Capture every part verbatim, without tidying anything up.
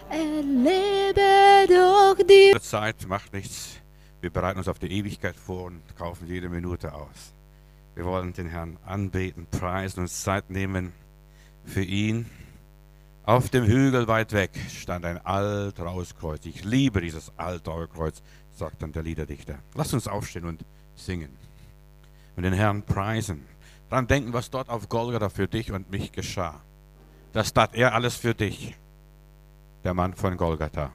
erlebe durch die Zeit macht nichts. Wir bereiten uns auf die Ewigkeit vor und kaufen jede Minute aus. Wir wollen den Herrn anbeten, preisen, uns Zeit nehmen für ihn. Auf dem Hügel weit weg stand ein altraues Kreuz. Ich liebe dieses altraue Kreuz, sagt dann der Liederdichter. Lasst uns aufstehen und singen und den Herrn preisen. Daran denken, was dort auf Golgatha für dich und mich geschah. Das tat er alles für dich, der Mann von Golgatha.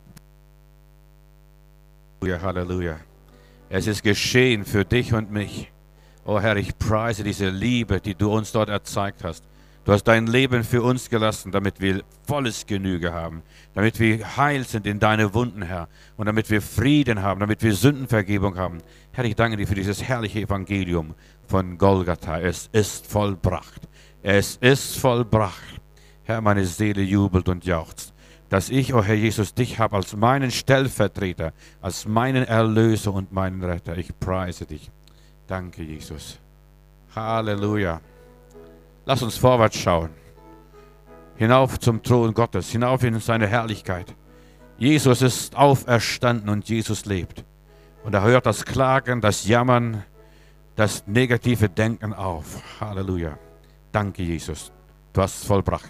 Halleluja, Halleluja. Es ist geschehen für dich und mich. Oh Herr, ich preise diese Liebe, die du uns dort erzeigt hast. Du hast dein Leben für uns gelassen, damit wir volles Genüge haben, damit wir heil sind in deine Wunden, Herr, und damit wir Frieden haben, damit wir Sündenvergebung haben. Herr, ich danke dir für dieses herrliche Evangelium von Golgatha. Es ist vollbracht. Es ist vollbracht. Herr, meine Seele jubelt und jauchzt, dass ich, oh Herr Jesus, dich habe als meinen Stellvertreter, als meinen Erlöser und meinen Retter. Ich preise dich. Danke, Jesus. Halleluja. Lass uns vorwärts schauen. Hinauf zum Thron Gottes, hinauf in seine Herrlichkeit. Jesus ist auferstanden und Jesus lebt. Und er hört das Klagen, das Jammern, das negative Denken auf. Halleluja. Danke, Jesus. Du hast es vollbracht.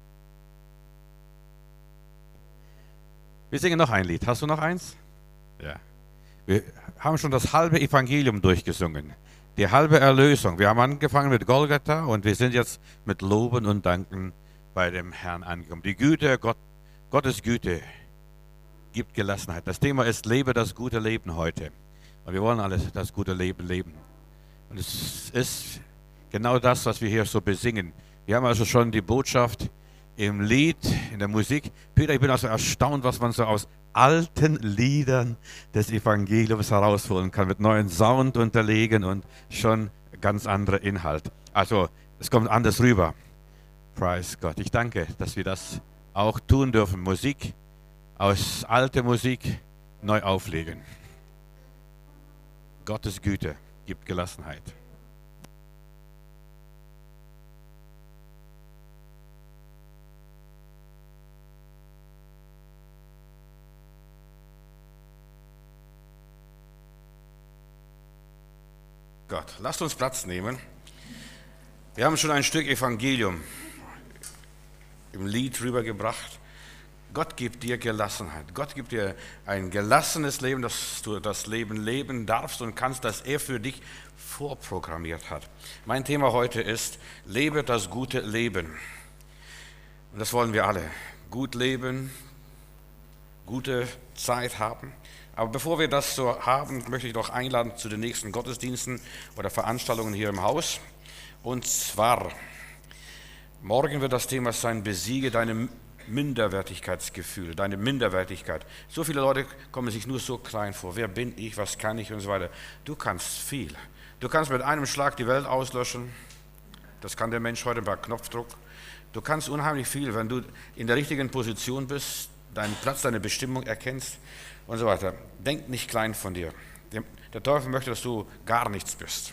Wir singen noch ein Lied. Hast du noch eins? Ja. Wir haben schon das halbe Evangelium durchgesungen. Die halbe Erlösung. Wir haben angefangen mit Golgatha und wir sind jetzt mit Loben und Danken bei dem Herrn angekommen. Die Güte, Gott, Gottes Güte gibt Gelassenheit. Das Thema ist, lebe das gute Leben heute. Und wir wollen alle das gute Leben leben. Und es ist genau das, was wir hier so besingen. Wir haben also schon die Botschaft im Lied, in der Musik. Peter, ich bin also erstaunt, was man so aus alten Liedern des Evangeliums herausholen kann, mit neuen Sound unterlegen und schon ganz anderer Inhalt. Also, es kommt anders rüber. Preis Gott. Ich danke, dass wir das auch tun dürfen. Musik aus alter Musik neu auflegen. Gottes Güte gibt Gelassenheit. Gott, lasst uns Platz nehmen. Wir haben schon ein Stück Evangelium im Lied rübergebracht. Gott gibt dir Gelassenheit. Gott gibt dir ein gelassenes Leben, dass du das Leben leben darfst und kannst, das er für dich vorprogrammiert hat. Mein Thema heute ist, lebe das gute Leben. Und das wollen wir alle. Gut leben, gute Zeit haben. Aber bevor wir das so haben, möchte ich doch einladen zu den nächsten Gottesdiensten oder Veranstaltungen hier im Haus. Und zwar, morgen wird das Thema sein, besiege deine Minderwertigkeitsgefühle, deine Minderwertigkeit. So viele Leute kommen sich nur so klein vor. Wer bin ich, was kann ich und so weiter. Du kannst viel. Du kannst mit einem Schlag die Welt auslöschen. Das kann der Mensch heute per Knopfdruck. Du kannst unheimlich viel, wenn du in der richtigen Position bist, deinen Platz, deine Bestimmung erkennst und so weiter. Denk nicht klein von dir. Der Teufel möchte, dass du gar nichts bist.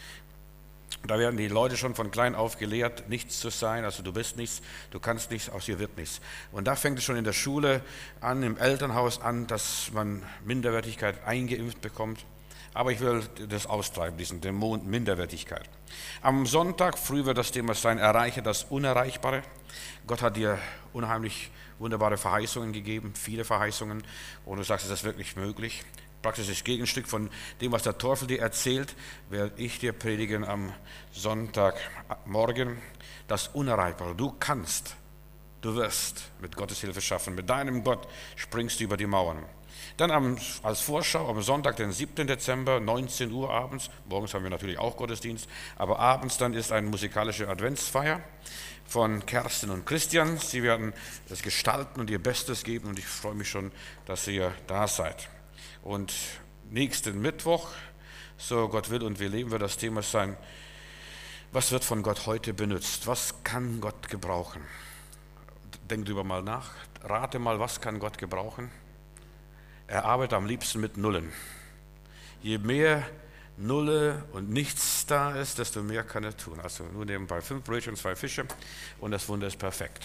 Da werden die Leute schon von klein auf gelehrt, nichts zu sein, also du bist nichts, du kannst nichts, aus dir wird nichts. Und da fängt es schon in der Schule an, im Elternhaus an, dass man Minderwertigkeit eingeimpft bekommt. Aber ich will das austreiben, diesen Dämon Minderwertigkeit. Am Sonntag früh wird das Thema sein, erreiche das Unerreichbare. Gott hat dir unheimlich wunderbare Verheißungen gegeben, viele Verheißungen. Und du sagst, ist das wirklich möglich? Praktisch das Gegenstück von dem, was der Teufel dir erzählt, werde ich dir predigen am Sonntagmorgen. Das Unerreichbare. Du kannst, du wirst mit Gottes Hilfe schaffen. Mit deinem Gott springst du über die Mauern. Dann am, als Vorschau am Sonntag, den siebten Dezember, neunzehn Uhr abends, morgens haben wir natürlich auch Gottesdienst, aber abends dann ist eine musikalische Adventsfeier von Kerstin und Christian. Sie werden das gestalten und ihr Bestes geben und ich freue mich schon, dass ihr da seid. Und nächsten Mittwoch, so Gott will und wir leben, wird das Thema sein, was wird von Gott heute benutzt? Was kann Gott gebrauchen? Denk drüber mal nach, rate mal, was kann Gott gebrauchen? Er arbeitet am liebsten mit Nullen. Je mehr Nulle und nichts da ist, desto mehr kann er tun. Also nur nebenbei fünf Brötchen, zwei Fische und das Wunder ist perfekt.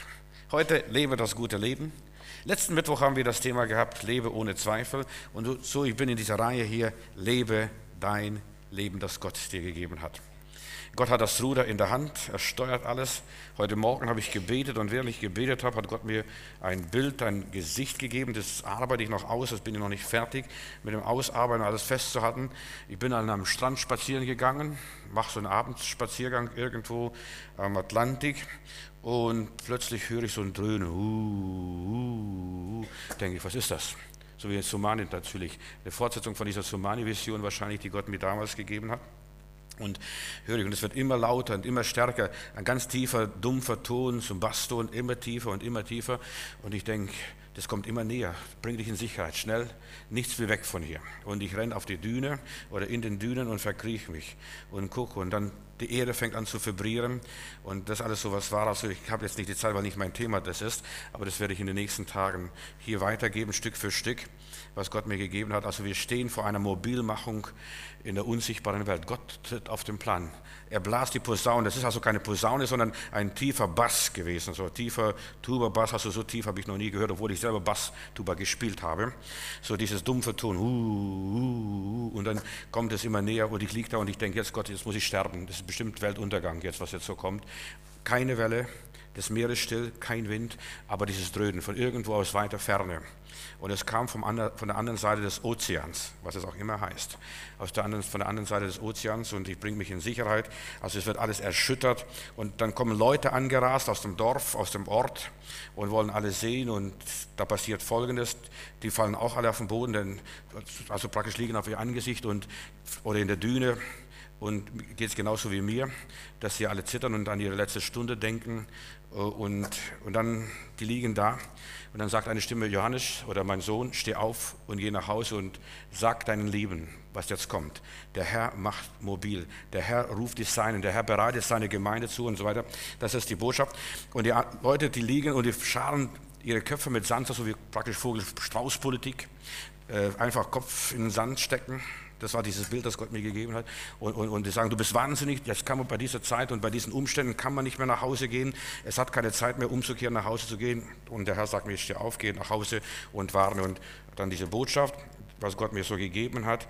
Heute lebe das gute Leben. Letzten Mittwoch haben wir das Thema gehabt, lebe ohne Zweifel. Und so, ich bin in dieser Reihe hier, lebe dein Leben, das Gott dir gegeben hat. Gott hat das Ruder in der Hand, er steuert alles. Heute Morgen habe ich gebetet und während ich gebetet habe, hat Gott mir ein Bild, ein Gesicht gegeben. Das arbeite ich noch aus, das bin ich noch nicht fertig, mit dem Ausarbeiten alles festzuhalten. Ich bin an einem Strand spazieren gegangen, mache so einen Abendspaziergang irgendwo am Atlantik und plötzlich höre ich so ein Dröhnen. Uh, uh, uh. Denke ich, was ist das? So wie in Somani natürlich, eine Fortsetzung von dieser Somani-Vision wahrscheinlich, die Gott mir damals gegeben hat. Und höre ich, und es wird immer lauter und immer stärker, ein ganz tiefer, dumpfer Ton zum Basston, immer tiefer und immer tiefer. Und ich denke, das kommt immer näher, bring dich in Sicherheit, schnell, nichts will weg von hier. Und ich renne auf die Düne oder in den Dünen und verkrieche mich und gucke. Und dann die Erde fängt an zu vibrieren und das alles so was war. Also ich habe jetzt nicht die Zeit, weil nicht mein Thema das ist, aber das werde ich in den nächsten Tagen hier weitergeben, Stück für Stück, was Gott mir gegeben hat. Also wir stehen vor einer Mobilmachung in der unsichtbaren Welt. Gott tritt auf den Plan. Er blast die Posaune. Das ist also keine Posaune, sondern ein tiefer Bass gewesen. So ein tiefer Tuba-Bass, also so tief habe ich noch nie gehört, obwohl ich selber Bass-Tuba gespielt habe. So dieses dumpfe Ton. Uh, uh, uh, und dann kommt es immer näher und ich liege da und ich denke, jetzt Gott, jetzt muss ich sterben. Das ist bestimmt Weltuntergang jetzt, was jetzt so kommt. Keine Welle, das Meer ist still, kein Wind, aber dieses Dröhnen von irgendwo aus weiter Ferne. Und es kam vom andre, von der anderen Seite des Ozeans, was es auch immer heißt, aus der anderen, von der anderen Seite des Ozeans und ich bringe mich in Sicherheit. Also es wird alles erschüttert und dann kommen Leute angerast aus dem Dorf, aus dem Ort und wollen alles sehen und da passiert Folgendes, die fallen auch alle auf den Boden, denn, also praktisch liegen auf ihr Angesicht und, oder in der Düne. Und geht es genauso wie mir, dass sie alle zittern und an ihre letzte Stunde denken und, und dann, die liegen da und dann sagt eine Stimme, Johannes oder mein Sohn, steh auf und geh nach Hause und sag deinen Lieben, was jetzt kommt. Der Herr macht mobil, der Herr ruft die Seinen, der Herr bereitet seine Gemeinde zu und so weiter. Das ist die Botschaft. Und die Leute, die liegen und die scharen ihre Köpfe mit Sand, so wie praktisch Vogel-Strauß-Politik, einfach Kopf in den Sand stecken. Das war dieses Bild, das Gott mir gegeben hat. Und, und, und die sagen, du bist wahnsinnig, jetzt kann man bei dieser Zeit und bei diesen Umständen kann man nicht mehr nach Hause gehen. Es hat keine Zeit mehr, umzukehren, nach Hause zu gehen. Und der Herr sagt mir, steh auf, geh nach Hause und warne. Und dann diese Botschaft, was Gott mir so gegeben hat.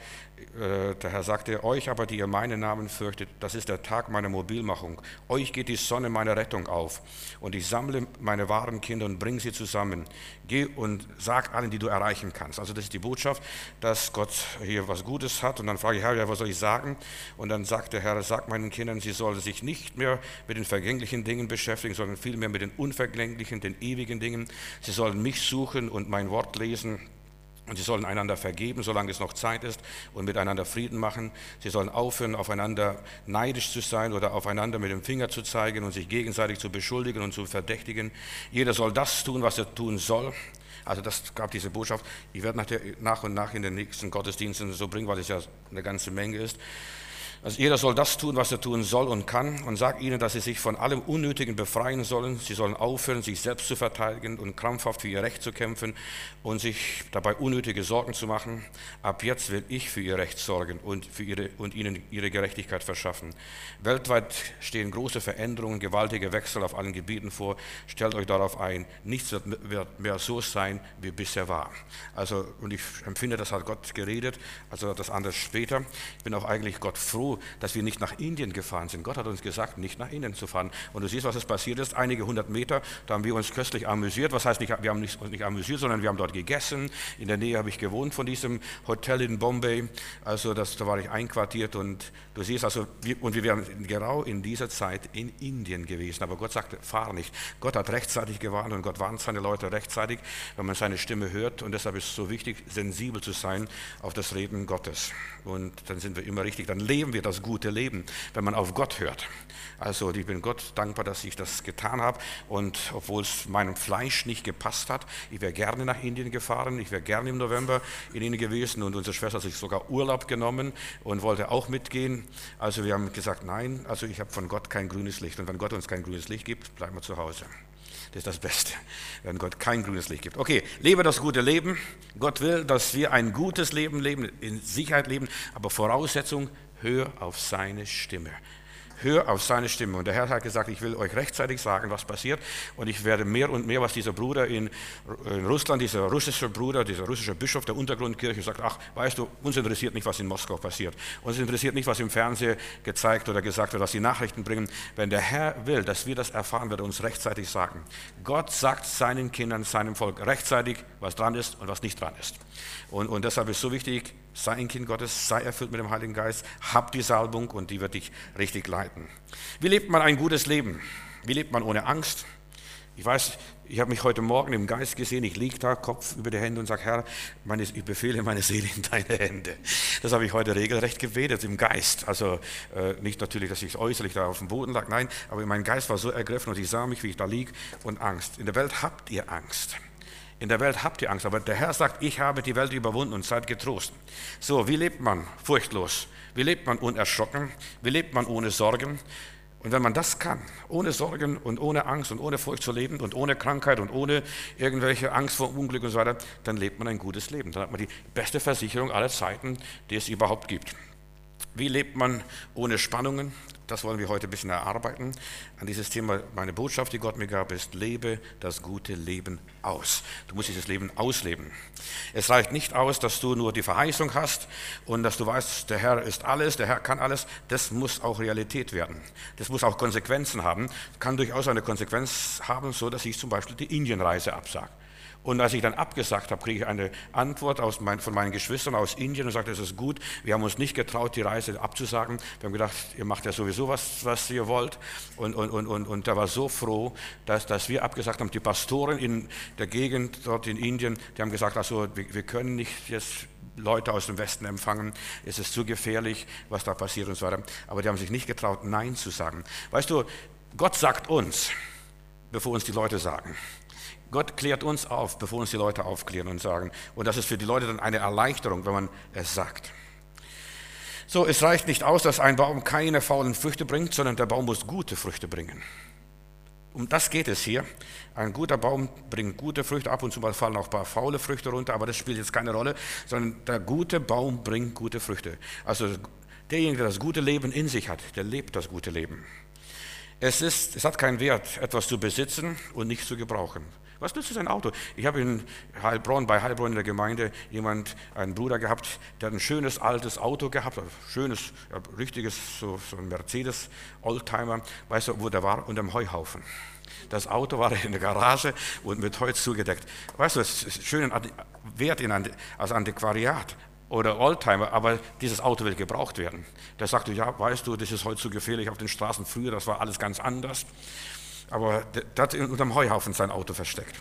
Der Herr sagte, euch aber, die ihr meinen Namen fürchtet, das ist der Tag meiner Mobilmachung. Euch geht die Sonne meiner Rettung auf. Und ich sammle meine wahren Kinder und bringe sie zusammen. Geh und sag allen, die du erreichen kannst. Also das ist die Botschaft, dass Gott hier was Gutes hat. Und dann frage ich, Herr, ja, was soll ich sagen? Und dann sagt der Herr, sag meinen Kindern, sie sollen sich nicht mehr mit den vergänglichen Dingen beschäftigen, sondern vielmehr mit den unvergänglichen, den ewigen Dingen. Sie sollen mich suchen und mein Wort lesen. Und sie sollen einander vergeben, solange es noch Zeit ist, und miteinander Frieden machen. Sie sollen aufhören, aufeinander neidisch zu sein oder aufeinander mit dem Finger zu zeigen und sich gegenseitig zu beschuldigen und zu verdächtigen. Jeder soll das tun, was er tun soll. Also das gab diese Botschaft. Ich werde nach, der, nach und nach in den nächsten Gottesdiensten so bringen, weil es ja eine ganze Menge ist. Also jeder soll das tun, was er tun soll und kann, und sagt ihnen, dass sie sich von allem Unnötigen befreien sollen. Sie sollen aufhören, sich selbst zu verteidigen und krampfhaft für ihr Recht zu kämpfen und sich dabei unnötige Sorgen zu machen. Ab jetzt will ich für ihr Recht sorgen und, für ihre, und ihnen ihre Gerechtigkeit verschaffen. Weltweit stehen große Veränderungen, gewaltige Wechsel auf allen Gebieten vor. Stellt euch darauf ein, nichts wird, wird mehr so sein, wie bisher war. Also, und ich empfinde, das hat Gott geredet, also das andere später. Ich bin auch eigentlich Gott froh, dass wir nicht nach Indien gefahren sind. Gott hat uns gesagt, nicht nach Indien zu fahren. Und du siehst, was es passiert ist. Einige hundert Meter, da haben wir uns köstlich amüsiert. Was heißt, nicht, wir haben uns nicht amüsiert, sondern wir haben dort gegessen. In der Nähe habe ich gewohnt von diesem Hotel in Bombay. Also das, da war ich einquartiert. Und du siehst, also, wir, und wir wären genau in dieser Zeit in Indien gewesen. Aber Gott sagte, fahr nicht. Gott hat rechtzeitig gewarnt und Gott warnt seine Leute rechtzeitig, wenn man seine Stimme hört. Und deshalb ist es so wichtig, sensibel zu sein auf das Reden Gottes. Und dann sind wir immer richtig. Dann leben wir das gute Leben, wenn man auf Gott hört. Also ich bin Gott dankbar, dass ich das getan habe, und obwohl es meinem Fleisch nicht gepasst hat, ich wäre gerne nach Indien gefahren, ich wäre gerne im November in Indien gewesen, und unsere Schwester hat sich sogar Urlaub genommen und wollte auch mitgehen. Also wir haben gesagt, nein, also ich habe von Gott kein grünes Licht, und wenn Gott uns kein grünes Licht gibt, bleiben wir zu Hause. Das ist das Beste, wenn Gott kein grünes Licht gibt. Okay, lebe das gute Leben. Gott will, dass wir ein gutes Leben leben, in Sicherheit leben, aber Voraussetzung, hör auf seine Stimme. hör auf seine Stimme. Und der Herr hat gesagt, ich will euch rechtzeitig sagen, was passiert. Und ich werde mehr und mehr, was dieser Bruder in, in Russland, dieser russische Bruder, dieser russische Bischof der Untergrundkirche sagt, ach, weißt du, uns interessiert nicht, was in Moskau passiert. Uns interessiert nicht, was im Fernsehen gezeigt oder gesagt wird, was die Nachrichten bringen. Wenn der Herr will, dass wir das erfahren, wird er uns rechtzeitig sagen. Gott sagt seinen Kindern, seinem Volk rechtzeitig, was dran ist und was nicht dran ist. Und, und deshalb ist so wichtig, sei ein Kind Gottes, sei erfüllt mit dem Heiligen Geist, hab die Salbung und die wird dich richtig leiten. Wie lebt man ein gutes Leben? Wie lebt man ohne Angst? Ich weiß, ich habe mich heute Morgen im Geist gesehen, ich liege da, Kopf über die Hände und sage, Herr, meine, ich befehle meine Seele in deine Hände. Das habe ich heute regelrecht gebetet im Geist. Also äh, nicht natürlich, dass ich äußerlich da auf dem Boden lag, nein, aber mein Geist war so ergriffen und ich sah mich, wie ich da liege und Angst. In der Welt habt ihr Angst. In der Welt habt ihr Angst, aber der Herr sagt, ich habe die Welt überwunden und seid getrost. So, wie lebt man furchtlos? Wie lebt man unerschrocken? Wie lebt man ohne Sorgen? Und wenn man das kann, ohne Sorgen und ohne Angst und ohne Furcht zu leben und ohne Krankheit und ohne irgendwelche Angst vor Unglück und so weiter, dann lebt man ein gutes Leben. Dann hat man die beste Versicherung aller Zeiten, die es überhaupt gibt. Wie lebt man ohne Spannungen? Das wollen wir heute ein bisschen erarbeiten. An dieses Thema, meine Botschaft, die Gott mir gab, ist, lebe das gute Leben aus. Du musst dieses Leben ausleben. Es reicht nicht aus, dass du nur die Verheißung hast und dass du weißt, der Herr ist alles, der Herr kann alles. Das muss auch Realität werden. Das muss auch Konsequenzen haben. Kann durchaus eine Konsequenz haben, so dass ich zum Beispiel die Indienreise absage. Und als ich dann abgesagt habe, kriege ich eine Antwort aus mein, von meinen Geschwistern aus Indien und sagte, es ist gut, wir haben uns nicht getraut, die Reise abzusagen. Wir haben gedacht, ihr macht ja sowieso was, was ihr wollt. Und, und, und, und, und da war so froh, dass, dass wir abgesagt haben. Die Pastoren in der Gegend dort in Indien, die haben gesagt, also, wir, wir können nicht jetzt Leute aus dem Westen empfangen, es ist zu gefährlich, was da passiert und so weiter. Aber die haben sich nicht getraut, Nein zu sagen. Weißt du, Gott sagt uns, bevor uns die Leute sagen. Gott klärt uns auf, bevor uns die Leute aufklären und sagen. Und das ist für die Leute dann eine Erleichterung, wenn man es sagt. So, es reicht nicht aus, dass ein Baum keine faulen Früchte bringt, sondern der Baum muss gute Früchte bringen. Um das geht es hier. Ein guter Baum bringt gute Früchte, ab und zu mal fallen auch ein paar faule Früchte runter, aber das spielt jetzt keine Rolle, sondern der gute Baum bringt gute Früchte. Also derjenige, der das gute Leben in sich hat, der lebt das gute Leben. Es, ist, es hat keinen Wert, etwas zu besitzen und nicht zu gebrauchen. Was nützt es ein Auto? Ich habe in Heilbronn, bei Heilbronn in der Gemeinde, jemand, einen Bruder gehabt, der hat ein schönes altes Auto gehabt, ein schönes, richtiges, so, so ein Mercedes-Oldtimer, weißt du, wo der war? Unter dem Heuhaufen. Das Auto war in der Garage und mit Heu zugedeckt. Weißt du, das ist schön Wert in, als Antiquariat oder Oldtimer, aber dieses Auto will gebraucht werden. Der sagte, ja, weißt du, das ist heute zu gefährlich auf den Straßen. Früher, das war alles ganz anders. Aber der hat unter dem Heuhaufen sein Auto versteckt.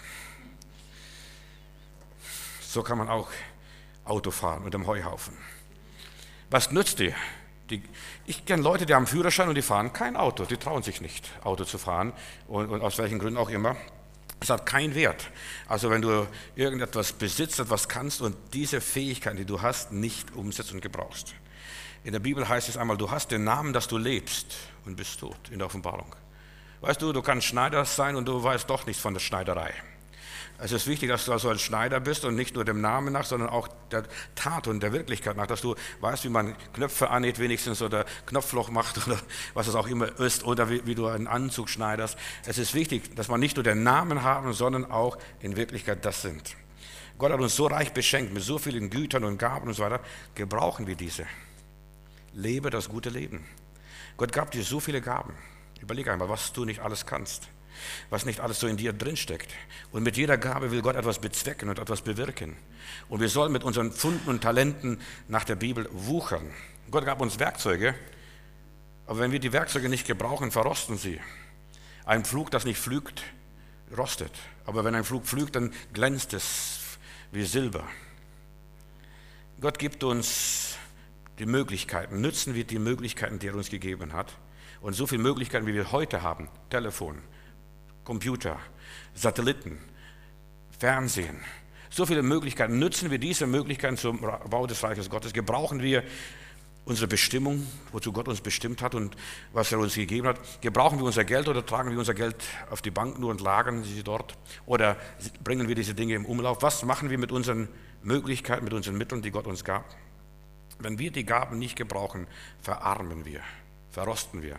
So kann man auch Auto fahren, unter dem Heuhaufen. Was nützt dir? Die, ich kenne Leute, die haben Führerschein und die fahren kein Auto. Die trauen sich nicht, Auto zu fahren. Und, und aus welchen Gründen auch immer. Es hat keinen Wert. Also wenn du irgendetwas besitzt, etwas kannst und diese Fähigkeiten, die du hast, nicht umsetzt und gebrauchst. In der Bibel heißt es einmal, du hast den Namen, dass du lebst und bist tot, in der Offenbarung. Weißt du, du kannst Schneider sein und du weißt doch nichts von der Schneiderei. Es ist wichtig, dass du also ein Schneider bist und nicht nur dem Namen nach, sondern auch der Tat und der Wirklichkeit nach, dass du weißt, wie man Knöpfe annäht wenigstens oder Knopfloch macht oder was es auch immer ist oder wie, wie du einen Anzug schneiderst. Es ist wichtig, dass man nicht nur den Namen haben, sondern auch in Wirklichkeit das sind. Gott hat uns so reich beschenkt mit so vielen Gütern und Gaben und so weiter. Gebrauchen wir diese. Lebe das gute Leben. Gott gab dir so viele Gaben. Überleg einmal, was du nicht alles kannst, was nicht alles so in dir drinsteckt. Und mit jeder Gabe will Gott etwas bezwecken und etwas bewirken. Und wir sollen mit unseren Pfunden und Talenten nach der Bibel wuchern. Gott gab uns Werkzeuge, aber wenn wir die Werkzeuge nicht gebrauchen, verrosten sie. Ein Flug, das nicht pflügt, rostet. Aber wenn ein Flug pflügt, dann glänzt es wie Silber. Gott gibt uns die Möglichkeiten. Nützen wir die Möglichkeiten, die er uns gegeben hat. Und so viele Möglichkeiten, wie wir heute haben, Telefon, Computer, Satelliten, Fernsehen, so viele Möglichkeiten, nützen wir diese Möglichkeiten zum Bau des Reiches Gottes, gebrauchen wir unsere Bestimmung, wozu Gott uns bestimmt hat und was er uns gegeben hat, gebrauchen wir unser Geld oder tragen wir unser Geld auf die Bank nur und lagern sie dort oder bringen wir diese Dinge im Umlauf, was machen wir mit unseren Möglichkeiten, mit unseren Mitteln, die Gott uns gab? Wenn wir die Gaben nicht gebrauchen, verarmen wir. Verrosten wir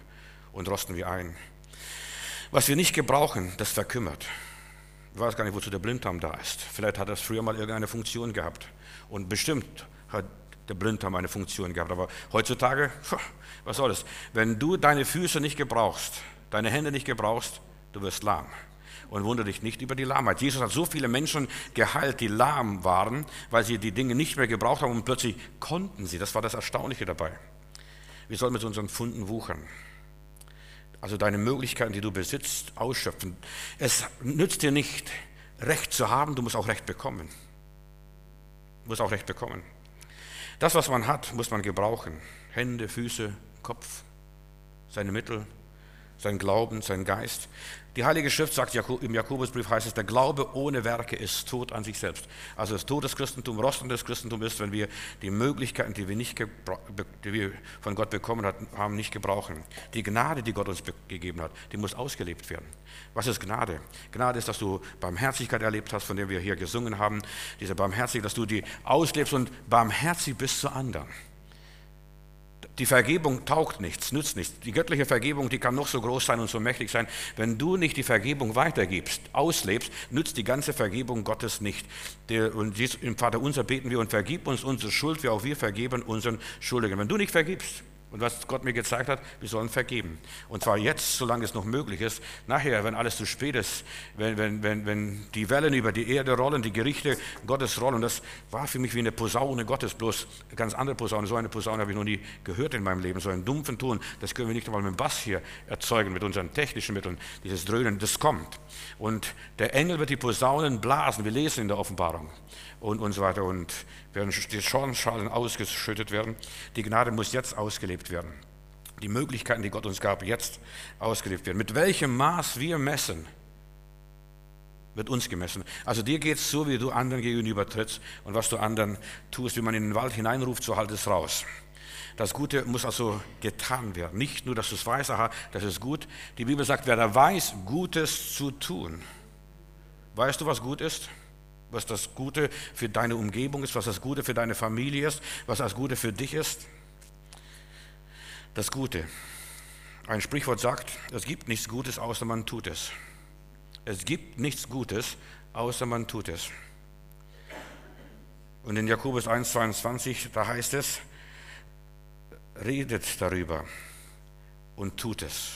und rosten wir ein. Was wir nicht gebrauchen, das verkümmert. Ich weiß gar nicht, wozu der Blinddarm da ist. Vielleicht hat das früher mal irgendeine Funktion gehabt. Und bestimmt hat der Blinddarm eine Funktion gehabt. Aber heutzutage, was soll das? Wenn du deine Füße nicht gebrauchst, deine Hände nicht gebrauchst, du wirst lahm. Und wundere dich nicht über die Lahmheit. Jesus hat so viele Menschen geheilt, die lahm waren, weil sie die Dinge nicht mehr gebraucht haben und plötzlich konnten sie. Das war das Erstaunliche dabei. Wir sollen mit unseren Pfunden wuchern. Also deine Möglichkeiten, die du besitzt, ausschöpfen. Es nützt dir nicht, Recht zu haben, du musst auch Recht bekommen. Du musst auch Recht bekommen. Das, was man hat, muss man gebrauchen. Hände, Füße, Kopf, seine Mittel, sein Glauben, sein Geist. Die Heilige Schrift sagt, im Jakobusbrief heißt es, der Glaube ohne Werke ist tot an sich selbst. Also das Tod des Christentums, rostendes Christentum ist, wenn wir die Möglichkeiten, die wir, nicht die wir von Gott bekommen haben, nicht gebrauchen. Die Gnade, die Gott uns gegeben hat, die muss ausgelebt werden. Was ist Gnade? Gnade ist, dass du Barmherzigkeit erlebt hast, von der wir hier gesungen haben. Diese Barmherzigkeit, dass du die auslebst und barmherzig bist zu anderen. Die Vergebung taugt nichts, nützt nichts. Die göttliche Vergebung, die kann noch so groß sein und so mächtig sein. Wenn du nicht die Vergebung weitergibst, auslebst, nützt die ganze Vergebung Gottes nicht. Der, und im Vater unser beten wir und vergib uns unsere Schuld, wie auch wir vergeben unseren Schuldigen. Wenn du nicht vergibst, und was Gott mir gezeigt hat, wir sollen vergeben. Und zwar jetzt, solange es noch möglich ist. Nachher, wenn alles zu spät ist, wenn, wenn, wenn, wenn die Wellen über die Erde rollen, die Gerichte Gottes rollen. Und das war für mich wie eine Posaune Gottes, bloß eine ganz andere Posaune. So eine Posaune habe ich noch nie gehört in meinem Leben. So einen dumpfen Ton, das können wir nicht einmal mit dem Bass hier erzeugen, mit unseren technischen Mitteln. Dieses Dröhnen, das kommt. Und der Engel wird die Posaunen blasen. Wir lesen in der Offenbarung. Und, und so weiter. Und werden die Schornschalen ausgeschüttet werden. Die Gnade muss jetzt ausgelebt werden. Die Möglichkeiten, die Gott uns gab, jetzt ausgelebt werden. Mit welchem Maß wir messen, wird uns gemessen. Also dir geht es so, wie du anderen gegenüber trittst und was du anderen tust. Wie man in den Wald hineinruft, so halt es raus. Das Gute muss also getan werden. Nicht nur, dass du es weißt, aha, das ist gut. Die Bibel sagt, wer da weiß, Gutes zu tun. Weißt du, was gut ist? Was das Gute für deine Umgebung ist, was das Gute für deine Familie ist, was das Gute für dich ist. Das Gute. Ein Sprichwort sagt, es gibt nichts Gutes, außer man tut es. Es gibt nichts Gutes, außer man tut es. Und in Jakobus eins, zweiundzwanzig, da heißt es, redet darüber und tut es.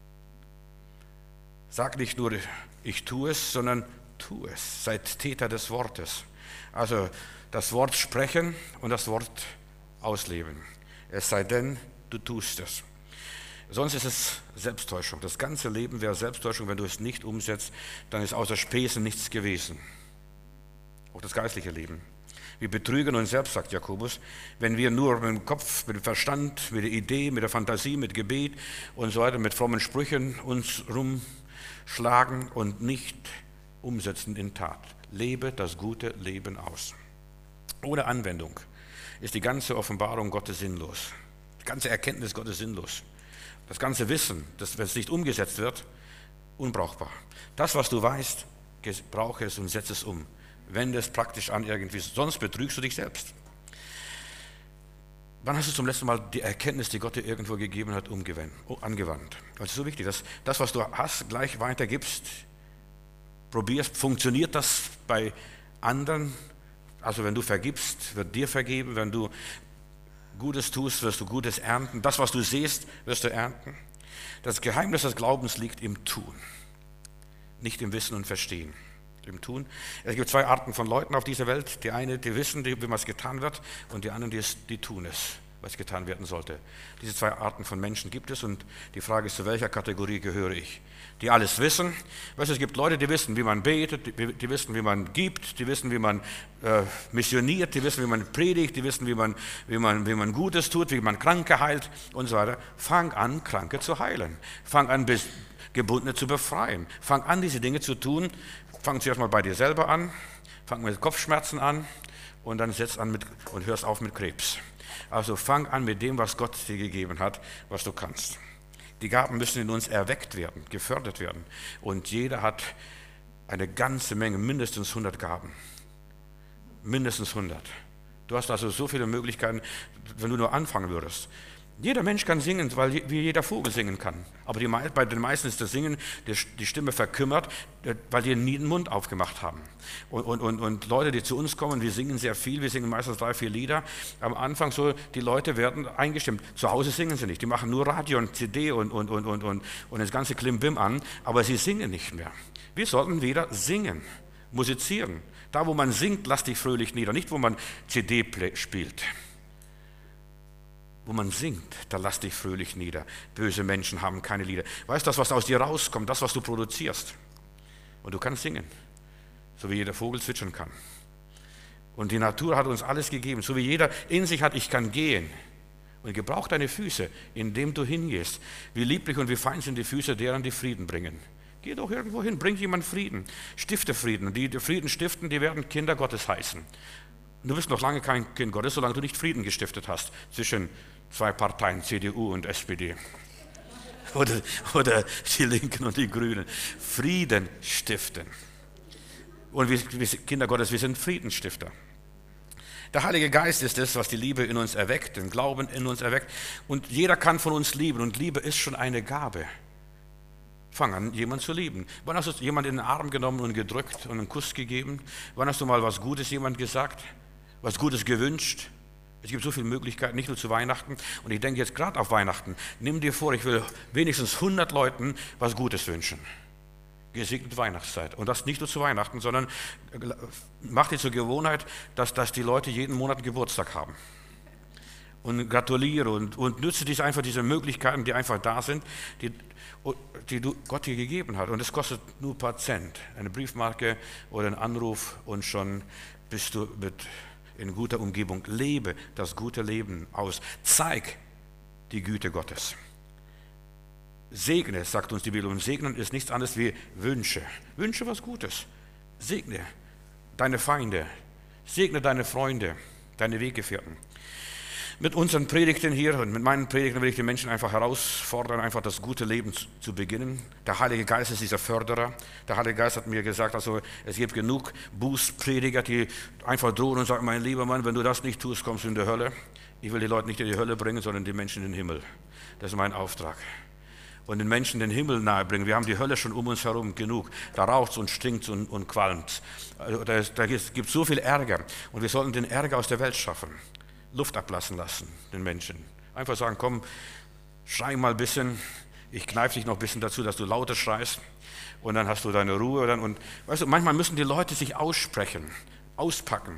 Sag nicht nur, ich tue es, sondern tu es, seid Täter des Wortes. Also das Wort sprechen und das Wort ausleben. Es sei denn, du tust es. Sonst ist es Selbsttäuschung. Das ganze Leben wäre Selbsttäuschung, wenn du es nicht umsetzt, dann ist außer Späßen nichts gewesen. Auch das geistliche Leben. Wir betrügen uns selbst, sagt Jakobus, wenn wir nur mit dem Kopf, mit dem Verstand, mit der Idee, mit der Fantasie, mit Gebet und so weiter, mit frommen Sprüchen uns rumschlagen und nicht umsetzen in Tat. Lebe das gute Leben aus. Ohne Anwendung ist die ganze Offenbarung Gottes sinnlos. Die ganze Erkenntnis Gottes sinnlos. Das ganze Wissen, das, wenn es nicht umgesetzt wird, unbrauchbar. Das, was du weißt, brauche es und setze es um. Wende es praktisch an irgendwie, sonst betrügst du dich selbst. Wann hast du zum letzten Mal die Erkenntnis, die Gott dir irgendwo gegeben hat, angewandt? Das ist so wichtig, dass das, was du hast, gleich weitergibst. Probierst, funktioniert das bei anderen? Also wenn du vergibst, wird dir vergeben. Wenn du Gutes tust, wirst du Gutes ernten. Das, was du siehst, wirst du ernten. Das Geheimnis des Glaubens liegt im Tun, nicht im Wissen und Verstehen. Im Tun. Es gibt zwei Arten von Leuten auf dieser Welt. Die eine, die wissen, wie was getan wird, und die anderen, die, es, die tun es, was getan werden sollte. Diese zwei Arten von Menschen gibt es, und die Frage ist, zu welcher Kategorie gehöre ich? Die alles wissen. Weißt du, es gibt Leute, die wissen, wie man betet, die, die wissen, wie man gibt, die wissen, wie man äh, missioniert, die wissen, wie man predigt, die wissen, wie man, wie, man, wie man Gutes tut, wie man Kranke heilt und so weiter. Fang an, Kranke zu heilen. Fang an, bis Gebundene zu befreien. Fang an, diese Dinge zu tun. Fang zuerst mal bei dir selber an, fang mit Kopfschmerzen an und dann setz an mit, und hörst auf mit Krebs. Also fang an mit dem, was Gott dir gegeben hat, was du kannst. Die Gaben müssen in uns erweckt werden, gefördert werden. Und jeder hat eine ganze Menge, mindestens hundert Gaben. Mindestens hundert. Du hast also so viele Möglichkeiten, wenn du nur anfangen würdest. Jeder Mensch kann singen, weil wie jeder Vogel singen kann. Aber die, bei den meisten ist das Singen, die Stimme verkümmert, weil die nie den Mund aufgemacht haben. Und, und, und, und Leute, die zu uns kommen, wir singen sehr viel, wir singen meistens drei, vier Lieder. Am Anfang so, die Leute werden eingestimmt. Zu Hause singen sie nicht, die machen nur Radio und C D und, und, und, und, und, und das ganze Klimbim an, aber sie singen nicht mehr. Wir sollten wieder singen, musizieren. Da, wo man singt, lass dich fröhlich nieder, nicht wo man C D spielt. Wo man singt, da lass dich fröhlich nieder. Böse Menschen haben keine Lieder. Weißt du, das, was aus dir rauskommt, das, was du produzierst. Und du kannst singen, so wie jeder Vogel zwitschern kann. Und die Natur hat uns alles gegeben, so wie jeder in sich hat, ich kann gehen. Und gebrauch deine Füße, indem du hingehst. Wie lieblich und wie fein sind die Füße deren, die Frieden bringen. Geh doch irgendwo hin, bring jemand Frieden. Stifte Frieden. Und die, die Frieden stiften, die werden Kinder Gottes heißen. Du bist noch lange kein Kind Gottes, solange du nicht Frieden gestiftet hast zwischen zwei Parteien, C D U und S P D. Oder, oder die Linken und die Grünen. Frieden stiften. Und wir, wir Kinder Gottes, wir sind Friedensstifter. Der Heilige Geist ist es, was die Liebe in uns erweckt, den Glauben in uns erweckt. Und jeder kann von uns lieben. Und Liebe ist schon eine Gabe. Fang an, jemanden zu lieben. Wann hast du jemanden in den Arm genommen und gedrückt und einen Kuss gegeben? Wann hast du mal was Gutes jemand gesagt? Was Gutes gewünscht? Es gibt so viele Möglichkeiten, nicht nur zu Weihnachten. Und ich denke jetzt gerade auf Weihnachten. Nimm dir vor, ich will wenigstens hundert Leuten was Gutes wünschen. Gesegnete Weihnachtszeit. Und das nicht nur zu Weihnachten, sondern mach dir zur Gewohnheit, dass, dass die Leute jeden Monat einen Geburtstag haben. Und gratuliere und, und nütze dies einfach diese Möglichkeiten, die einfach da sind, die, die du, Gott dir gegeben hat. Und es kostet nur ein paar Cent. Eine Briefmarke oder ein Anruf und schon bist du mit in guter Umgebung. Lebe das gute Leben aus. Zeig die Güte Gottes. Segne, sagt uns die Bibel. Und segnen ist nichts anderes wie Wünsche. Wünsche was Gutes. Segne deine Feinde. Segne deine Freunde, deine Weggefährten. Mit unseren Predigten hier und mit meinen Predigten will ich die Menschen einfach herausfordern, einfach das gute Leben zu, zu beginnen. Der Heilige Geist ist dieser Förderer. Der Heilige Geist hat mir gesagt, also es gibt genug Bußprediger, die einfach drohen und sagen, mein lieber Mann, wenn du das nicht tust, kommst du in die Hölle. Ich will die Leute nicht in die Hölle bringen, sondern die Menschen in den Himmel. Das ist mein Auftrag. Und den Menschen den Himmel nahebringen. Wir haben die Hölle schon um uns herum genug. Da raucht und stinkt und, und qualmt. Also da, da gibt es so viel Ärger. Und wir sollten den Ärger aus der Welt schaffen. Luft ablassen lassen, den Menschen. Einfach sagen, komm, schrei mal ein bisschen, ich kneife dich noch ein bisschen dazu, dass du lauter schreist und dann hast du deine Ruhe. Dann, und weißt du, manchmal müssen die Leute sich aussprechen, auspacken.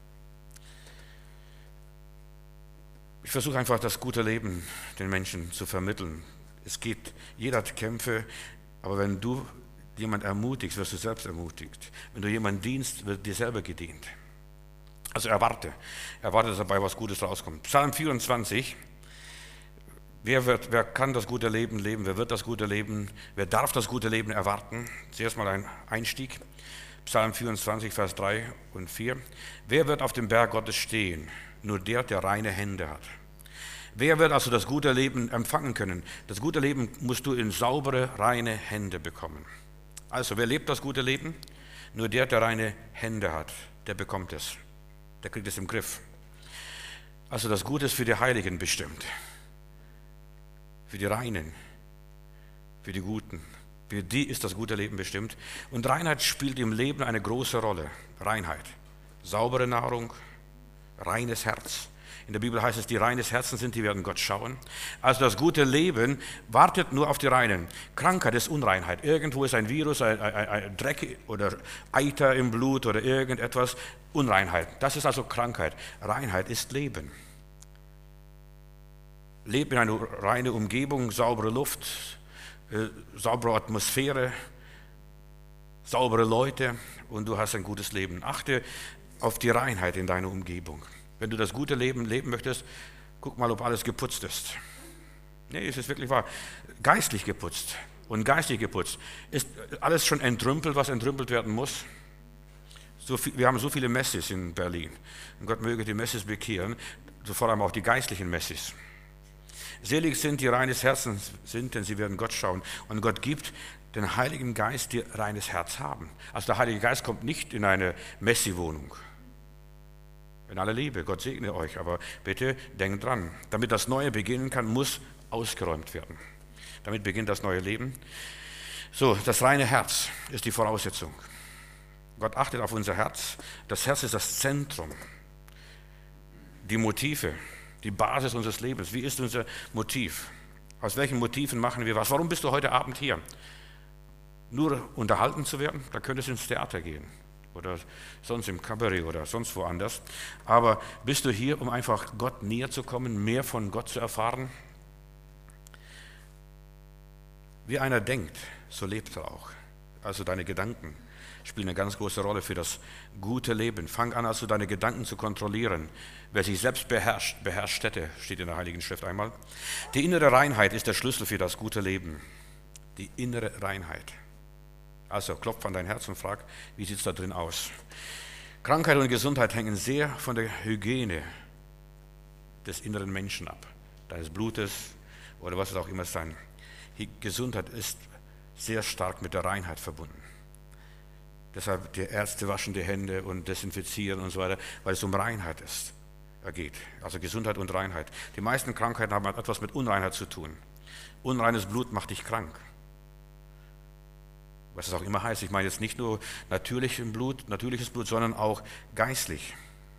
Ich versuche einfach das gute Leben den Menschen zu vermitteln. Es geht, jeder hat Kämpfe, aber wenn du jemand ermutigst, wirst du selbst ermutigt. Wenn du jemandem dienst, wird dir selber gedient. Also erwarte, erwarte, dass dabei was Gutes rauskommt. Psalm vierundzwanzig, wer, wird, wer kann das gute Leben leben, wer wird das gute Leben, wer darf das gute Leben erwarten? Zuerst mal ein Einstieg, Psalm vierundzwanzig, Vers drei und vier. Wer wird auf dem Berg Gottes stehen? Nur der, der reine Hände hat. Wer wird also das gute Leben empfangen können? Das gute Leben musst du in saubere, reine Hände bekommen. Also, wer lebt das gute Leben? Nur der, der reine Hände hat, der bekommt es. Der kriegt es im Griff. Also das Gute ist für die Heiligen bestimmt. Für die Reinen. Für die Guten. Für die ist das gute Leben bestimmt. Und Reinheit spielt im Leben eine große Rolle. Reinheit. Saubere Nahrung. Reines Herz. In der Bibel heißt es, die reines Herzen sind, die werden Gott schauen. Also das gute Leben wartet nur auf die Reinen. Krankheit ist Unreinheit. Irgendwo ist ein Virus, ein, ein, ein Dreck oder Eiter im Blut oder irgendetwas. Unreinheit. Das ist also Krankheit. Reinheit ist Leben. Lebe in einer reinen Umgebung, saubere Luft, äh, saubere Atmosphäre, saubere Leute und du hast ein gutes Leben. Achte auf die Reinheit in deiner Umgebung. Wenn du das gute Leben leben möchtest, guck mal, ob alles geputzt ist. Nee, es ist wirklich wahr. Geistlich geputzt und geistig geputzt. Ist alles schon entrümpelt, was entrümpelt werden muss? So viel, wir haben so viele Messis in Berlin. Und Gott möge die Messis bekehren, so vor allem auch die geistlichen Messis. Selig sind, die reines Herzens sind, denn sie werden Gott schauen. Und Gott gibt den Heiligen Geist, die reines Herz haben. Also der Heilige Geist kommt nicht in eine Messi-Wohnung. In aller Liebe, Gott segne euch, aber bitte denkt dran, damit das Neue beginnen kann, muss ausgeräumt werden. Damit beginnt das neue Leben. So, das reine Herz ist die Voraussetzung. Gott achtet auf unser Herz. Das Herz ist das Zentrum. Die Motive, die Basis unseres Lebens. Wie ist unser Motiv? Aus welchen Motiven machen wir was? Warum bist du heute Abend hier? Nur unterhalten zu werden? Da könntest du ins Theater gehen oder sonst im Kabarett oder sonst woanders. Aber bist du hier, um einfach Gott näher zu kommen, mehr von Gott zu erfahren? Wie einer denkt, so lebt er auch. Also deine Gedanken spielen eine ganz große Rolle für das gute Leben. Fang an, also deine Gedanken zu kontrollieren. Wer sich selbst beherrscht, beherrscht Städte, steht in der Heiligen Schrift einmal. Die innere Reinheit ist der Schlüssel für das gute Leben. Die innere Reinheit. Also klopf an dein Herz und frag, wie sieht es da drin aus? Krankheit und Gesundheit hängen sehr von der Hygiene des inneren Menschen ab. Deines Blutes oder was es auch immer sein. Gesundheit ist sehr stark mit der Reinheit verbunden. Deshalb die Ärzte waschen die Hände und desinfizieren und so weiter, weil es um Reinheit ist, geht. Also Gesundheit und Reinheit. Die meisten Krankheiten haben etwas mit Unreinheit zu tun. Unreines Blut macht dich krank. Was es auch immer heißt. Ich meine jetzt nicht nur natürliches Blut, natürliches Blut, sondern auch geistlich.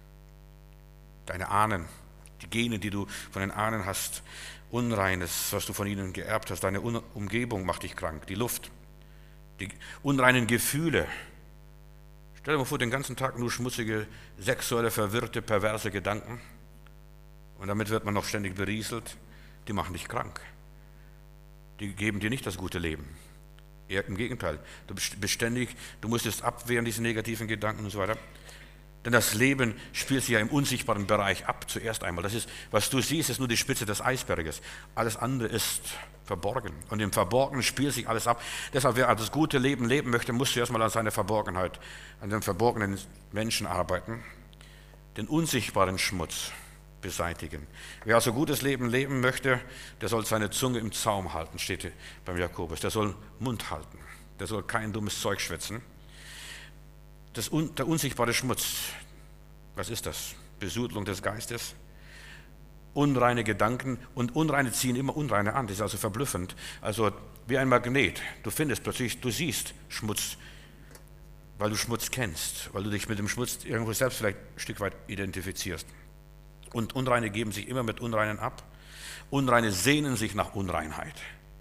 Deine Ahnen, die Gene, die du von den Ahnen hast, Unreines, was du von ihnen geerbt hast, deine Umgebung macht dich krank, die Luft, die unreinen Gefühle. Stell dir mal vor, den ganzen Tag nur schmutzige, sexuelle, verwirrte, perverse Gedanken und damit wird man noch ständig berieselt. Die machen dich krank. Die geben dir nicht das gute Leben. Eher im Gegenteil. Du bist beständig, du musst es abwehren, diese negativen Gedanken und so weiter. Denn das Leben spielt sich ja im unsichtbaren Bereich ab, zuerst einmal. Das ist, was du siehst, ist nur die Spitze des Eisberges. Alles andere ist verborgen. Und im Verborgenen spielt sich alles ab. Deshalb, wer das gute Leben leben möchte, muss zuerst mal an seiner Verborgenheit, an den verborgenen Menschen arbeiten, den unsichtbaren Schmutz beseitigen. Wer also gutes Leben leben möchte, der soll seine Zunge im Zaum halten, steht beim Jakobus. Der soll Mund halten. Der soll kein dummes Zeug schwätzen. Das, der unsichtbare Schmutz, was ist das? Besudelung des Geistes, unreine Gedanken und Unreine ziehen immer Unreine an. Das ist also verblüffend. Also wie ein Magnet. Du findest plötzlich, du siehst Schmutz, weil du Schmutz kennst, weil du dich mit dem Schmutz irgendwo selbst vielleicht ein Stück weit identifizierst. Und Unreine geben sich immer mit Unreinen ab. Unreine sehnen sich nach Unreinheit.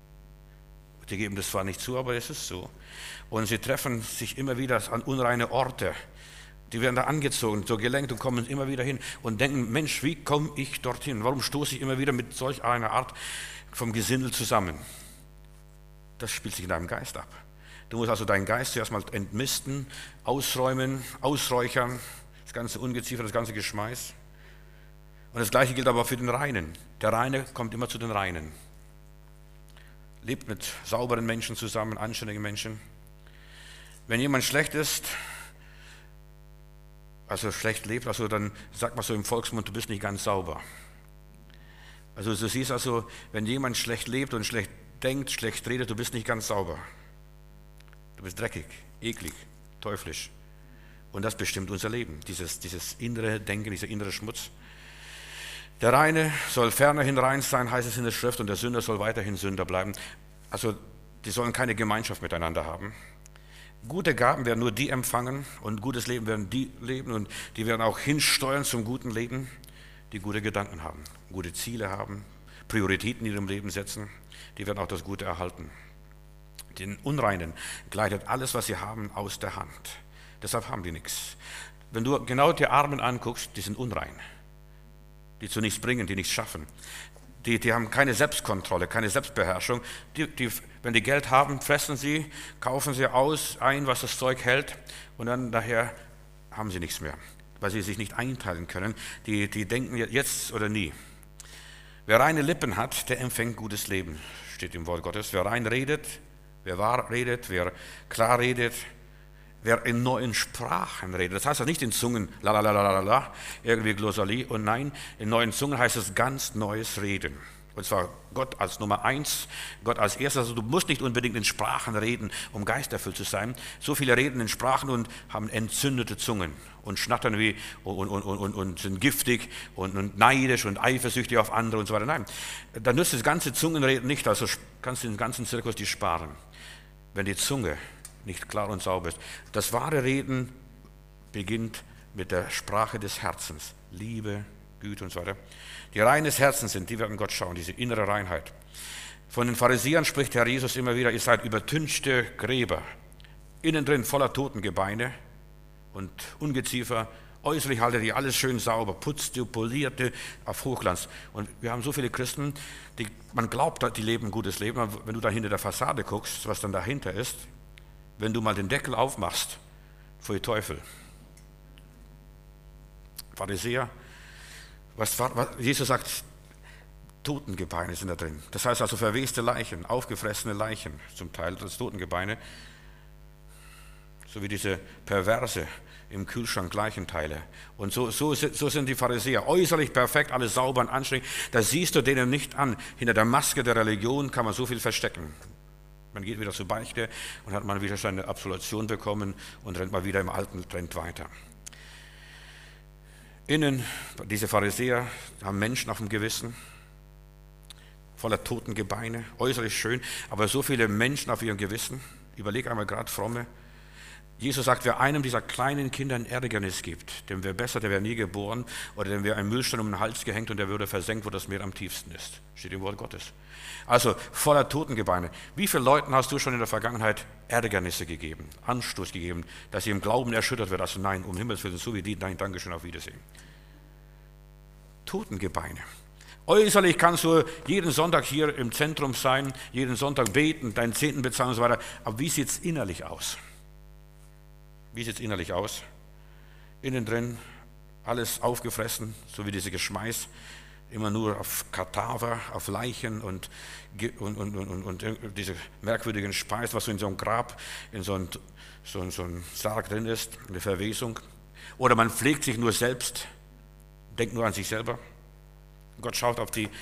Die geben das zwar nicht zu, aber es ist so. Und sie treffen sich immer wieder an unreine Orte. Die werden da angezogen, so gelenkt und kommen immer wieder hin und denken, Mensch, wie komme ich dorthin? Warum stoße ich immer wieder mit solch einer Art vom Gesindel zusammen? Das spielt sich in deinem Geist ab. Du musst also deinen Geist zuerst mal entmisten, ausräumen, ausräuchern, das ganze Ungeziefer, das ganze Geschmeiß. Und das Gleiche gilt aber für den Reinen. Der Reine kommt immer zu den Reinen. Lebt mit sauberen Menschen zusammen, anständigen Menschen. Wenn jemand schlecht ist, also schlecht lebt, also dann sagt man so im Volksmund, du bist nicht ganz sauber. Also du siehst also, wenn jemand schlecht lebt und schlecht denkt, schlecht redet, du bist nicht ganz sauber. Du bist dreckig, eklig, teuflisch. Und das bestimmt unser Leben, dieses, dieses innere Denken, dieser innere Schmutz. Der Reine soll fernerhin rein sein, heißt es in der Schrift, und der Sünder soll weiterhin Sünder bleiben. Also die sollen keine Gemeinschaft miteinander haben. Gute Gaben werden nur die empfangen und gutes Leben werden die leben und die werden auch hinsteuern zum guten Leben, die gute Gedanken haben, gute Ziele haben, Prioritäten in ihrem Leben setzen, die werden auch das Gute erhalten. Den Unreinen gleitet alles, was sie haben, aus der Hand. Deshalb haben die nichts. Wenn du genau die Armen anguckst, die sind unrein. Die zu nichts bringen, die nichts schaffen. Die, die haben keine Selbstkontrolle, keine Selbstbeherrschung. Die, die, wenn die Geld haben, fressen sie, kaufen sie aus, ein, was das Zeug hält und dann daher haben sie nichts mehr, weil sie sich nicht einteilen können. Die, die denken jetzt oder nie. Wer reine Lippen hat, der empfängt gutes Leben, steht im Wort Gottes. Wer rein redet, wer wahr redet, wer klar redet, wer in neuen Sprachen redet, das heißt ja nicht in Zungen, la la la la la la, irgendwie Glossali, und nein, in neuen Zungen heißt es ganz neues Reden. Und zwar Gott als Nummer eins, Gott als erstes. Also du musst nicht unbedingt in Sprachen reden, um geisterfüllt zu sein. So viele reden in Sprachen und haben entzündete Zungen und schnattern wie und, und, und, und sind giftig und, und neidisch und eifersüchtig auf andere und so weiter. Nein, da nützt das ganze Zungenreden nicht, also kannst du den ganzen Zirkus die sparen, wenn die Zunge nicht klar und sauber ist. Das wahre Reden beginnt mit der Sprache des Herzens. Liebe, Güte und so weiter. Die rein des Herzens sind, die werden Gott schauen, diese innere Reinheit. Von den Pharisäern spricht Herr Jesus immer wieder, ihr seid übertünchte Gräber, innen drin voller Totengebeine und Ungeziefer, äußerlich haltet ihr alles schön sauber, putzte, polierte, auf Hochglanz. Und wir haben so viele Christen, die, man glaubt, die leben ein gutes Leben, aber wenn du da hinter der Fassade guckst, was dann dahinter ist, wenn du mal den Deckel aufmachst, pfui Teufel. Pharisäer, was, was Jesus sagt, Totengebeine sind da drin. Das heißt also verweste Leichen, aufgefressene Leichen zum Teil, das Totengebeine, so wie diese Perverse im Kühlschrank Leichenteile. Und so, so, so sind die Pharisäer, äußerlich perfekt, alles sauber und anständig. Da siehst du denen nicht an. Hinter der Maske der Religion kann man so viel verstecken. Man geht wieder zur Beichte und hat mal wieder seine Absolution bekommen und rennt mal wieder im alten Trend weiter. Innen, diese Pharisäer haben Menschen auf dem Gewissen, voller Totengebeine, äußerlich schön, aber so viele Menschen auf ihrem Gewissen. Überleg einmal gerade Fromme. Jesus sagt, wer einem dieser kleinen Kinder ein Ärgernis gibt, dem wäre besser, der wäre nie geboren, oder dem wäre ein Müllstein um den Hals gehängt und der würde versenkt, wo das Meer am tiefsten ist. Steht im Wort Gottes. Also voller Totengebeine. Wie vielen Leuten hast du schon in der Vergangenheit Ärgernisse gegeben, Anstoß gegeben, dass sie im Glauben erschüttert wird? Also nein, um Himmels Willen, so wie die, nein, Dankeschön, auf Wiedersehen. Totengebeine. Äußerlich kannst du jeden Sonntag hier im Zentrum sein, jeden Sonntag beten, deinen Zehnten bezahlen und so weiter. Aber wie sieht es innerlich aus? Wie sieht es innerlich aus? Innen drin alles aufgefressen, so wie diese Geschmeiß, immer nur auf Kadaver, auf Leichen und, und, und, und, und diese merkwürdigen Speisen, was so in so einem Grab, in so einem, so, so einem Sarg drin ist, eine Verwesung. Oder man pflegt sich nur selbst, denkt nur an sich selber. Gott schaut auf die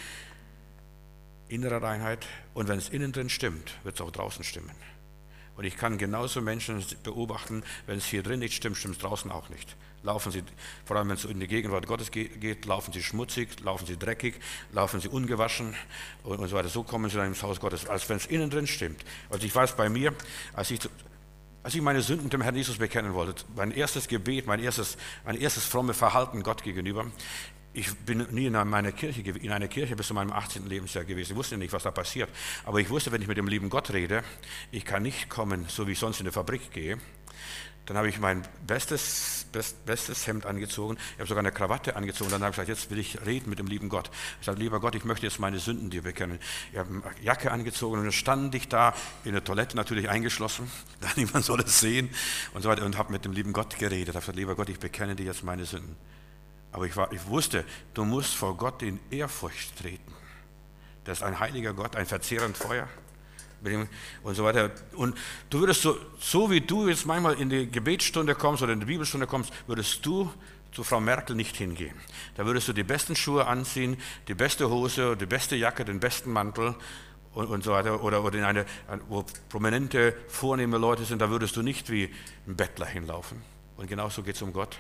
innere Reinheit und wenn es innen drin stimmt, wird es auch draußen stimmen. Und ich kann genauso Menschen beobachten, wenn es hier drin nicht stimmt, stimmt es draußen auch nicht. Laufen sie, vor allem wenn es in die Gegenwart Gottes geht, laufen sie schmutzig, laufen sie dreckig, laufen sie ungewaschen und, und so weiter. So kommen sie dann ins Haus Gottes, als wenn es innen drin stimmt. Also ich weiß bei mir, als ich, als ich meine Sünden dem Herrn Jesus bekennen wollte, mein erstes Gebet, mein erstes, mein erstes fromme Verhalten Gott gegenüber, ich bin nie in einer Kirche, in einer Kirche bis zu meinem achtzehnten Lebensjahr gewesen. Ich wusste nicht, was da passiert. Aber ich wusste, wenn ich mit dem lieben Gott rede, ich kann nicht kommen, so wie ich sonst in eine Fabrik gehe. Dann habe ich mein bestes, best, bestes Hemd angezogen. Ich habe sogar eine Krawatte angezogen. Dann habe ich gesagt, jetzt will ich reden mit dem lieben Gott. Ich sagte, lieber Gott, ich möchte jetzt meine Sünden dir bekennen. Ich habe eine Jacke angezogen und dann stand ich da in der Toilette natürlich eingeschlossen. Da niemand soll es sehen und so weiter. Und habe mit dem lieben Gott geredet. Ich habe gesagt, lieber Gott, ich bekenne dir jetzt meine Sünden. Aber ich, war, ich wusste, du musst vor Gott in Ehrfurcht treten. Das ist ein heiliger Gott, ein verzehrend Feuer und so weiter. Und du würdest so, so wie du jetzt manchmal in die Gebetsstunde kommst oder in die Bibelstunde kommst, würdest du zu Frau Merkel nicht hingehen. Da würdest du die besten Schuhe anziehen, die beste Hose, die beste Jacke, den besten Mantel und, und so weiter. Oder, oder in eine, wo prominente, vornehme Leute sind, da würdest du nicht wie ein Bettler hinlaufen. Und genauso geht es um Gott.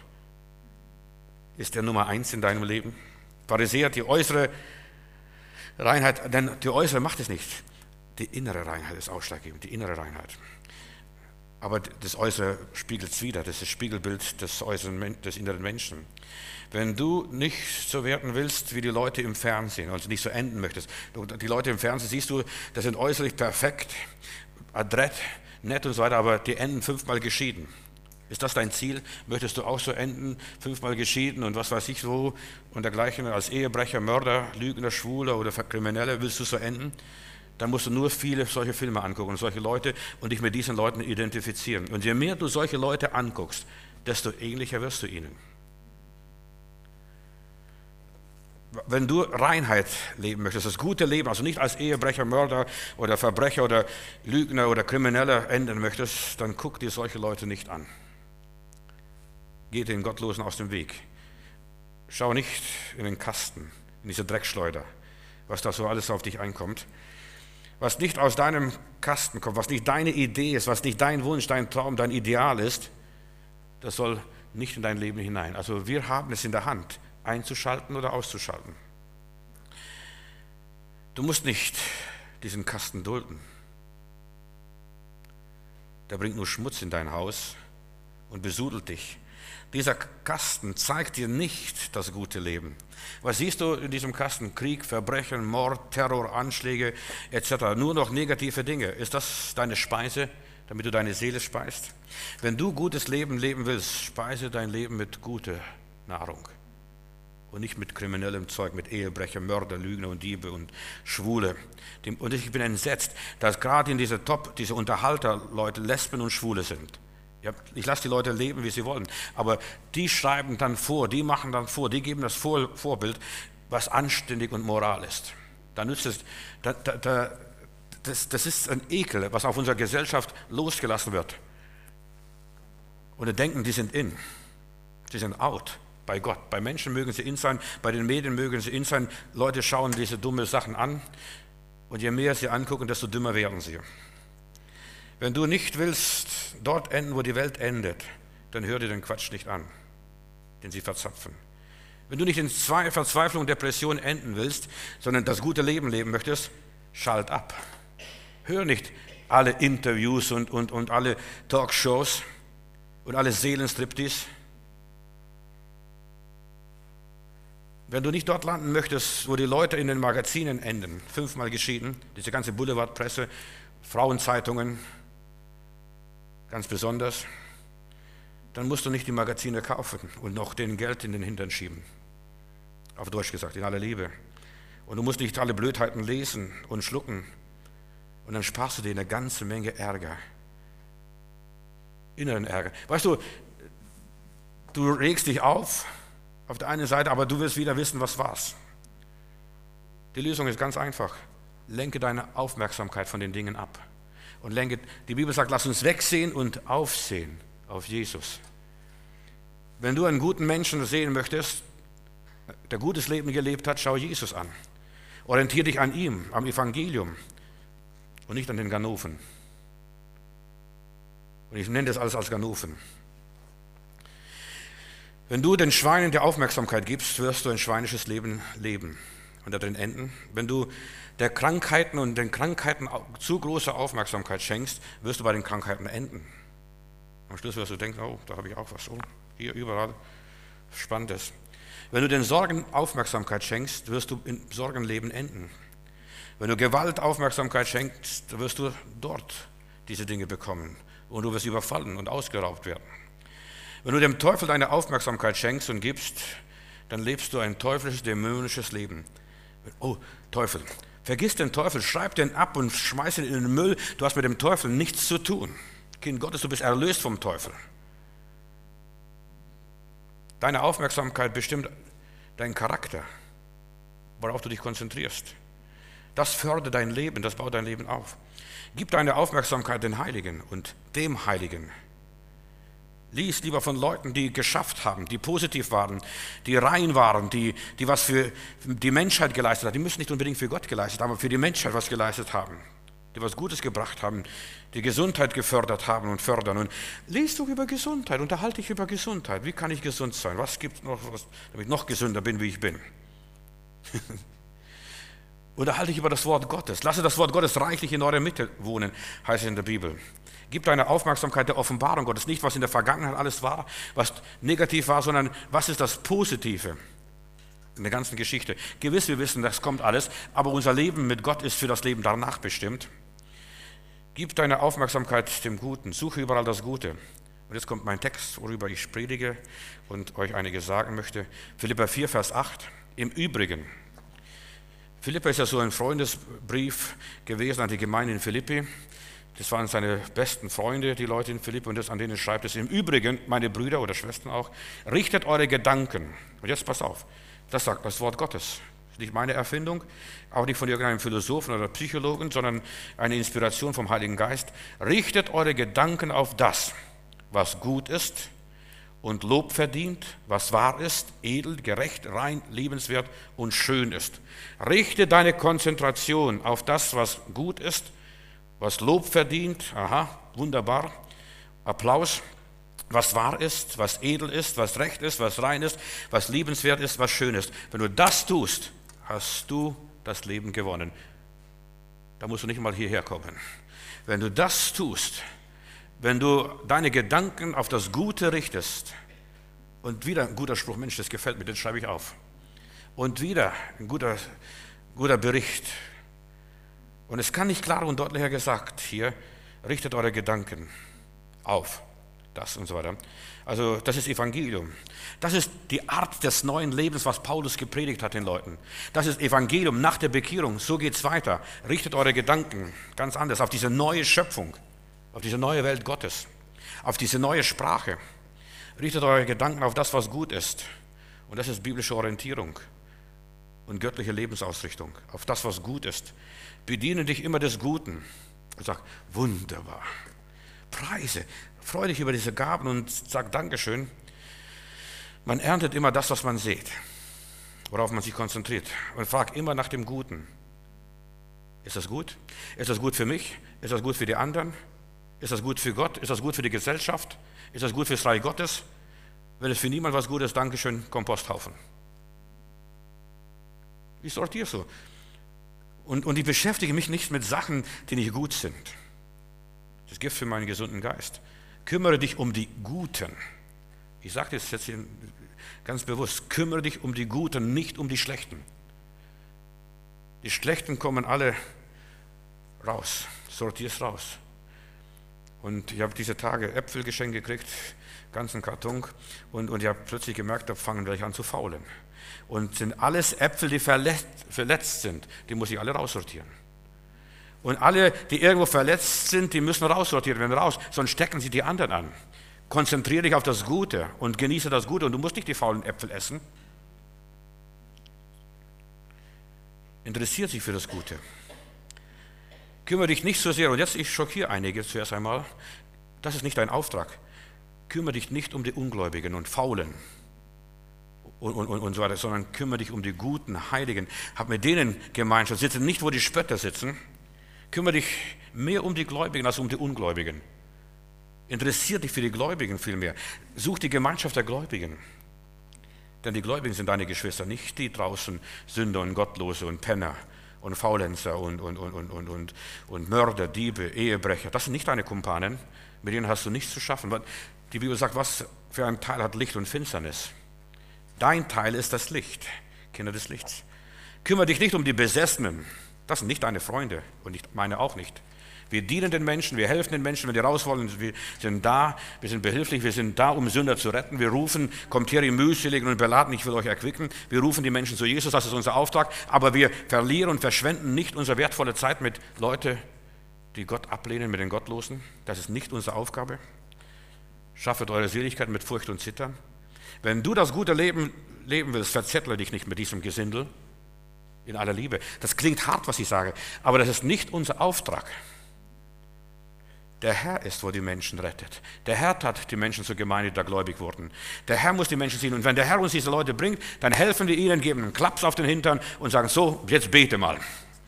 Ist der Nummer eins in deinem Leben? Pharisäer, die äußere Reinheit, denn die äußere macht es nicht. Die innere Reinheit ist ausschlaggebend, die innere Reinheit. Aber das Äußere spiegelt es wieder, das ist das Spiegelbild des, äußeren, des inneren Menschen. Wenn du nicht so werden willst wie die Leute im Fernsehen, also nicht so enden möchtest, die Leute im Fernsehen siehst du, das sind äußerlich perfekt, adrett, nett und so weiter, aber die enden fünfmal geschieden. Ist das dein Ziel? Möchtest du auch so enden, fünfmal geschieden und was weiß ich wo und dergleichen, als Ehebrecher, Mörder, Lügner, Schwuler oder Kriminelle, willst du so enden? Dann musst du nur viele solche Filme angucken und solche Leute und dich mit diesen Leuten identifizieren. Und je mehr du solche Leute anguckst, desto ähnlicher wirst du ihnen. Wenn du Reinheit leben möchtest, das gute Leben, also nicht als Ehebrecher, Mörder oder Verbrecher oder Lügner oder Krimineller enden möchtest, dann guck dir solche Leute nicht an. Geh den Gottlosen aus dem Weg. Schau nicht in den Kasten, in diese Dreckschleuder. was da so alles auf dich einkommt. Was nicht aus deinem Kasten kommt, was nicht deine Idee ist, was nicht dein Wunsch, dein Traum, dein Ideal ist, das soll nicht in dein Leben hinein. Also wir haben es in der Hand, einzuschalten oder auszuschalten. Du musst nicht diesen Kasten dulden. Der bringt nur Schmutz in dein Haus und besudelt dich. Dieser Kasten zeigt dir nicht das gute Leben. Was siehst du in diesem Kasten? Krieg, Verbrechen, Mord, Terror, Anschläge et cetera. Nur noch negative Dinge. Ist das deine Speise, damit du deine Seele speist? Wenn du gutes Leben leben willst, speise dein Leben mit guter Nahrung. Und nicht mit kriminellem Zeug, mit Ehebrecher, Mörder, Lügner und Diebe und Schwule. Und ich bin entsetzt, dass gerade in diese Top, diese Unterhalterleute Lesben und Schwule sind. Ich lasse die Leute leben, wie sie wollen. Aber die schreiben dann vor, die machen dann vor, die geben das vor, Vorbild, was anständig und moral ist. Da nützt es, da, da, da, das, das ist ein Ekel, was auf unserer Gesellschaft losgelassen wird. Und die denken, die sind in, die sind out. Bei Gott. Bei Menschen mögen sie in sein, bei den Medien mögen sie in sein. Leute schauen diese dumme Sachen an und je mehr sie angucken, desto dümmer werden sie. Wenn du nicht willst, dort enden, wo die Welt endet, dann hör dir den Quatsch nicht an, den sie verzapfen. Wenn du nicht in Verzweiflung und Depression enden willst, sondern das gute Leben leben möchtest, schalt ab. Hör nicht alle Interviews und, und, und alle Talkshows und alle Seelenstriptease. Wenn du nicht dort landen möchtest, wo die Leute in den Magazinen enden, fünfmal geschieden, diese ganze Boulevardpresse, Frauenzeitungen, ganz besonders, dann musst du nicht die Magazine kaufen und noch den Geld in den Hintern schieben. Auf Deutsch gesagt, in aller Liebe. Und du musst nicht alle Blödheiten lesen und schlucken. Und dann sparst du dir eine ganze Menge Ärger. Inneren Ärger. Weißt du, du regst dich auf, auf der einen Seite, aber du willst wieder wissen, was war's. Die Lösung ist ganz einfach. Lenke deine Aufmerksamkeit von den Dingen ab. Und lenke, die Bibel sagt, lass uns wegsehen und aufsehen auf Jesus. Wenn du einen guten Menschen sehen möchtest, der gutes Leben gelebt hat, schau Jesus an. Orientiere dich an ihm, am Evangelium und nicht an den Ganoven. Und ich nenne das alles als Ganoven. Wenn du den Schweinen die Aufmerksamkeit gibst, wirst du ein schweinisches Leben leben und darin enden. Wenn du der Krankheiten und den Krankheiten zu große Aufmerksamkeit schenkst, wirst du bei den Krankheiten enden. Am Schluss wirst du denken, oh, da habe ich auch was. Oh, hier überall Spannendes. Wenn du den Sorgen Aufmerksamkeit schenkst, wirst du im Sorgenleben enden. Wenn du Gewalt Aufmerksamkeit schenkst, wirst du dort diese Dinge bekommen und du wirst überfallen und ausgeraubt werden. Wenn du dem Teufel deine Aufmerksamkeit schenkst und gibst, dann lebst du ein teuflisches, dämonisches Leben. Oh, Teufel. Vergiss den Teufel, schreib den ab und schmeiß ihn in den Müll. Du hast mit dem Teufel nichts zu tun. Kind Gottes, du bist erlöst vom Teufel. Deine Aufmerksamkeit bestimmt deinen Charakter, worauf du dich konzentrierst. Das fördert dein Leben, das baut dein Leben auf. Gib deine Aufmerksamkeit den Heiligen und dem Heiligen. Lies lieber von Leuten, die geschafft haben, die positiv waren, die rein waren, die, die was für die Menschheit geleistet haben. Die müssen nicht unbedingt für Gott geleistet haben, aber für die Menschheit was geleistet haben. Die was Gutes gebracht haben, die Gesundheit gefördert haben und fördern. Und lies doch über Gesundheit, unterhalte dich über Gesundheit. Wie kann ich gesund sein? Was gibt es noch, was, damit ich noch gesünder bin, wie ich bin? Unterhalte dich über das Wort Gottes. Lasse das Wort Gottes reichlich in eurer Mitte wohnen, heißt es in der Bibel. Gib deine Aufmerksamkeit der Offenbarung Gottes, nicht was in der Vergangenheit alles war, was negativ war, sondern was ist das Positive in der ganzen Geschichte. Gewiss, wir wissen, das kommt alles, aber unser Leben mit Gott ist für das Leben danach bestimmt. Gib deine Aufmerksamkeit dem Guten, suche überall das Gute. Und jetzt kommt mein Text, worüber ich predige und euch einiges sagen möchte. Philipper vier, Vers acht. Im Übrigen. Philipper ist ja so ein Freundesbrief gewesen an die Gemeinde in Philippi. Das waren seine besten Freunde, die Leute in Philippi, und das, an denen schreibt es. Im Übrigen, meine Brüder oder Schwestern auch, richtet eure Gedanken. Und jetzt pass auf, das sagt das Wort Gottes. Das ist nicht meine Erfindung, auch nicht von irgendeinem Philosophen oder Psychologen, sondern eine Inspiration vom Heiligen Geist. Richtet eure Gedanken auf das, was gut ist und Lob verdient, was wahr ist, edel, gerecht, rein, liebenswert und schön ist. Richte deine Konzentration auf das, was gut ist, was Lob verdient, aha, wunderbar, Applaus, was wahr ist, was edel ist, was recht ist, was rein ist, was liebenswert ist, was schön ist. Wenn du das tust, hast du das Leben gewonnen. Da musst du nicht mal hierher kommen. Wenn du das tust, wenn du deine Gedanken auf das Gute richtest, und wieder ein guter Spruch, Mensch, das gefällt mir, den schreibe ich auf. Und wieder ein guter, guter Bericht. Und es kann nicht klarer und deutlicher gesagt hier, richtet eure Gedanken auf das und so weiter. Also das ist Evangelium. Das ist die Art des neuen Lebens, was Paulus gepredigt hat den Leuten. Das ist Evangelium nach der Bekehrung. So geht es weiter. Richtet eure Gedanken ganz anders auf diese neue Schöpfung, auf diese neue Welt Gottes, auf diese neue Sprache. Richtet eure Gedanken auf das, was gut ist. Und das ist biblische Orientierung und göttliche Lebensausrichtung. Auf das, was gut ist. Bediene dich immer des Guten. Und sag, wunderbar. Preise. Freu dich über diese Gaben und sag Dankeschön. Man erntet immer das, was man sät, worauf man sich konzentriert. Und frag immer nach dem Guten. Ist das gut? Ist das gut für mich? Ist das gut für die anderen? Ist das gut für Gott? Ist das gut für die Gesellschaft? Ist das gut für das Reich Gottes? Wenn es für niemand was Gutes ist, Dankeschön, Komposthaufen. Ich sortiere so. Und, und ich beschäftige mich nicht mit Sachen, die nicht gut sind. Das ist Gift für meinen gesunden Geist. Kümmere dich um die Guten. Ich sage das jetzt hier ganz bewusst. Kümmere dich um die Guten, nicht um die Schlechten. Die Schlechten kommen alle raus. Sortier es raus. Und ich habe diese Tage Äpfel geschenkt gekriegt, ganzen Karton. Und, und ich habe plötzlich gemerkt, da fangen welche an zu faulen. Und sind alles Äpfel, die verletzt, verletzt sind, die muss ich alle raussortieren. Und alle, die irgendwo verletzt sind, die müssen raussortiert werden, raus, sonst stecken sie die anderen an. Konzentriere dich auf das Gute und genieße das Gute und du musst nicht die faulen Äpfel essen. Interessiert sich für das Gute. Kümmere dich nicht so sehr, und jetzt ich schockiere einige zuerst einmal, das ist nicht dein Auftrag. Kümmere dich nicht um die Ungläubigen und Faulen und, und, und, und so weiter, sondern kümmere dich um die guten, Heiligen. Hab mit denen Gemeinschaft, sitze nicht, wo die Spötter sitzen. Kümmere dich mehr um die Gläubigen als um die Ungläubigen. Interessiert dich für die Gläubigen vielmehr. Such die Gemeinschaft der Gläubigen. Denn die Gläubigen sind deine Geschwister, nicht die draußen Sünder und Gottlose und Penner und Faulenzer und, und, und, und, und, und, und Mörder, Diebe, Ehebrecher. Das sind nicht deine Kumpanen, mit denen hast du nichts zu schaffen. Die Bibel sagt, was für ein Teil hat Licht und Finsternis? Dein Teil ist das Licht, Kinder des Lichts. Kümmere dich nicht um die Besessenen. Das sind nicht deine Freunde und ich meine auch nicht. Wir dienen den Menschen, wir helfen den Menschen, wenn die raus wollen. Wir sind da, wir sind behilflich, wir sind da, um Sünder zu retten. Wir rufen, kommt her, ihr mühseligen und beladen, ich will euch erquicken. Wir rufen die Menschen zu Jesus, das ist unser Auftrag. Aber wir verlieren und verschwenden nicht unsere wertvolle Zeit mit Leuten, die Gott ablehnen, mit den Gottlosen. Das ist nicht unsere Aufgabe. Schaffet eure Seligkeit mit Furcht und Zittern. Wenn du das gute Leben leben willst, verzettle dich nicht mit diesem Gesindel. In aller Liebe. Das klingt hart, was ich sage, aber das ist nicht unser Auftrag. Der Herr ist, wo die Menschen rettet. Der Herr hat die Menschen zur Gemeinde, die da gläubig wurden. Der Herr muss die Menschen sehen. Und wenn der Herr uns diese Leute bringt, dann helfen wir ihnen, geben einen Klaps auf den Hintern und sagen, so, jetzt bete mal.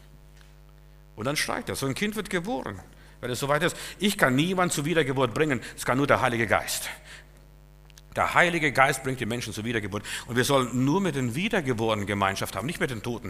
Und dann schreit er. So ein Kind wird geboren, wenn es soweit ist. Ich kann niemanden zur Wiedergeburt bringen, es kann nur der Heilige Geist. Der Heilige Geist bringt die Menschen zur Wiedergeburt. Und wir sollen nur mit den Wiedergeborenen Gemeinschaft haben, nicht mit den Toten.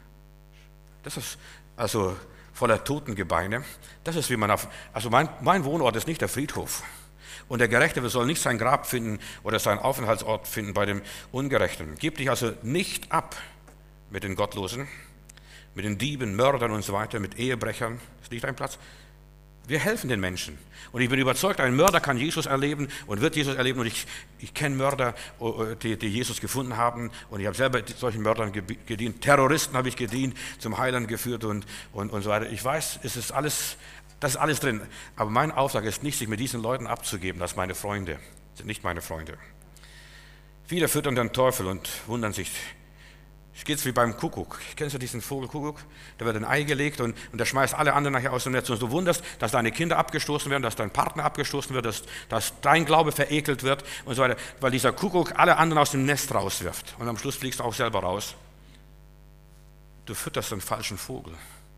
Das ist also voller Totengebeine. Das ist, wie man auf, also mein, mein Wohnort ist nicht der Friedhof. Und der Gerechte soll nicht sein Grab finden oder seinen Aufenthaltsort finden bei dem Ungerechten. Gib dich also nicht ab mit den Gottlosen, mit den Dieben, Mördern und so weiter, mit Ehebrechern. Das ist nicht dein Platz. Wir helfen den Menschen. Und ich bin überzeugt, ein Mörder kann Jesus erleben und wird Jesus erleben. Und ich, ich kenne Mörder, die, die Jesus gefunden haben. Und ich habe selber solchen Mördern gedient. Terroristen habe ich gedient, zum Heiland geführt und, und, und so weiter. Ich weiß, es ist alles, das ist alles drin. Aber mein Auftrag ist nicht, sich mit diesen Leuten abzugeben. Das sind meine Freunde, das sind nicht meine Freunde. Viele füttern den Teufel und wundern sich, Es geht wie beim Kuckuck. Kennst du diesen Vogel Kuckuck? Da wird ein Ei gelegt und, und der schmeißt alle anderen nachher aus dem Netz. Und du wunderst, dass deine Kinder abgestoßen werden, dass dein Partner abgestoßen wird, dass, dass dein Glaube verekelt wird und so weiter. Weil dieser Kuckuck alle anderen aus dem Nest rauswirft. Und am Schluss fliegst du auch selber raus. Du fütterst einen falschen Vogel.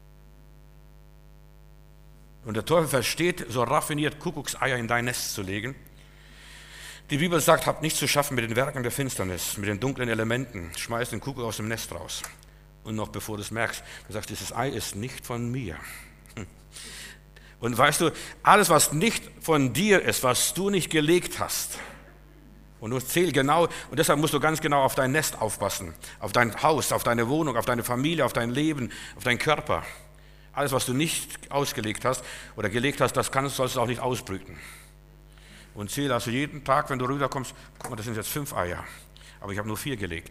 Und der Teufel versteht, so raffiniert Kuckuckseier in dein Nest zu legen. Die Bibel sagt, habt nichts zu schaffen mit den Werken der Finsternis, mit den dunklen Elementen. Schmeiß den Kuckuck aus dem Nest raus. Und noch bevor du es merkst, du sagst, dieses Ei ist nicht von mir. Und weißt du, alles, was nicht von dir ist, was du nicht gelegt hast, und du zähl genau, und deshalb musst du ganz genau auf dein Nest aufpassen, auf dein Haus, auf deine Wohnung, auf deine Familie, auf dein Leben, auf deinen Körper. Alles, was du nicht ausgelegt hast oder gelegt hast, das kannst, sollst du auch nicht ausbrüten. Und zähle also jeden Tag, wenn du rüberkommst, guck mal, das sind jetzt fünf Eier, aber ich habe nur vier gelegt.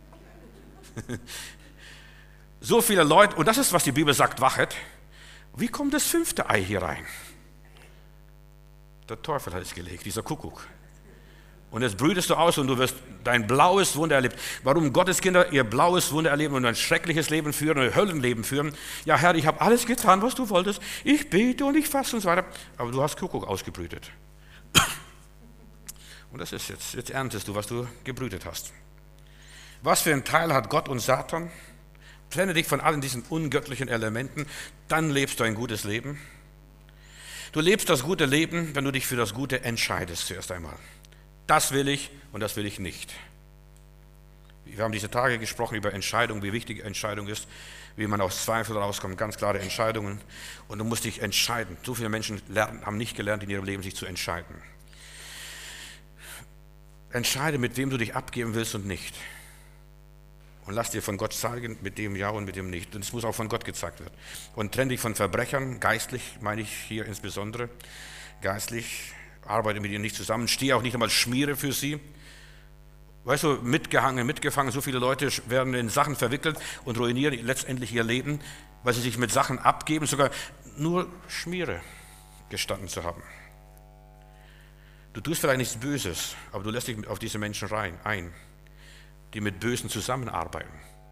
So viele Leute, und das ist, was die Bibel sagt, wachet. Wie kommt das fünfte Ei hier rein? Der Teufel hat es gelegt, dieser Kuckuck. Und jetzt brütest du aus und du wirst dein blaues Wunder erleben. Warum Gottes Kinder ihr blaues Wunder erleben und ein schreckliches Leben führen, ein Höllenleben führen? Ja, Herr, ich habe alles getan, was du wolltest. Ich bete und ich faste und so weiter. Aber du hast Kuckuck ausgebrütet. Und das ist jetzt, jetzt erntest du, was du gebrütet hast. Was für einen Teil hat Gott und Satan? Trenne dich von allen diesen ungöttlichen Elementen, dann lebst du ein gutes Leben. Du lebst das gute Leben, wenn du dich für das Gute entscheidest zuerst einmal. Das will ich und das will ich nicht. Wir haben diese Tage gesprochen über Entscheidungen, wie wichtig Entscheidung ist, wie man aus Zweifel rauskommt, ganz klare Entscheidungen. Und du musst dich entscheiden. So viele Menschen lernen, haben nicht gelernt, in ihrem Leben sich zu entscheiden. Entscheide, mit wem du dich abgeben willst und nicht. Und lass dir von Gott zeigen, mit dem ja und mit dem nicht. Und es muss auch von Gott gezeigt werden. Und trenne dich von Verbrechern, geistlich meine ich hier insbesondere. Geistlich, arbeite mit ihnen nicht zusammen, stehe auch nicht einmal Schmiere für sie. Weißt du, mitgehangen, mitgefangen, so viele Leute werden in Sachen verwickelt und ruinieren letztendlich ihr Leben, weil sie sich mit Sachen abgeben, sogar nur Schmiere gestanden zu haben. Du tust vielleicht nichts Böses, aber du lässt dich auf diese Menschen rein, ein, die mit Bösen zusammenarbeiten.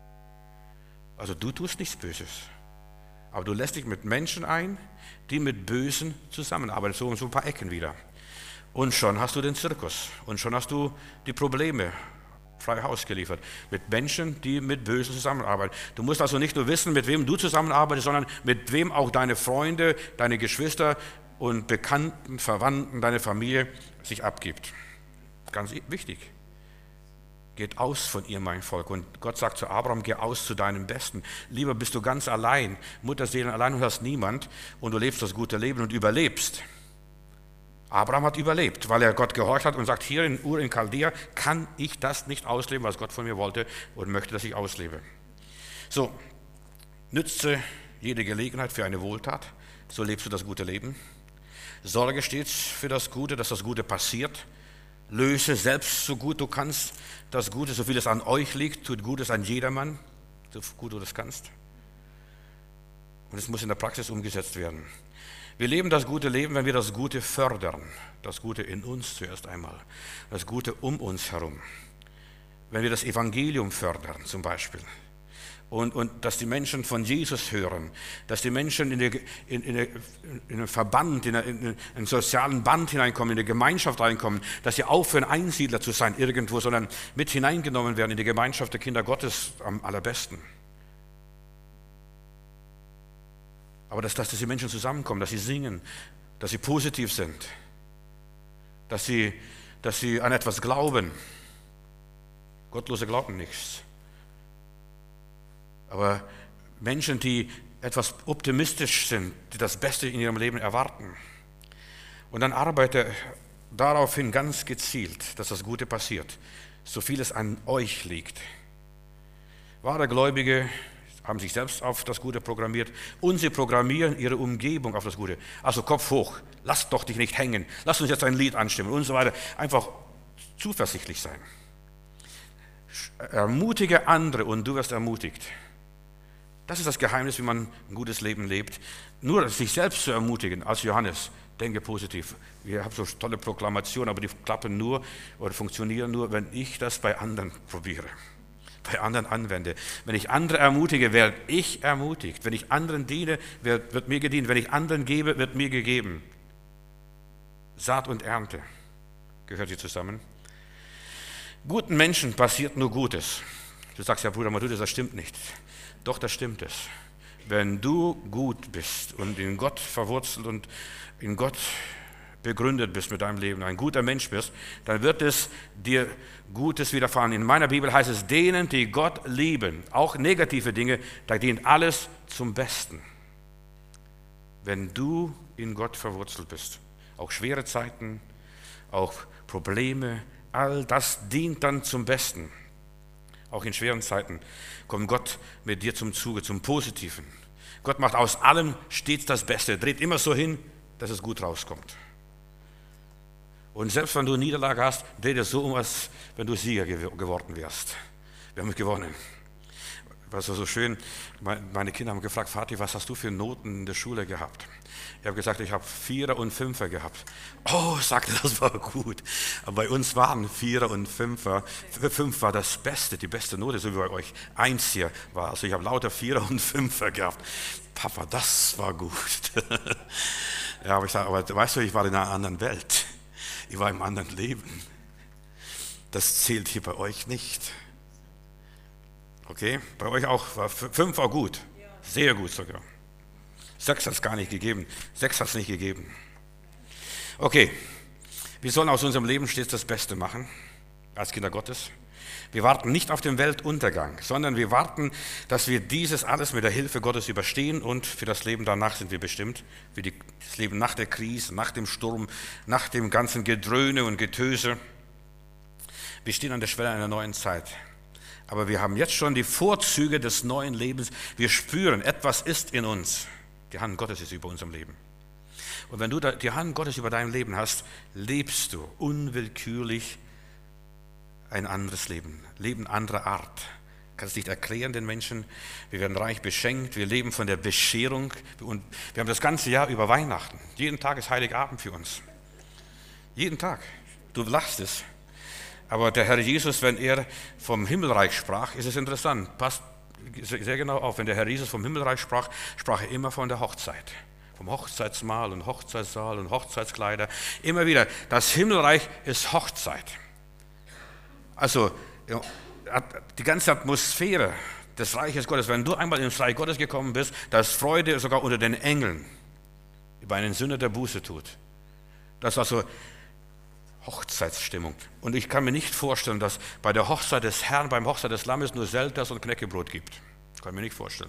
Also du tust nichts Böses, aber du lässt dich mit Menschen ein, die mit Bösen zusammenarbeiten, so und so ein paar Ecken wieder. Und schon hast du den Zirkus und schon hast du die Probleme frei Haus geliefert mit Menschen, die mit Bösen zusammenarbeiten. Du musst also nicht nur wissen, mit wem du zusammenarbeitest, sondern mit wem auch deine Freunde, deine Geschwister und Bekannten, Verwandten, deine Familie sich abgibt. Ganz wichtig. Geht aus von ihr, mein Volk. Und Gott sagt zu Abraham, geh aus zu deinem Besten. Lieber bist du ganz allein, Mutterseelen allein und hast niemand und du lebst das gute Leben und überlebst. Abraham hat überlebt, weil er Gott gehorcht hat und sagt, hier in Ur in Chaldea kann ich das nicht ausleben, was Gott von mir wollte und möchte, dass ich auslebe. So, nütze jede Gelegenheit für eine Wohltat, so lebst du das gute Leben. Sorge stets für das Gute, dass das Gute passiert. Löse selbst so gut du kannst das Gute, so viel es an euch liegt, tut Gutes an jedermann, so gut du das kannst. Und es muss in der Praxis umgesetzt werden. Wir leben das gute Leben, wenn wir das Gute fördern. Das Gute in uns zuerst einmal. Das Gute um uns herum. Wenn wir das Evangelium fördern zum Beispiel. Und, und dass die Menschen von Jesus hören. Dass die Menschen in, die, in, in, in einen Verband, in, eine, in einen sozialen Band hineinkommen, in eine Gemeinschaft reinkommen. Dass sie aufhören, Einsiedler zu sein irgendwo, sondern mit hineingenommen werden in die Gemeinschaft der Kinder Gottes am allerbesten. Aber dass, dass die Menschen zusammenkommen, dass sie singen, dass sie positiv sind, dass sie, dass sie an etwas glauben. Gottlose glauben nichts. Aber Menschen, die etwas optimistisch sind, die das Beste in ihrem Leben erwarten. Und dann arbeite daraufhin ganz gezielt, dass das Gute passiert, so viel es an euch liegt. Wahre Gläubige haben sich selbst auf das Gute programmiert und sie programmieren ihre Umgebung auf das Gute. Also Kopf hoch, lass doch dich nicht hängen, lass uns jetzt ein Lied anstimmen und so weiter. Einfach zuversichtlich sein. Ermutige andere und du wirst ermutigt. Das ist das Geheimnis, wie man ein gutes Leben lebt. Nur sich selbst zu ermutigen, als Johannes, denke positiv. Wir haben so tolle Proklamationen, aber die klappen nur oder funktionieren nur, wenn ich das bei anderen probiere. bei anderen anwende. Wenn ich andere ermutige, werde ich ermutigt. Wenn ich anderen diene, wird, wird mir gedient. Wenn ich anderen gebe, wird mir gegeben. Saat und Ernte gehört hier zusammen. Guten Menschen passiert nur Gutes. Du sagst ja, Bruder Matthäus, das stimmt nicht. Doch, das stimmt es. Wenn du gut bist und in Gott verwurzelt und in Gott begründet bist mit deinem Leben, ein guter Mensch bist, dann wird es dir Gutes widerfahren. In meiner Bibel heißt es, denen, die Gott lieben, auch negative Dinge, da dient alles zum Besten. Wenn du in Gott verwurzelt bist, auch schwere Zeiten, auch Probleme, all das dient dann zum Besten. Auch in schweren Zeiten kommt Gott mit dir zum Zuge, zum Positiven. Gott macht aus allem stets das Beste, dreht immer so hin, dass es gut rauskommt. Und selbst wenn du Niederlage hast, dreht es so um, als wenn du Sieger geworden wärst. Wir haben gewonnen. Das war so schön. Meine Kinder haben gefragt, Vati, was hast du für Noten in der Schule gehabt? Ich habe gesagt, ich habe Vierer und Fünfer gehabt. Oh, sagte, das war gut. Aber bei uns waren Vierer und Fünfer. Fünf war das Beste, die beste Note, so wie bei euch eins hier war. Also ich habe lauter Vierer und Fünfer gehabt. Papa, das war gut. Ja, aber ich sage, aber weißt du, ich war in einer anderen Welt. Ich war im anderen Leben. Das zählt hier bei euch nicht. Okay, bei euch auch, war fünf war gut, sehr gut sogar. Sechs hat es gar nicht gegeben, sechs hat es nicht gegeben. Okay, wir sollen aus unserem Leben stets das Beste machen, als Kinder Gottes. Wir warten nicht auf den Weltuntergang, sondern wir warten, dass wir dieses alles mit der Hilfe Gottes überstehen und für das Leben danach sind wir bestimmt, für die, das Leben nach der Krise, nach dem Sturm, nach dem ganzen Gedröhne und Getöse. Wir stehen an der Schwelle einer neuen Zeit. Aber wir haben jetzt schon die Vorzüge des neuen Lebens. Wir spüren, etwas ist in uns. Die Hand Gottes ist über unserem Leben. Und wenn du die Hand Gottes über deinem Leben hast, lebst du unwillkürlich ein anderes Leben. Leben anderer Art. Kannst nicht erklären den Menschen. Wir werden reich beschenkt. Wir leben von der Bescherung. Und wir haben das ganze Jahr über Weihnachten. Jeden Tag ist Heiligabend für uns. Jeden Tag. Du lachst es. Aber der Herr Jesus, wenn er vom Himmelreich sprach, ist es interessant, passt sehr genau auf, wenn der Herr Jesus vom Himmelreich sprach, sprach er immer von der Hochzeit. Vom Hochzeitsmahl und Hochzeitssaal und Hochzeitskleider. Immer wieder, das Himmelreich ist Hochzeit. Also die ganze Atmosphäre des Reiches Gottes, wenn du einmal ins Reich Gottes gekommen bist, da ist Freude sogar unter den Engeln über einen Sünder, der Buße tut. Das ist also Hochzeitsstimmung. Und ich kann mir nicht vorstellen, dass bei der Hochzeit des Herrn, beim Hochzeit des Lammes nur Selters und Knäckebrot gibt. Das kann ich mir nicht vorstellen.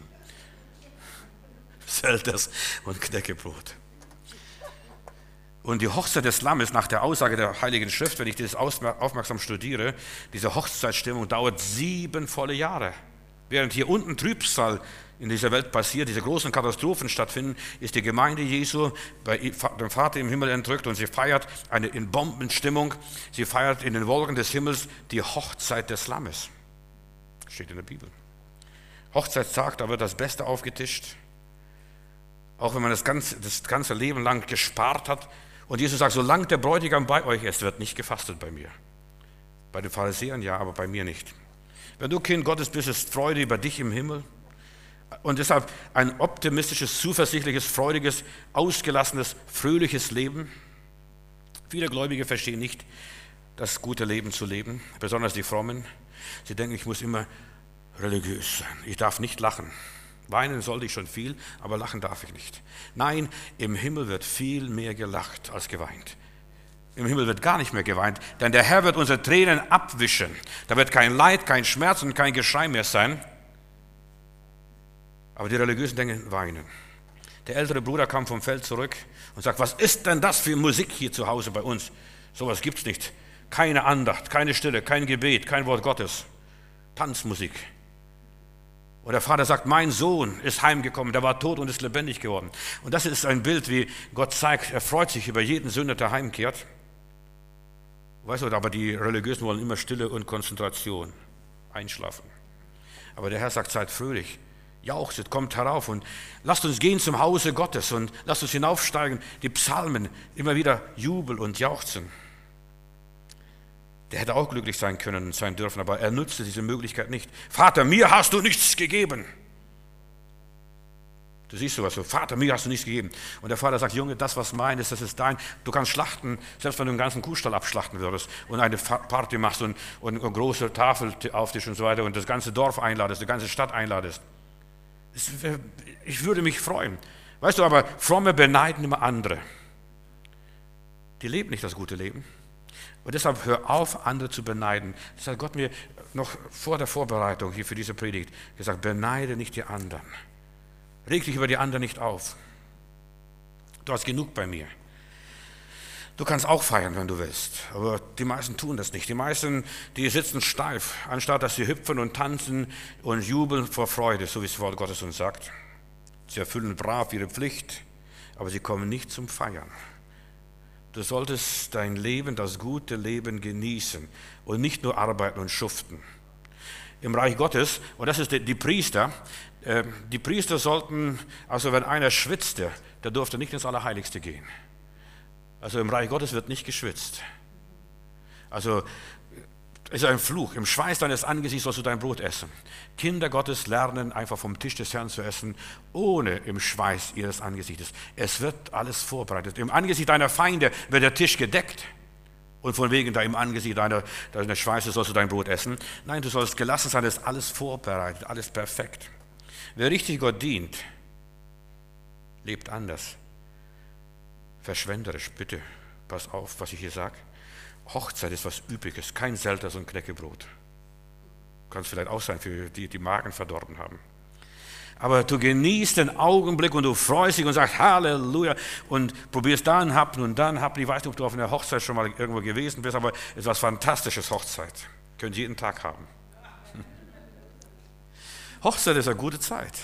Selters und Knäckebrot. Und die Hochzeit des Lammes, nach der Aussage der Heiligen Schrift, wenn ich das aufmerksam studiere, diese Hochzeitsstimmung dauert sieben volle Jahre. Während hier unten Trübsal in dieser Welt passiert, diese großen Katastrophen stattfinden, ist die Gemeinde Jesu bei dem Vater im Himmel entrückt und sie feiert eine in Bombenstimmung, sie feiert in den Wolken des Himmels die Hochzeit des Lammes. Steht in der Bibel. Hochzeitstag, da wird das Beste aufgetischt, auch wenn man das ganze, das ganze Leben lang gespart hat. Und Jesus sagt, solange der Bräutigam bei euch ist, wird nicht gefastet bei mir. Bei den Pharisäern ja, aber bei mir nicht. Wenn du Kind Gottes bist, ist Freude über dich im Himmel. Und deshalb ein optimistisches, zuversichtliches, freudiges, ausgelassenes, fröhliches Leben. Viele Gläubige verstehen nicht, das gute Leben zu leben, besonders die Frommen. Sie denken, ich muss immer religiös sein. Ich darf nicht lachen. Weinen sollte ich schon viel, aber lachen darf ich nicht. Nein, im Himmel wird viel mehr gelacht als geweint. Im Himmel wird gar nicht mehr geweint, denn der Herr wird unsere Tränen abwischen. Da wird kein Leid, kein Schmerz und kein Geschrei mehr sein. Aber die Religiösen denken, weinen. Der ältere Bruder kam vom Feld zurück und sagt, was ist denn das für Musik hier zu Hause bei uns? Sowas gibt es nicht. Keine Andacht, keine Stille, kein Gebet, kein Wort Gottes. Tanzmusik. Und der Vater sagt, mein Sohn ist heimgekommen, der war tot und ist lebendig geworden. Und das ist ein Bild, wie Gott zeigt, er freut sich über jeden Sünder, der heimkehrt. Weißt du, aber die Religiösen wollen immer Stille und Konzentration, einschlafen. Aber der Herr sagt, seid fröhlich, jauchzet, kommt herauf und lasst uns gehen zum Hause Gottes und lasst uns hinaufsteigen, die Psalmen, immer wieder Jubel und Jauchzen. Der hätte auch glücklich sein können und sein dürfen, aber er nutzte diese Möglichkeit nicht. Vater, mir hast du nichts gegeben. Du siehst sowas so, Vater, mir hast du nichts gegeben. Und der Vater sagt, Junge, das, was mein ist, das ist dein. Du kannst schlachten, selbst wenn du einen ganzen Kuhstall abschlachten würdest und eine Party machst und, und eine große Tafel auftischst und so weiter und das ganze Dorf einladest, die ganze Stadt einladest. Ich würde mich freuen. Weißt du, aber Fromme beneiden immer andere. Die leben nicht das gute Leben. Und deshalb hör auf, andere zu beneiden. Das hat Gott mir noch vor der Vorbereitung hier für diese Predigt gesagt, beneide nicht die anderen. Reg dich über die anderen nicht auf. Du hast genug bei mir. Du kannst auch feiern, wenn du willst. Aber die meisten tun das nicht. Die meisten, die sitzen steif, anstatt dass sie hüpfen und tanzen und jubeln vor Freude, so wie es das Wort Gottes uns sagt. Sie erfüllen brav ihre Pflicht, aber sie kommen nicht zum Feiern. Du solltest dein Leben, das gute Leben genießen und nicht nur arbeiten und schuften. Im Reich Gottes, und das ist die, die Priester, äh, die Priester sollten, also wenn einer schwitzte, der durfte nicht ins Allerheiligste gehen. Also im Reich Gottes wird nicht geschwitzt. Also es ist ein Fluch. Im Schweiß deines Angesichts sollst du dein Brot essen. Kinder Gottes lernen einfach vom Tisch des Herrn zu essen, ohne im Schweiß ihres Angesichtes. Es wird alles vorbereitet. Im Angesicht deiner Feinde wird der Tisch gedeckt. Und von wegen da im Angesicht deiner, deiner Schweiße sollst du dein Brot essen. Nein, du sollst gelassen sein, es ist alles vorbereitet, alles perfekt. Wer richtig Gott dient, lebt anders. Verschwenderisch, bitte, pass auf, was ich hier sage. Hochzeit ist was Übriges, kein Selters und Knäckebrot. Kann es vielleicht auch sein, für die, die Magen verdorben haben. Aber du genießt den Augenblick und du freust dich und sagst Halleluja und probierst da einen Happen und dann Happen. Ich weiß nicht, ob du auf einer Hochzeit schon mal irgendwo gewesen bist, aber es ist was Fantastisches, Hochzeit. Können Sie jeden Tag haben. Hochzeit ist eine gute Zeit.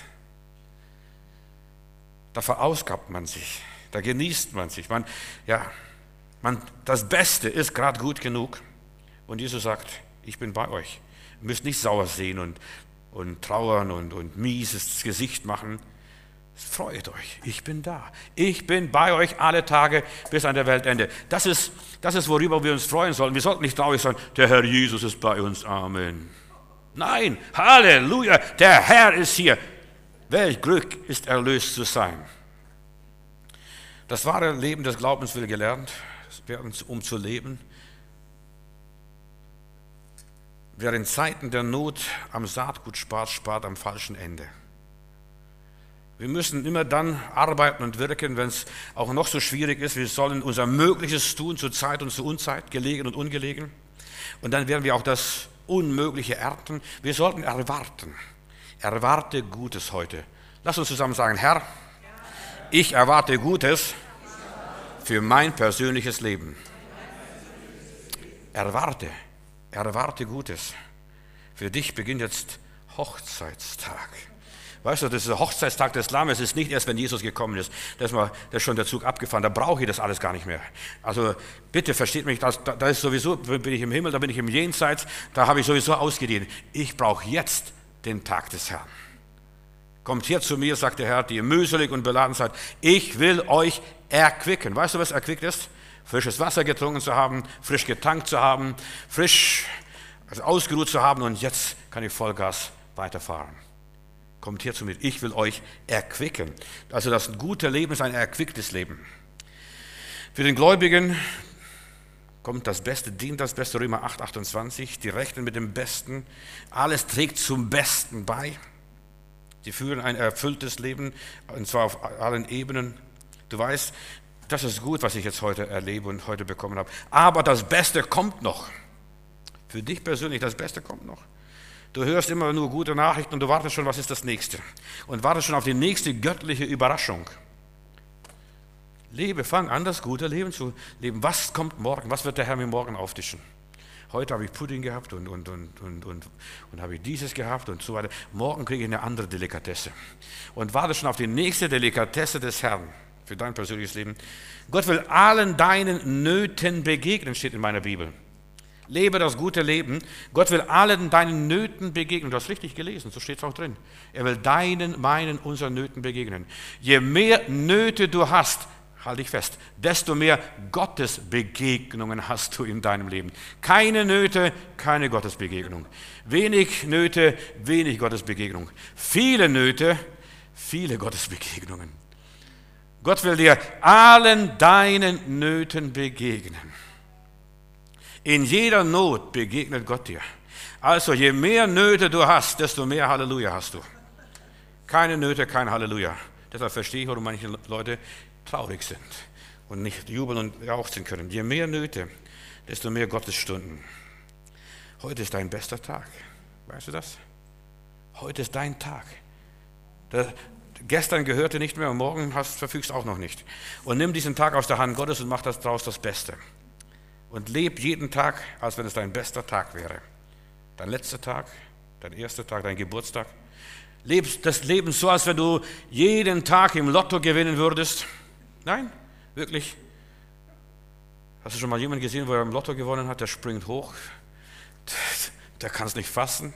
Da verausgabt man sich, da genießt man sich. Man, ja, man, das Beste ist gerade gut genug. Und Jesus sagt, ich bin bei euch. Ihr müsst nicht sauer sehen und, und trauern und, und mieses Gesicht machen. Freut euch, ich bin da. Ich bin bei euch alle Tage bis an der Weltende. Das ist, das ist, worüber wir uns freuen sollten. Wir sollten nicht traurig sein, der Herr Jesus ist bei uns. Amen. Nein, Halleluja, der Herr ist hier. Welch Glück ist erlöst zu sein. Das wahre Leben des Glaubens will gelernt werden, um zu leben. Wer in Zeiten der Not am Saatgut spart, spart am falschen Ende. Wir müssen immer dann arbeiten und wirken, wenn es auch noch so schwierig ist. Wir sollen unser Mögliches tun, zur Zeit und zur Unzeit, gelegen und ungelegen. Und dann werden wir auch das Unmögliche ernten. Wir sollten erwarten. Erwarte Gutes heute. Lass uns zusammen sagen, Herr, ich erwarte Gutes für mein persönliches Leben. Erwarte, erwarte Gutes. Für dich beginnt jetzt Hochzeitstag. Weißt du, das ist der Hochzeitstag des Lammes, ist nicht erst, wenn Jesus gekommen ist. Da ist, mal, da ist schon der Zug abgefahren, da brauche ich das alles gar nicht mehr. Also bitte versteht mich, da, da ist sowieso, bin ich im Himmel, da bin ich im Jenseits, da habe ich sowieso ausgedient. Ich brauche jetzt den Tag des Herrn. Kommt hier zu mir, sagt der Herr, die ihr mühselig und beladen seid. Ich will euch erquicken. Weißt du, was erquickt ist? Frisches Wasser getrunken zu haben, frisch getankt zu haben, frisch also ausgeruht zu haben und jetzt kann ich Vollgas weiterfahren. Kommt hier zu mir, ich will euch erquicken. Also das gute Leben ist ein erquicktes Leben. Für den Gläubigen kommt das Beste, dient das Beste, Römer acht, achtundzwanzig, die rechnen mit dem Besten, alles trägt zum Besten bei. Sie führen ein erfülltes Leben, und zwar auf allen Ebenen. Du weißt, das ist gut, was ich jetzt heute erlebe und heute bekommen habe. Aber das Beste kommt noch. Für dich persönlich, das Beste kommt noch. Du hörst immer nur gute Nachrichten und du wartest schon, was ist das Nächste? Und wartest schon auf die nächste göttliche Überraschung. Lebe, fang an, das gute Leben zu leben. Was kommt morgen? Was wird der Herr mir morgen auftischen? Heute habe ich Pudding gehabt und, und, und, und, und, und habe ich dieses gehabt und so weiter. Morgen kriege ich eine andere Delikatesse. Und warte schon auf die nächste Delikatesse des Herrn für dein persönliches Leben. Gott will allen deinen Nöten begegnen, steht in meiner Bibel. Lebe das gute Leben. Gott will allen deinen Nöten begegnen. Du hast richtig gelesen, so steht es auch drin. Er will deinen, meinen, unseren Nöten begegnen. Je mehr Nöte du hast, Halte dich fest, desto mehr Gottesbegegnungen hast du in deinem Leben. Keine Nöte, keine Gottesbegegnung. Wenig Nöte, wenig Gottesbegegnung. Viele Nöte, viele Gottesbegegnungen. Gott will dir allen deinen Nöten begegnen. In jeder Not begegnet Gott dir. Also je mehr Nöte du hast, desto mehr Halleluja hast du. Keine Nöte, kein Halleluja. Deshalb verstehe ich, warum manche Leute traurig sind und nicht jubeln und jauchzen können. Je mehr Nöte, desto mehr Gottesstunden. Heute ist dein bester Tag. Weißt du das? Heute ist dein Tag. Der, gestern gehörte nicht mehr und morgen hast, verfügst auch noch nicht. Und nimm diesen Tag aus der Hand Gottes und mach daraus das Beste. Und leb jeden Tag, als wenn es dein bester Tag wäre. Dein letzter Tag, dein erster Tag, dein Geburtstag. Leb das Leben so, als wenn du jeden Tag im Lotto gewinnen würdest. Nein, wirklich. Hast du schon mal jemanden gesehen, wo er im Lotto gewonnen hat, der springt hoch, der kann es nicht fassen?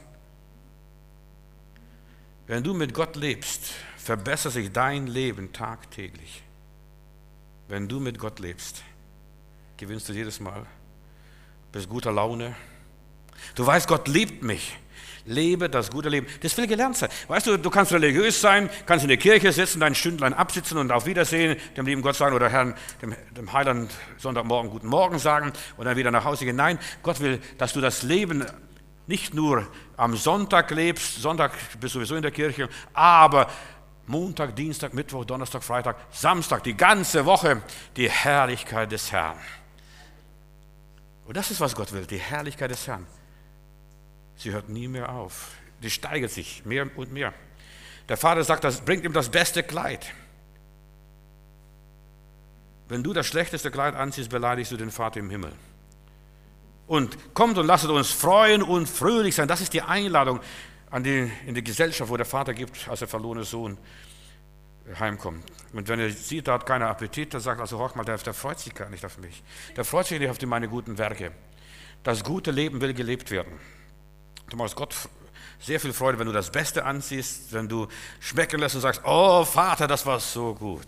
Wenn du mit Gott lebst, verbessert sich dein Leben tagtäglich. Wenn du mit Gott lebst, gewinnst du jedes Mal, bist guter Laune. Du weißt, Gott liebt mich. Lebe das gute Leben. Das will gelernt sein. Weißt du, du kannst religiös sein, kannst in der Kirche sitzen, dein Stündlein absitzen und auf Wiedersehen dem lieben Gott sagen oder Herrn, dem, dem Heiland Sonntagmorgen guten Morgen sagen und dann wieder nach Hause gehen. Nein, Gott will, dass du das Leben nicht nur am Sonntag lebst, Sonntag bist du sowieso in der Kirche, aber Montag, Dienstag, Mittwoch, Donnerstag, Freitag, Samstag, die ganze Woche die Herrlichkeit des Herrn. Und das ist, was Gott will, die Herrlichkeit des Herrn. Sie hört nie mehr auf. Die steigert sich mehr und mehr. Der Vater sagt, das bringt ihm das beste Kleid. Wenn du das schlechteste Kleid anziehst, beleidigst du den Vater im Himmel. Und kommt und lasst uns freuen und fröhlich sein. Das ist die Einladung an die, in die Gesellschaft, wo der Vater gibt, als der verlorene Sohn heimkommt. Und wenn er sieht, da hat keiner Appetit, dann sagt er, also hör mal, der, der freut sich gar nicht auf mich. Der freut sich nicht auf die, meine guten Werke. Das gute Leben will gelebt werden. Du machst Gott sehr viel Freude, wenn du das Beste anziehst, wenn du schmecken lässt und sagst, oh Vater, das war so gut.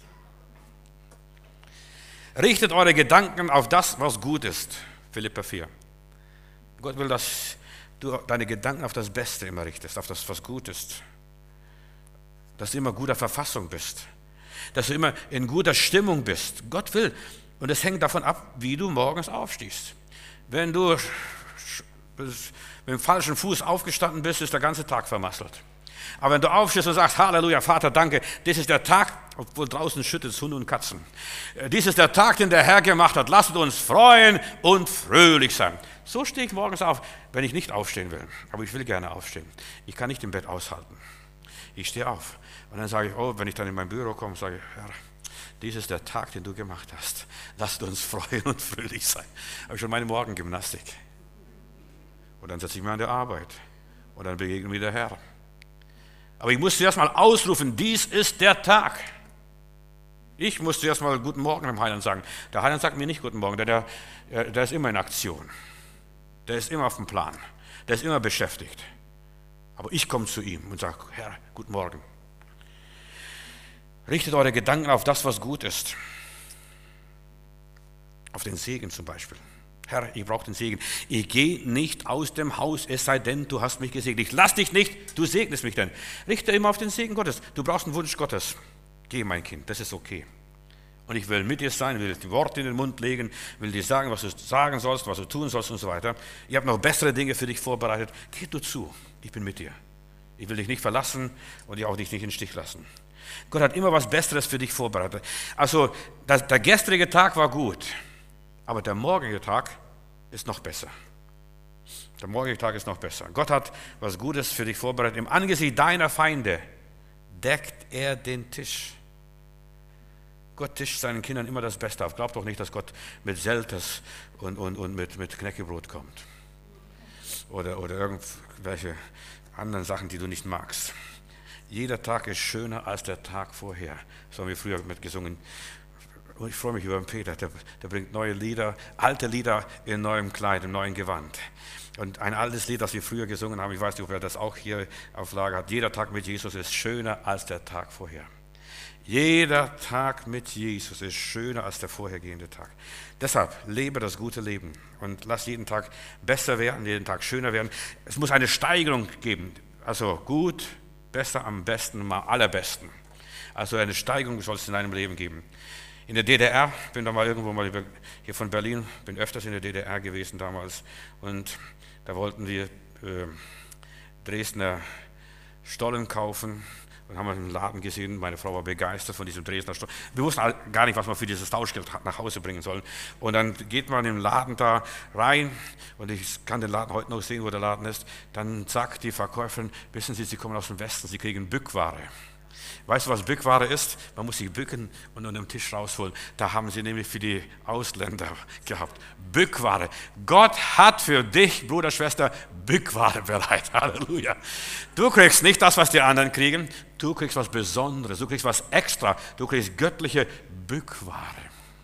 Richtet eure Gedanken auf das, was gut ist. Philipper vier. Gott will, dass du deine Gedanken auf das Beste immer richtest, auf das, was gut ist. Dass du immer in guter Verfassung bist. Dass du immer in guter Stimmung bist. Gott will. Und es hängt davon ab, wie du morgens aufstehst. Wenn du mit dem falschen Fuß aufgestanden bist, ist der ganze Tag vermasselt. Aber wenn du aufstehst und sagst, Halleluja, Vater, danke, das ist der Tag, obwohl draußen schüttet es Hunde und Katzen. Dies ist der Tag, den der Herr gemacht hat. Lasst uns freuen und fröhlich sein. So stehe ich morgens auf, wenn ich nicht aufstehen will. Aber ich will gerne aufstehen. Ich kann nicht im Bett aushalten. Ich stehe auf. Und dann sage ich, oh, wenn ich dann in mein Büro komme, sage ich, Herr, dies ist der Tag, den du gemacht hast. Lasst uns freuen und fröhlich sein. Habe ich schon meine Morgengymnastik. Und dann setze ich mich an der Arbeit. Und dann begegne mir der Herr. Aber ich muss zuerst mal ausrufen, dies ist der Tag. Ich muss zuerst mal guten Morgen dem Heiland sagen. Der Heiland sagt mir nicht guten Morgen, der, der, der ist immer in Aktion. Der ist immer auf dem Plan. Der ist immer beschäftigt. Aber ich komme zu ihm und sage, Herr, guten Morgen. Richtet eure Gedanken auf das, was gut ist. Auf den Segen zum Beispiel. Herr, ich brauche den Segen. Ich gehe nicht aus dem Haus, es sei denn, du hast mich gesegnet. Ich lass dich nicht, du segnest mich denn. Richte immer auf den Segen Gottes. Du brauchst einen Wunsch Gottes. Geh, mein Kind, das ist okay. Und ich will mit dir sein, will die Worte in den Mund legen, will dir sagen, was du sagen sollst, was du tun sollst und so weiter. Ich habe noch bessere Dinge für dich vorbereitet. Geh du zu, ich bin mit dir. Ich will dich nicht verlassen und ich auch dich nicht in den Stich lassen. Gott hat immer was Besseres für dich vorbereitet. Also das, der gestrige Tag war gut. Aber der morgige Tag ist noch besser. Der morgige Tag ist noch besser. Gott hat was Gutes für dich vorbereitet. Im Angesicht deiner Feinde deckt er den Tisch. Gott tischt seinen Kindern immer das Beste auf. Glaub doch nicht, dass Gott mit Selters und, und, und mit, mit Knäckebrot kommt. Oder, oder irgendwelche anderen Sachen, die du nicht magst. Jeder Tag ist schöner als der Tag vorher. Das haben wir früher mitgesungen. Und ich freue mich über den Peter, der, der bringt neue Lieder, alte Lieder in neuem Kleid, im neuen Gewand. Und ein altes Lied, das wir früher gesungen haben, ich weiß nicht, ob er das auch hier auf Lager hat, jeder Tag mit Jesus ist schöner als der Tag vorher. Jeder Tag mit Jesus ist schöner als der vorhergehende Tag. Deshalb lebe das gute Leben und lass jeden Tag besser werden, jeden Tag schöner werden. Es muss eine Steigerung geben. Also gut, besser, am besten, am allerbesten. Also eine Steigerung soll es in deinem Leben geben. In der D D R, bin da mal irgendwo mal hier von Berlin, bin öfters in der D D R gewesen damals und da wollten wir äh, Dresdner Stollen kaufen und haben einen Laden gesehen. Meine Frau war begeistert von diesem Dresdner Stollen. Wir wussten gar nicht, was wir für dieses Tauschgeld nach Hause bringen sollen. Und dann geht man im Laden da rein und ich kann den Laden heute noch sehen, wo der Laden ist. Dann sagt die Verkäuferin, wissen Sie, Sie kommen aus dem Westen, Sie kriegen Bückware. Weißt du, was Bückware ist? Man muss sich bücken und unter dem Tisch rausholen. Da haben sie nämlich für die Ausländer gehabt. Bückware. Gott hat für dich, Bruder, Schwester, Bückware bereit. Halleluja. Du kriegst nicht das, was die anderen kriegen. Du kriegst was Besonderes. Du kriegst was extra. Du kriegst göttliche Bückware.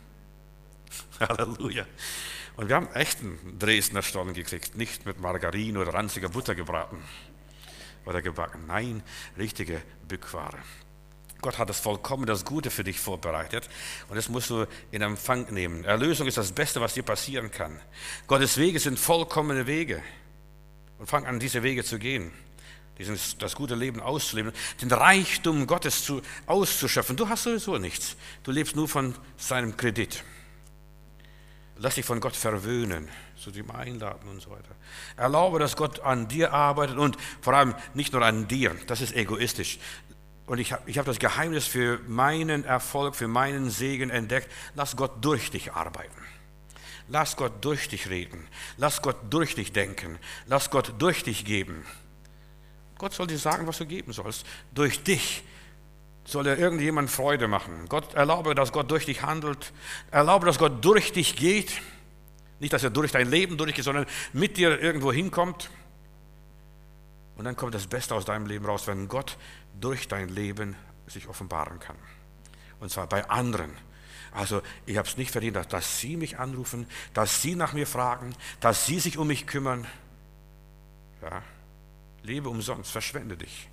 Halleluja. Und wir haben echten Dresdner Stollen gekriegt. Nicht mit Margarine oder ranziger Butter gebraten oder gebacken. Nein, richtige Bückware. Gott hat das vollkommen, das Gute für dich vorbereitet und das musst du in Empfang nehmen. Erlösung ist das Beste, was dir passieren kann. Gottes Wege sind vollkommene Wege und fang an, diese Wege zu gehen, dieses, das gute Leben auszuleben, den Reichtum Gottes zu, auszuschöpfen. Du hast sowieso nichts, du lebst nur von seinem Kredit. Lass dich von Gott verwöhnen, zu ihm einladen und so weiter. Erlaube, dass Gott an dir arbeitet und vor allem nicht nur an dir, das ist egoistisch. Und ich habe ich hab das Geheimnis für meinen Erfolg, für meinen Segen entdeckt. Lass Gott durch dich arbeiten. Lass Gott durch dich reden. Lass Gott durch dich denken. Lass Gott durch dich geben. Gott soll dir sagen, was du geben sollst. Durch dich soll er irgendjemand Freude machen. Gott erlaube, dass Gott durch dich handelt. Erlaube, dass Gott durch dich geht. Nicht, dass er durch dein Leben durchgeht, sondern mit dir irgendwo hinkommt. Und dann kommt das Beste aus deinem Leben raus, wenn Gott durch dein Leben sich offenbaren kann. Und zwar bei anderen. Also ich habe es nicht verdient, dass, dass Sie mich anrufen, dass Sie nach mir fragen, dass Sie sich um mich kümmern. Ja. Lebe umsonst, verschwende dich.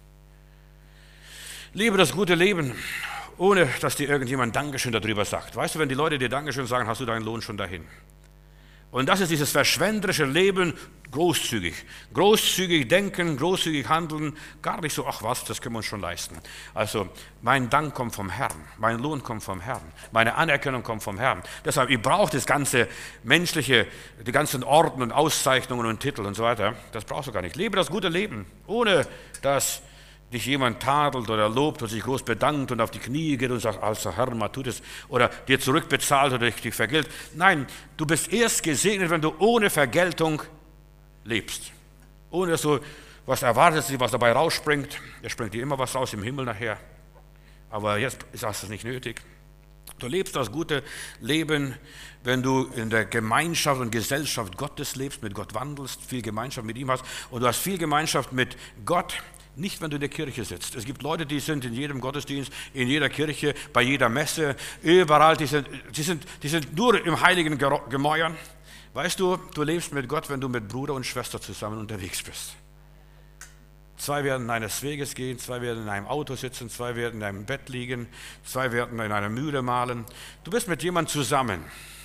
Lebe das gute Leben, ohne dass dir irgendjemand Dankeschön darüber sagt. Weißt du, wenn die Leute dir Dankeschön sagen, hast du deinen Lohn schon dahin. Und das ist dieses verschwenderische Leben, großzügig. Großzügig denken, großzügig handeln, gar nicht so, ach was, das können wir uns schon leisten. Also mein Dank kommt vom Herrn, mein Lohn kommt vom Herrn, meine Anerkennung kommt vom Herrn. Deshalb, ich brauche das ganze menschliche, die ganzen Orden und Auszeichnungen und Titel und so weiter. Das brauchst du gar nicht. Lebe das gute Leben, ohne dass dich jemand tadelt oder lobt und sich groß bedankt und auf die Knie geht und sagt, also Herr, mal tut es, oder dir zurückbezahlt oder dich vergilt. Nein, du bist erst gesegnet, wenn du ohne Vergeltung lebst. Ohne dass du was erwartest, was dabei rausspringt. Es springt dir immer was raus im Himmel nachher. Aber jetzt ist das nicht nötig. Du lebst das gute Leben, wenn du in der Gemeinschaft und Gesellschaft Gottes lebst, mit Gott wandelst, viel Gemeinschaft mit ihm hast und du hast viel Gemeinschaft mit Gott. Nicht, wenn du in der Kirche sitzt. Es gibt Leute, die sind in jedem Gottesdienst, in jeder Kirche, bei jeder Messe, überall, die sind, die sind, die sind nur im heiligen Gemäuern. Weißt du, du lebst mit Gott, wenn du mit Bruder und Schwester zusammen unterwegs bist. Zwei werden eines Weges gehen, zwei werden in einem Auto sitzen, zwei werden in einem Bett liegen, zwei werden in einer Mühle malen. Du bist mit jemandem zusammen.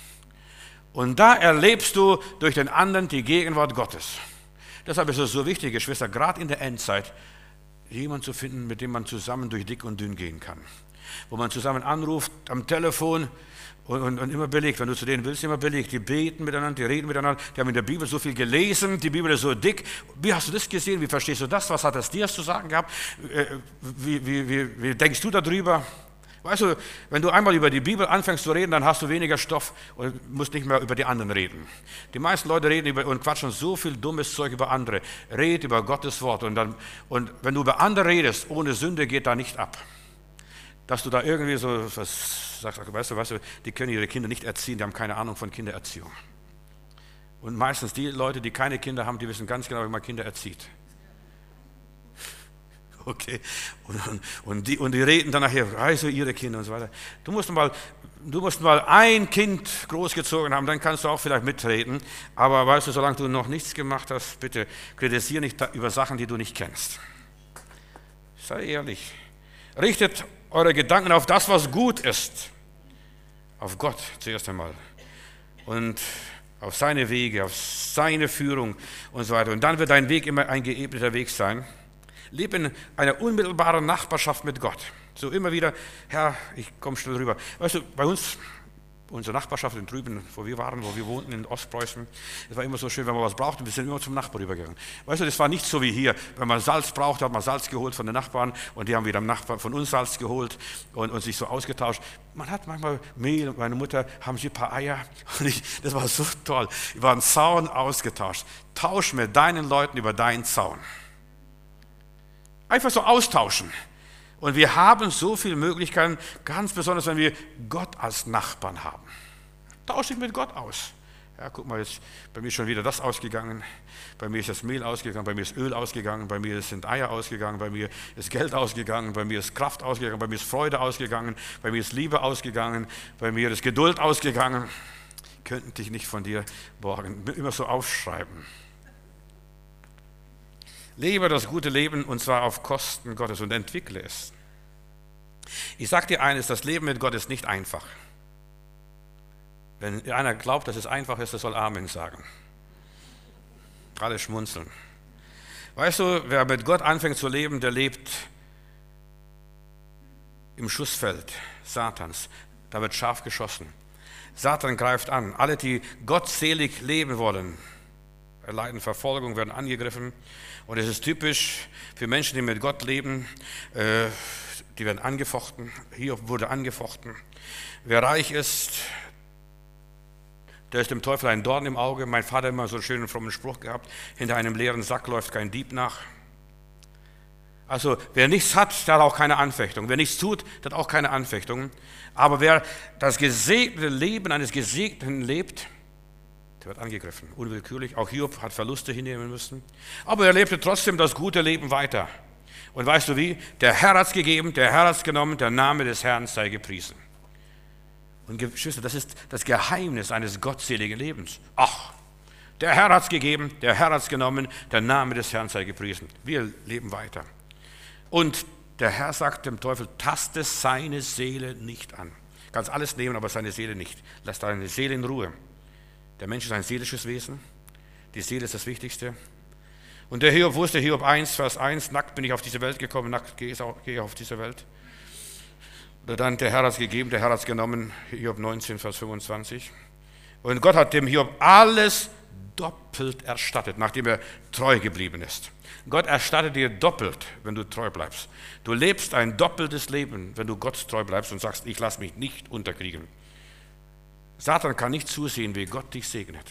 Und da erlebst du durch den anderen die Gegenwart Gottes. Deshalb ist es so wichtig, Geschwister, gerade in der Endzeit, jemanden zu finden, mit dem man zusammen durch dick und dünn gehen kann. Wo man zusammen anruft am Telefon und, und, und immer belegt, wenn du zu denen willst, immer belegt. Die beten miteinander, die reden miteinander, die haben in der Bibel so viel gelesen, die Bibel ist so dick. Wie hast du das gesehen? Wie verstehst du das? Was hat das dir zu sagen gehabt? Wie, wie, wie, wie denkst du darüber? Weißt du, wenn du einmal über die Bibel anfängst zu reden, dann hast du weniger Stoff und musst nicht mehr über die anderen reden. Die meisten Leute reden über und quatschen so viel dummes Zeug über andere. Red über Gottes Wort und, dann, und wenn du über andere redest, ohne Sünde geht da nicht ab. Dass du da irgendwie so was sagst, weißt du, weißt du, die können ihre Kinder nicht erziehen, die haben keine Ahnung von Kindererziehung. Und meistens die Leute, die keine Kinder haben, die wissen ganz genau, wie man Kinder erzieht. Okay, und, und, und, die, und die reden dann nachher, also ihre Kinder und so weiter. Du musst mal, du musst mal ein Kind großgezogen haben, dann kannst du auch vielleicht mitreden. Aber weißt du, solange du noch nichts gemacht hast, bitte kritisiere nicht über Sachen, die du nicht kennst. Sei ehrlich. Richtet eure Gedanken auf das, was gut ist. Auf Gott zuerst einmal. Und auf seine Wege, auf seine Führung und so weiter. Und dann wird dein Weg immer ein geebneter Weg sein. Leb in einer unmittelbaren Nachbarschaft mit Gott. So immer wieder, Herr, ich komme schnell rüber. Weißt du, bei uns, unsere Nachbarschaft in drüben, wo wir waren, wo wir wohnten in Ostpreußen, es war immer so schön, wenn man was brauchte, wir sind immer zum Nachbarn rübergegangen. Weißt du, das war nicht so wie hier. Wenn man Salz brauchte, hat man Salz geholt von den Nachbarn und die haben wieder am Nachbarn von uns Salz geholt und, und sich so ausgetauscht. Man hat manchmal Mehl und meine Mutter haben sie ein paar Eier. Und ich, das war so toll. Wir waren Zaun ausgetauscht. Tausch mit deinen Leuten über deinen Zaun. Einfach so austauschen. Und wir haben so viele Möglichkeiten, ganz besonders, wenn wir Gott als Nachbarn haben. Tausch dich mit Gott aus. Ja, guck mal, jetzt bei mir ist schon wieder das ausgegangen, bei mir ist das Mehl ausgegangen, bei mir ist Öl ausgegangen, bei mir sind Eier ausgegangen, bei mir ist Geld ausgegangen, bei mir ist Kraft ausgegangen, bei mir ist Freude ausgegangen, bei mir ist Liebe ausgegangen, bei mir ist Geduld ausgegangen. Könnten dich nicht von dir borgen. Immer so aufschreiben. Lebe das gute Leben und zwar auf Kosten Gottes und entwickle es. Ich sage dir eines, das Leben mit Gott ist nicht einfach. Wenn einer glaubt, dass es einfach ist, der soll Amen sagen. Alle schmunzeln. Weißt du, wer mit Gott anfängt zu leben, der lebt im Schussfeld Satans. Da wird scharf geschossen. Satan greift an. Alle, die gottselig leben wollen, erleiden Verfolgung, werden angegriffen. Und es ist typisch für Menschen, die mit Gott leben, äh, die werden angefochten. Hiob wurde angefochten. Wer reich ist, der ist dem Teufel ein Dorn im Auge. Mein Vater hat immer so einen schönen frommen Spruch gehabt, hinter einem leeren Sack läuft kein Dieb nach. Also wer nichts hat, der hat auch keine Anfechtung. Wer nichts tut, der hat auch keine Anfechtung. Aber wer das gesegnete Leben eines Gesegneten lebt, der wird angegriffen, unwillkürlich. Auch Hiob hat Verluste hinnehmen müssen. Aber er lebte trotzdem das gute Leben weiter. Und weißt du wie? Der Herr hat es gegeben, der Herr hat es genommen, der Name des Herrn sei gepriesen. Und Geschwister, das ist das Geheimnis eines gottseligen Lebens. Ach, der Herr hat es gegeben, der Herr hat es genommen, der Name des Herrn sei gepriesen. Wir leben weiter. Und der Herr sagt dem Teufel, taste seine Seele nicht an. Du kannst alles nehmen, aber seine Seele nicht. Lass deine Seele in Ruhe. Der Mensch ist ein seelisches Wesen. Die Seele ist das Wichtigste. Und der Hiob wusste, Hiob eins, Vers eins, nackt bin ich auf diese Welt gekommen, nackt gehe ich auf diese Welt. Oder dann, der Herr hat es gegeben, der Herr hat es genommen, Hiob neunzehn, Vers fünfundzwanzig. Und Gott hat dem Hiob alles doppelt erstattet, nachdem er treu geblieben ist. Gott erstattet dir doppelt, wenn du treu bleibst. Du lebst ein doppeltes Leben, wenn du Gott treu bleibst und sagst, ich lasse mich nicht unterkriegen. Satan kann nicht zusehen, wie Gott dich segnet.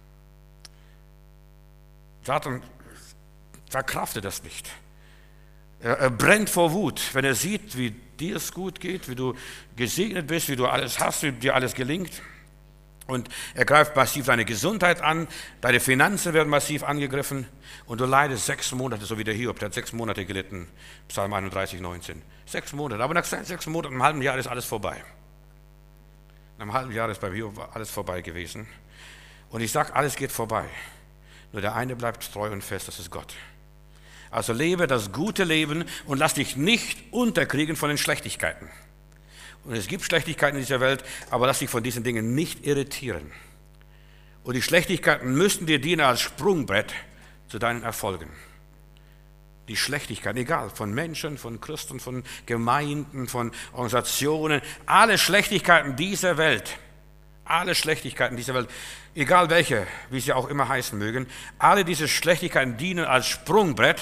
Satan verkraftet das nicht. Er, er brennt vor Wut, wenn er sieht, wie dir es gut geht, wie du gesegnet bist, wie du alles hast, wie dir alles gelingt. Und er greift massiv deine Gesundheit an, deine Finanzen werden massiv angegriffen und du leidest sechs Monate, so wie der Hiob, der hat sechs Monate gelitten, Psalm einunddreißig, neunzehn. Sechs Monate, aber nach sechs Monaten, einem halben Jahr ist alles vorbei. Nach einem halben Jahr ist bei Hiob alles vorbei gewesen. Und ich sage, alles geht vorbei. Nur der eine bleibt treu und fest, das ist Gott. Also lebe das gute Leben und lass dich nicht unterkriegen von den Schlechtigkeiten. Und es gibt Schlechtigkeiten in dieser Welt, aber lass dich von diesen Dingen nicht irritieren. Und die Schlechtigkeiten müssten dir dienen als Sprungbrett zu deinen Erfolgen. Die Schlechtigkeiten, egal, von Menschen, von Christen, von Gemeinden, von Organisationen, alle Schlechtigkeiten dieser Welt, alle Schlechtigkeiten dieser Welt, egal welche, wie sie auch immer heißen mögen, alle diese Schlechtigkeiten dienen als Sprungbrett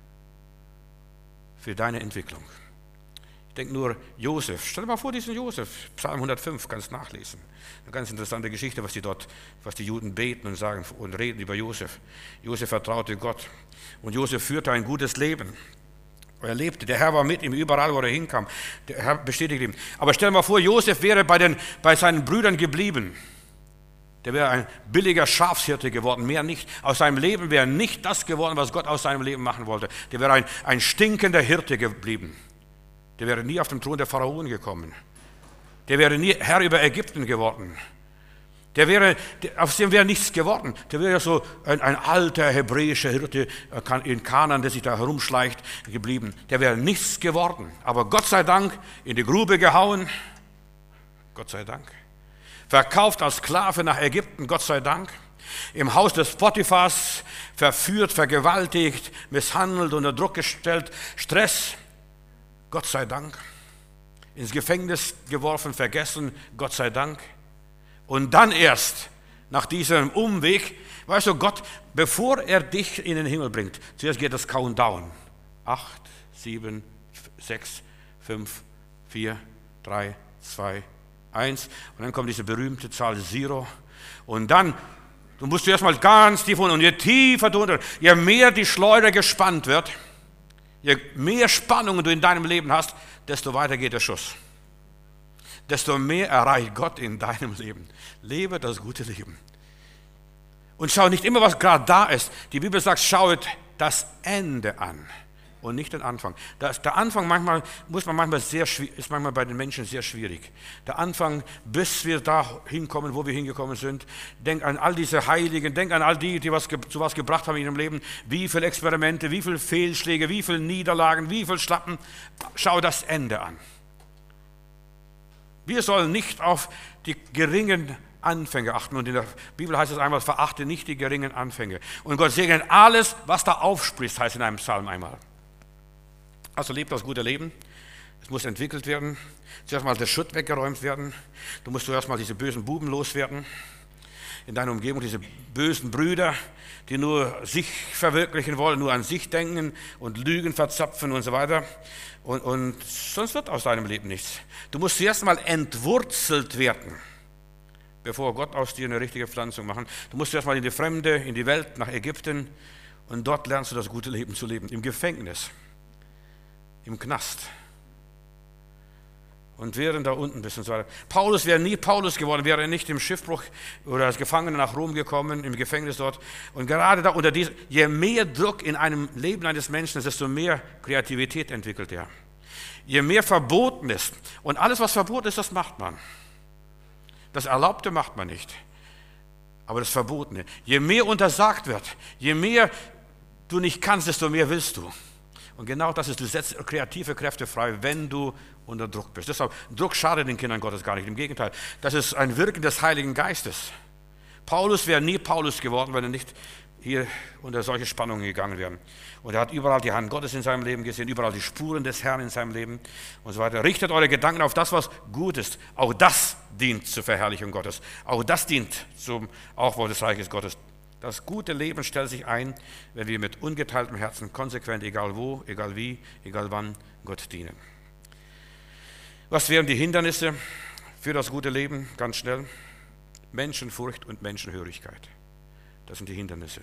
für deine Entwicklung. Ich denke nur Josef. Stell dir mal vor, diesen Josef, Psalm hundertfünf, kannst nachlesen. Eine ganz interessante Geschichte, was die dort, was die Juden beten und sagen und reden über Josef. Josef vertraute Gott und Josef führte ein gutes Leben. Er lebte, der Herr war mit ihm überall, wo er hinkam. Der Herr bestätigte ihn. Aber stell dir mal vor, Josef wäre bei, den, bei seinen Brüdern geblieben. Der wäre ein billiger Schafshirte geworden, mehr nicht. Aus seinem Leben wäre nicht das geworden, was Gott aus seinem Leben machen wollte. Der wäre ein, ein stinkender Hirte geblieben. Der wäre nie auf den Thron der Pharaonen gekommen. Der wäre nie Herr über Ägypten geworden. Der wäre, aus dem wäre nichts geworden. Der wäre so ein, ein alter hebräischer Hirte in Kanaan, der sich da herumschleicht, geblieben. Der wäre nichts geworden. Aber Gott sei Dank in die Grube gehauen. Gott sei Dank. Verkauft als Sklave nach Ägypten. Gott sei Dank. Im Haus des Potiphas verführt, vergewaltigt, misshandelt, unter Druck gestellt. Stress. Gott sei Dank. Ins Gefängnis geworfen, vergessen. Gott sei Dank. Und dann erst, nach diesem Umweg, weißt du, Gott, bevor er dich in den Himmel bringt, zuerst geht das Countdown. Acht, sieben, sechs, fünf, vier, drei, zwei, eins. Und dann kommt diese berühmte Zahl Zero. Und dann, du musst erst mal ganz tief unten. Und je tiefer du unten, je mehr die Schleuder gespannt wird, je mehr Spannungen du in deinem Leben hast, desto weiter geht der Schuss. Desto mehr erreicht Gott in deinem Leben. Lebe das gute Leben. Und schau nicht immer, was gerade da ist. Die Bibel sagt, schaut das Ende an und nicht den Anfang. Das, der Anfang manchmal, muss man manchmal sehr, ist manchmal bei den Menschen sehr schwierig. Der Anfang, bis wir da hinkommen, wo wir hingekommen sind. Denk an all diese Heiligen, denk an all die, die was, zu was gebracht haben in ihrem Leben. Wie viele Experimente, wie viele Fehlschläge, wie viele Niederlagen, wie viele Schlappen. Schau das Ende an. Wir sollen nicht auf die geringen Anfänge achten. Und in der Bibel heißt es einmal, verachte nicht die geringen Anfänge. Und Gott segnet alles, was da aufspricht, heißt in einem Psalm einmal. Also lebt das gute Leben. Es muss entwickelt werden. Zuerst mal der Schutt weggeräumt werden. Du musst zuerst mal diese bösen Buben loswerden. In deiner Umgebung diese bösen Brüder, die nur sich verwirklichen wollen, nur an sich denken und Lügen verzapfen und so weiter. Und, und sonst wird aus deinem Leben nichts. Du musst zuerst mal entwurzelt werden, bevor Gott aus dir eine richtige Pflanzung macht. Du musst zuerst mal in die Fremde, in die Welt, nach Ägypten und dort lernst du das gute Leben zu leben. Im Gefängnis, im Knast. Und während da unten bist und so weiter. Paulus wäre nie Paulus geworden, wäre er nicht im Schiffbruch oder als Gefangener nach Rom gekommen, im Gefängnis dort. Und gerade da unter diesem, je mehr Druck in einem Leben eines Menschen ist, desto mehr Kreativität entwickelt er. Je mehr verboten ist. Und alles, was verboten ist, das macht man. Das Erlaubte macht man nicht. Aber das Verbotene. Je mehr untersagt wird, je mehr du nicht kannst, desto mehr willst du. Und genau das ist, du setzt kreative Kräfte frei, wenn du unter Druck bist. Deshalb, Druck schadet den Kindern Gottes gar nicht, im Gegenteil. Das ist ein Wirken des Heiligen Geistes. Paulus wäre nie Paulus geworden, wenn er nicht hier unter solche Spannungen gegangen wäre. Und er hat überall die Hand Gottes in seinem Leben gesehen, überall die Spuren des Herrn in seinem Leben und so weiter. Richtet eure Gedanken auf das, was gut ist. Auch das dient zur Verherrlichung Gottes. Auch das dient zum Aufbau des Reiches Gottes. Das gute Leben stellt sich ein, wenn wir mit ungeteiltem Herzen konsequent, egal wo, egal wie, egal wann, Gott dienen. Was wären die Hindernisse für das gute Leben? Ganz schnell. Menschenfurcht und Menschenhörigkeit. Das sind die Hindernisse.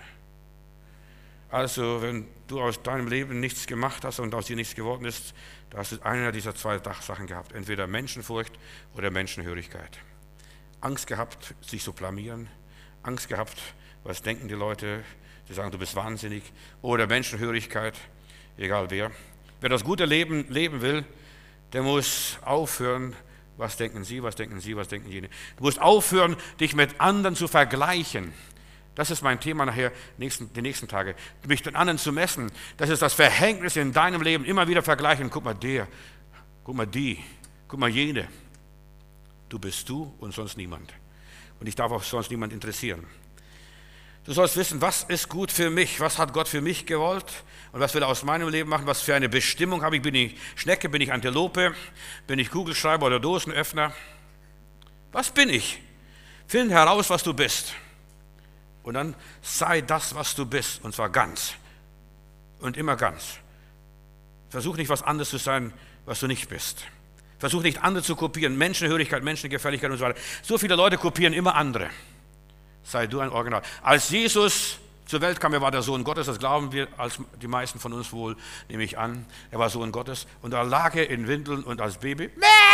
Also, wenn du aus deinem Leben nichts gemacht hast und aus dir nichts geworden ist, da hast du eine dieser zwei Sachen gehabt. Entweder Menschenfurcht oder Menschenhörigkeit. Angst gehabt, sich zu blamieren. Angst gehabt, was denken die Leute? Sie sagen, du bist wahnsinnig. Oder Menschenhörigkeit, egal wer. Wer das gute Leben leben will, der muss aufhören, was denken sie, was denken sie, was denken jene. Du musst aufhören, dich mit anderen zu vergleichen. Das ist mein Thema nachher, nächsten, die nächsten Tage. Mich mit anderen zu messen, das ist das Verhängnis in deinem Leben. Immer wieder vergleichen, guck mal der, guck mal die, guck mal jene. Du bist du und sonst niemand. Und ich darf auch sonst niemand interessieren. Du sollst wissen, was ist gut für mich, was hat Gott für mich gewollt und was will er aus meinem Leben machen, was für eine Bestimmung habe ich. Bin ich Schnecke, bin ich Antilope, bin ich Kugelschreiber oder Dosenöffner? Was bin ich? Finde heraus, was du bist. Und dann sei das, was du bist, und zwar ganz. Und immer ganz. Versuch nicht, was anderes zu sein, was du nicht bist. Versuch nicht, andere zu kopieren. Menschenhörigkeit, Menschengefälligkeit und so weiter. So viele Leute kopieren immer andere. Sei du ein Original. Als Jesus zur Welt kam, er war der Sohn Gottes, das glauben wir, als die meisten von uns wohl, nehme ich an. Er war Sohn Gottes und da lag er in Windeln und als Baby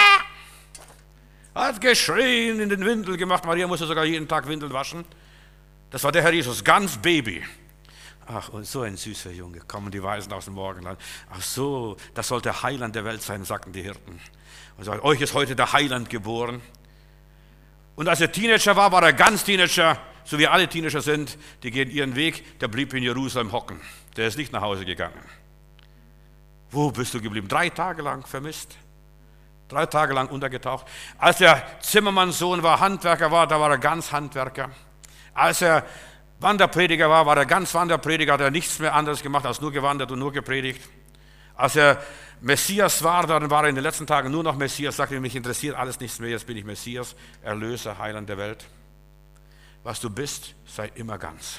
hat geschrien, in den Windeln gemacht. Maria musste sogar jeden Tag Windeln waschen. Das war der Herr Jesus, ganz Baby. Ach, und so ein süßer Junge, kommen die Weisen aus dem Morgenland. Ach so, das sollte Heiland der Welt sein, sagten die Hirten. Und sagten, euch ist heute der Heiland geboren. Und als er Teenager war, war er ganz Teenager, so wie alle Teenager sind, die gehen ihren Weg, der blieb in Jerusalem hocken. Der ist nicht nach Hause gegangen. Wo bist du geblieben? Drei Tage lang vermisst. Drei Tage lang untergetaucht. Als er Zimmermannssohn war, Handwerker war, da war er ganz Handwerker. Als er Wanderprediger war, war er ganz Wanderprediger, hat er nichts mehr anderes gemacht, als nur gewandert und nur gepredigt. Als er Messias war, dann war er in den letzten Tagen nur noch Messias, sagte, mich interessiert alles nichts mehr, jetzt bin ich Messias, Erlöser, Heiland der Welt. Was du bist, sei immer ganz.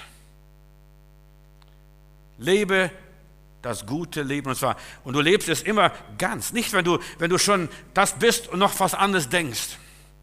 Lebe das gute Leben, und zwar, und du lebst es immer ganz. Nicht, wenn du, wenn du schon das bist und noch was anderes denkst.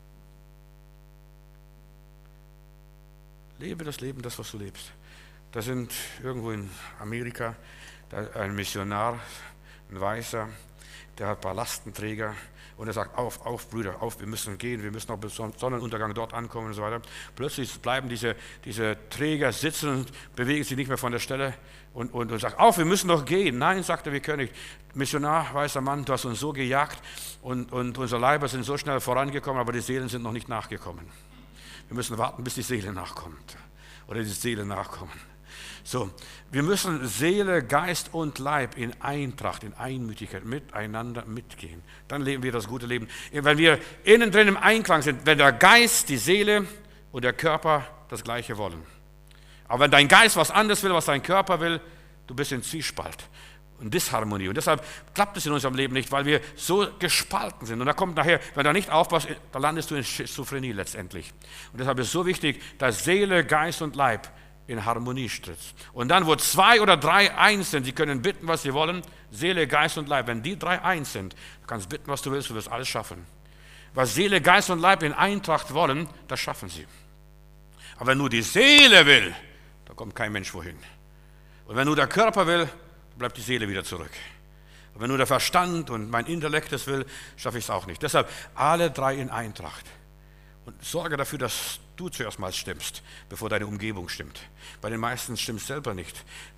Lebe das Leben, das, was du lebst. Da sind irgendwo in Amerika da ein Missionar, ein Weißer, der hat ein paar Lastenträger und er sagt, auf, auf, Brüder, auf, wir müssen gehen, wir müssen noch bis Sonnenuntergang dort ankommen und so weiter. Plötzlich bleiben diese, diese Träger sitzen und bewegen sich nicht mehr von der Stelle und, und, und sagt, auf, wir müssen noch gehen. Nein, sagt er, wir können nicht. Missionar, weißer Mann, du hast uns so gejagt und, und unsere Leiber sind so schnell vorangekommen, aber die Seelen sind noch nicht nachgekommen. Wir müssen warten, bis die Seele nachkommt oder die Seele nachkommen. So, wir müssen Seele, Geist und Leib in Eintracht, in Einmütigkeit miteinander mitgehen. Dann leben wir das gute Leben. Wenn wir innen drin im Einklang sind, wenn der Geist, die Seele und der Körper das Gleiche wollen. Aber wenn dein Geist was anderes will, was dein Körper will, du bist in Zwiespalt und Disharmonie. Und deshalb klappt es in unserem Leben nicht, weil wir so gespalten sind. Und da kommt nachher, wenn du nicht aufpasst, da landest du in Schizophrenie letztendlich. Und deshalb ist es so wichtig, dass Seele, Geist und Leib in Harmonie tritt. Und dann, wo zwei oder drei eins sind, sie können bitten, was sie wollen, Seele, Geist und Leib. Wenn die drei eins sind, du kannst bitten, was du willst, du wirst alles schaffen. Was Seele, Geist und Leib in Eintracht wollen, das schaffen sie. Aber wenn nur die Seele will, da kommt kein Mensch wohin. Und wenn nur der Körper will, bleibt die Seele wieder zurück. Und wenn nur der Verstand und mein Intellekt es will, schaffe ich es auch nicht. Deshalb alle drei in Eintracht. Und sorge dafür, dass du zuerst mal stimmst, bevor deine Umgebung stimmt. Bei den meisten stimmt es selber nicht.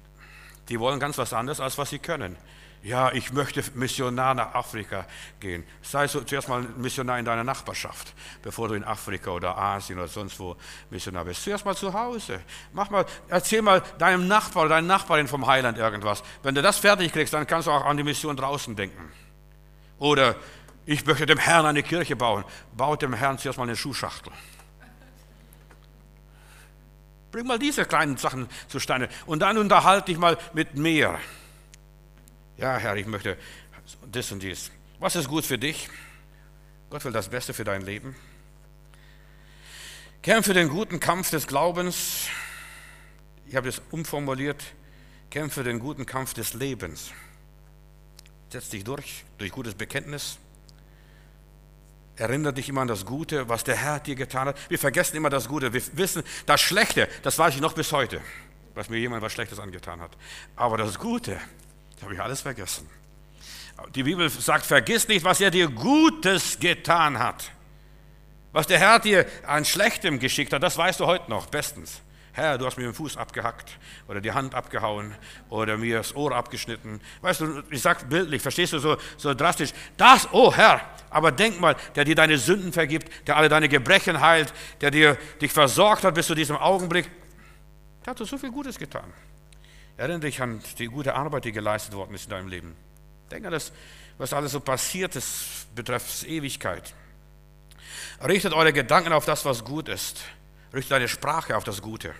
Die wollen ganz was anderes, als was sie können. Ja, ich möchte Missionar nach Afrika gehen. Sei so zuerst mal Missionar in deiner Nachbarschaft, bevor du in Afrika oder Asien oder sonst wo Missionar bist. Zuerst mal zu Hause. Mach mal, erzähl mal deinem Nachbar oder deiner Nachbarin vom Heiland irgendwas. Wenn du das fertig kriegst, dann kannst du auch an die Mission draußen denken. Oder ich möchte dem Herrn eine Kirche bauen. Baut dem Herrn zuerst mal eine Schuhschachtel. Bring mal diese kleinen Sachen zustande. Und dann unterhalte dich mal mit mehr. Ja, Herr, ich möchte das und dies. Was ist gut für dich? Gott will das Beste für dein Leben. Kämpfe den guten Kampf des Glaubens. Ich habe das umformuliert. Kämpfe den guten Kampf des Lebens. Setz dich durch, durch gutes Bekenntnis. Erinnere dich immer an das Gute, was der Herr dir getan hat. Wir vergessen immer das Gute. Wir wissen, das Schlechte, das weiß ich noch bis heute, was mir jemand was Schlechtes angetan hat. Aber das Gute, das habe ich alles vergessen. Die Bibel sagt, vergiss nicht, was er dir Gutes getan hat. Was der Herr dir an Schlechtem geschickt hat, das weißt du heute noch bestens. Herr, du hast mir den Fuß abgehackt oder die Hand abgehauen oder mir das Ohr abgeschnitten. Weißt du, ich sage bildlich, verstehst du, so, so drastisch. Das, oh Herr, aber denk mal, der dir deine Sünden vergibt, der alle deine Gebrechen heilt, der dir, dich versorgt hat bis zu diesem Augenblick, der hat dir so viel Gutes getan. Erinnere dich an die gute Arbeit, die geleistet worden ist in deinem Leben. Denk an das, was alles so passiert ist, betreffs Ewigkeit. Richtet eure Gedanken auf das, was gut ist. Richte deine Sprache auf das Gute.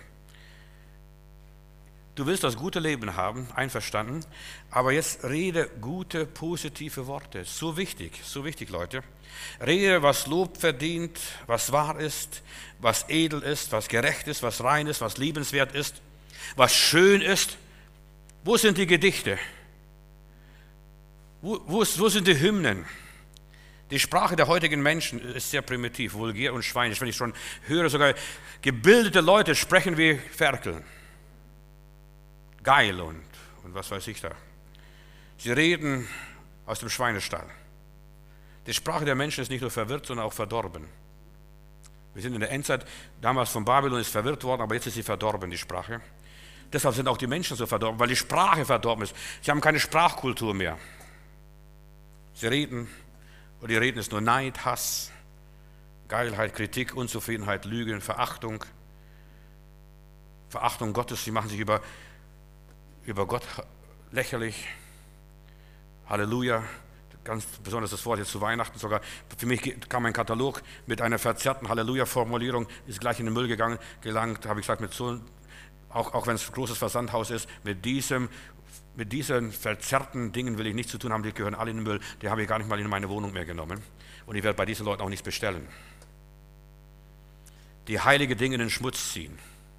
Du willst das gute Leben haben, einverstanden, aber jetzt rede gute, positive Worte. So wichtig, so wichtig, Leute. Rede, was Lob verdient, was wahr ist, was edel ist, was gerecht ist, was rein ist, was liebenswert ist, was schön ist. Wo sind die Gedichte? Wo, wo, wo sind die Hymnen? Die Sprache der heutigen Menschen ist sehr primitiv, vulgär und schweinisch. Wenn ich schon höre, sogar gebildete Leute sprechen wie Ferkel. Geil und, und was weiß ich da. Sie reden aus dem Schweinestall. Die Sprache der Menschen ist nicht nur verwirrt, sondern auch verdorben. Wir sind in der Endzeit, damals von Babylon ist verwirrt worden, aber jetzt ist sie verdorben, die Sprache. Deshalb sind auch die Menschen so verdorben, weil die Sprache verdorben ist. Sie haben keine Sprachkultur mehr. Sie reden, und die Reden ist nur Neid, Hass, Geilheit, Kritik, Unzufriedenheit, Lügen, Verachtung. Verachtung Gottes, sie machen sich über, über Gott lächerlich. Halleluja, ganz besonders das Wort jetzt zu Weihnachten sogar. Für mich kam ein Katalog mit einer verzerrten Halleluja-Formulierung, ist gleich in den Müll gegangen, gelangt, habe ich gesagt, mit so, auch, auch wenn es ein großes Versandhaus ist, mit diesem, mit diesen verzerrten Dingen will ich nichts zu tun haben, die gehören alle in den Müll, die habe ich gar nicht mal in meine Wohnung mehr genommen. Und ich werde bei diesen Leuten auch nichts bestellen. Die heilige Dinge in den Schmutz ziehen.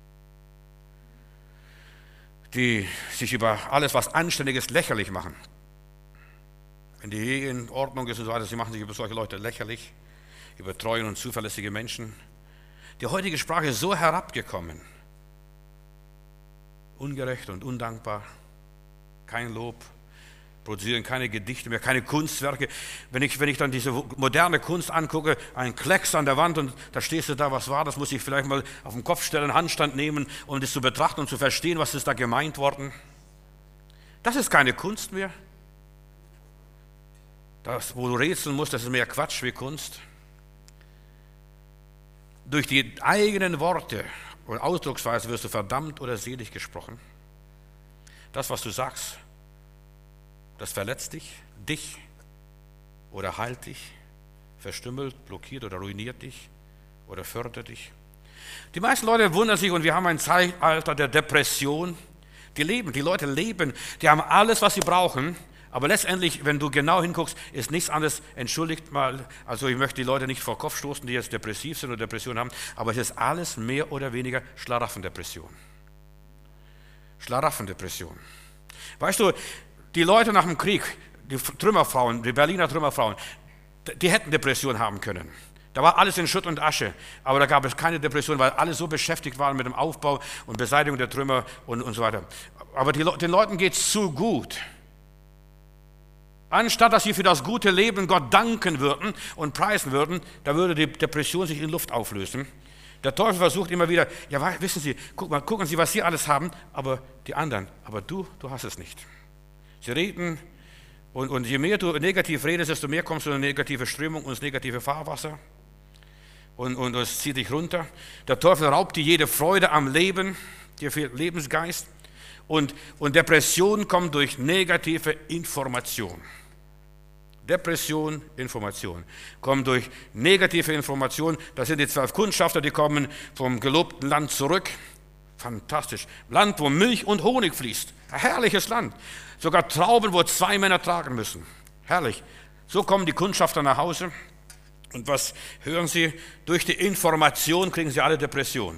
Die sich über alles, was Anständiges, lächerlich machen. Wenn die Ehe in Ordnung ist und so weiter, sie machen sich über solche Leute lächerlich, über treue und zuverlässige Menschen. Die heutige Sprache ist so herabgekommen. Ungerecht und undankbar. Kein Lob. Produzieren keine Gedichte mehr, keine Kunstwerke. Wenn ich, wenn ich dann diese moderne Kunst angucke, ein Klecks an der Wand und da stehst du da, was war das, muss ich vielleicht mal auf den Kopf stellen, Handstand nehmen, um das zu betrachten und zu verstehen, was ist da gemeint worden. Das ist keine Kunst mehr. Das, wo du rätseln musst, das ist mehr Quatsch wie Kunst. Durch die eigenen Worte und Ausdrucksweise wirst du verdammt oder selig gesprochen. Das, was du sagst, das verletzt dich, dich oder heilt dich, verstümmelt, blockiert oder ruiniert dich oder fördert dich. Die meisten Leute wundern sich und wir haben ein Zeitalter der Depression. Die leben, die Leute leben, die haben alles, was sie brauchen, aber letztendlich, wenn du genau hinguckst, ist nichts anderes, entschuldigt mal, also ich möchte die Leute nicht vor Kopf stoßen, die jetzt depressiv sind oder Depression haben, aber es ist alles mehr oder weniger Schlaraffendepression. Schlaraffendepression. Weißt du, die Leute nach dem Krieg, die Trümmerfrauen, die Berliner Trümmerfrauen, die hätten Depression haben können. Da war alles in Schutt und Asche, aber da gab es keine Depression, weil alle so beschäftigt waren mit dem Aufbau und Beseitigung der Trümmer und, und so weiter. Aber die, den Leuten geht es zu gut. Anstatt dass sie für das gute Leben Gott danken würden und preisen würden, da würde die Depression sich in Luft auflösen. Der Teufel versucht immer wieder, ja wissen Sie, guck mal, gucken Sie, was Sie alles haben, aber die anderen, aber du, du hast es nicht. Sie reden und, und je mehr du negativ redest, desto mehr kommst du in eine negative Strömung und ins negative Fahrwasser und, und es zieht dich runter. Der Teufel raubt dir jede Freude am Leben, dir fehlt Lebensgeist und, und Depression kommt durch negative Information. Depression, Information, kommt durch negative Information. Das sind die zwölf Kundschafter, die kommen vom gelobten Land zurück. Fantastisch. Land, wo Milch und Honig fließt. Ein herrliches Land. Sogar Trauben, wo zwei Männer tragen müssen. Herrlich. So kommen die Kundschafter nach Hause. Und was hören sie? Durch die Information kriegen sie alle Depressionen.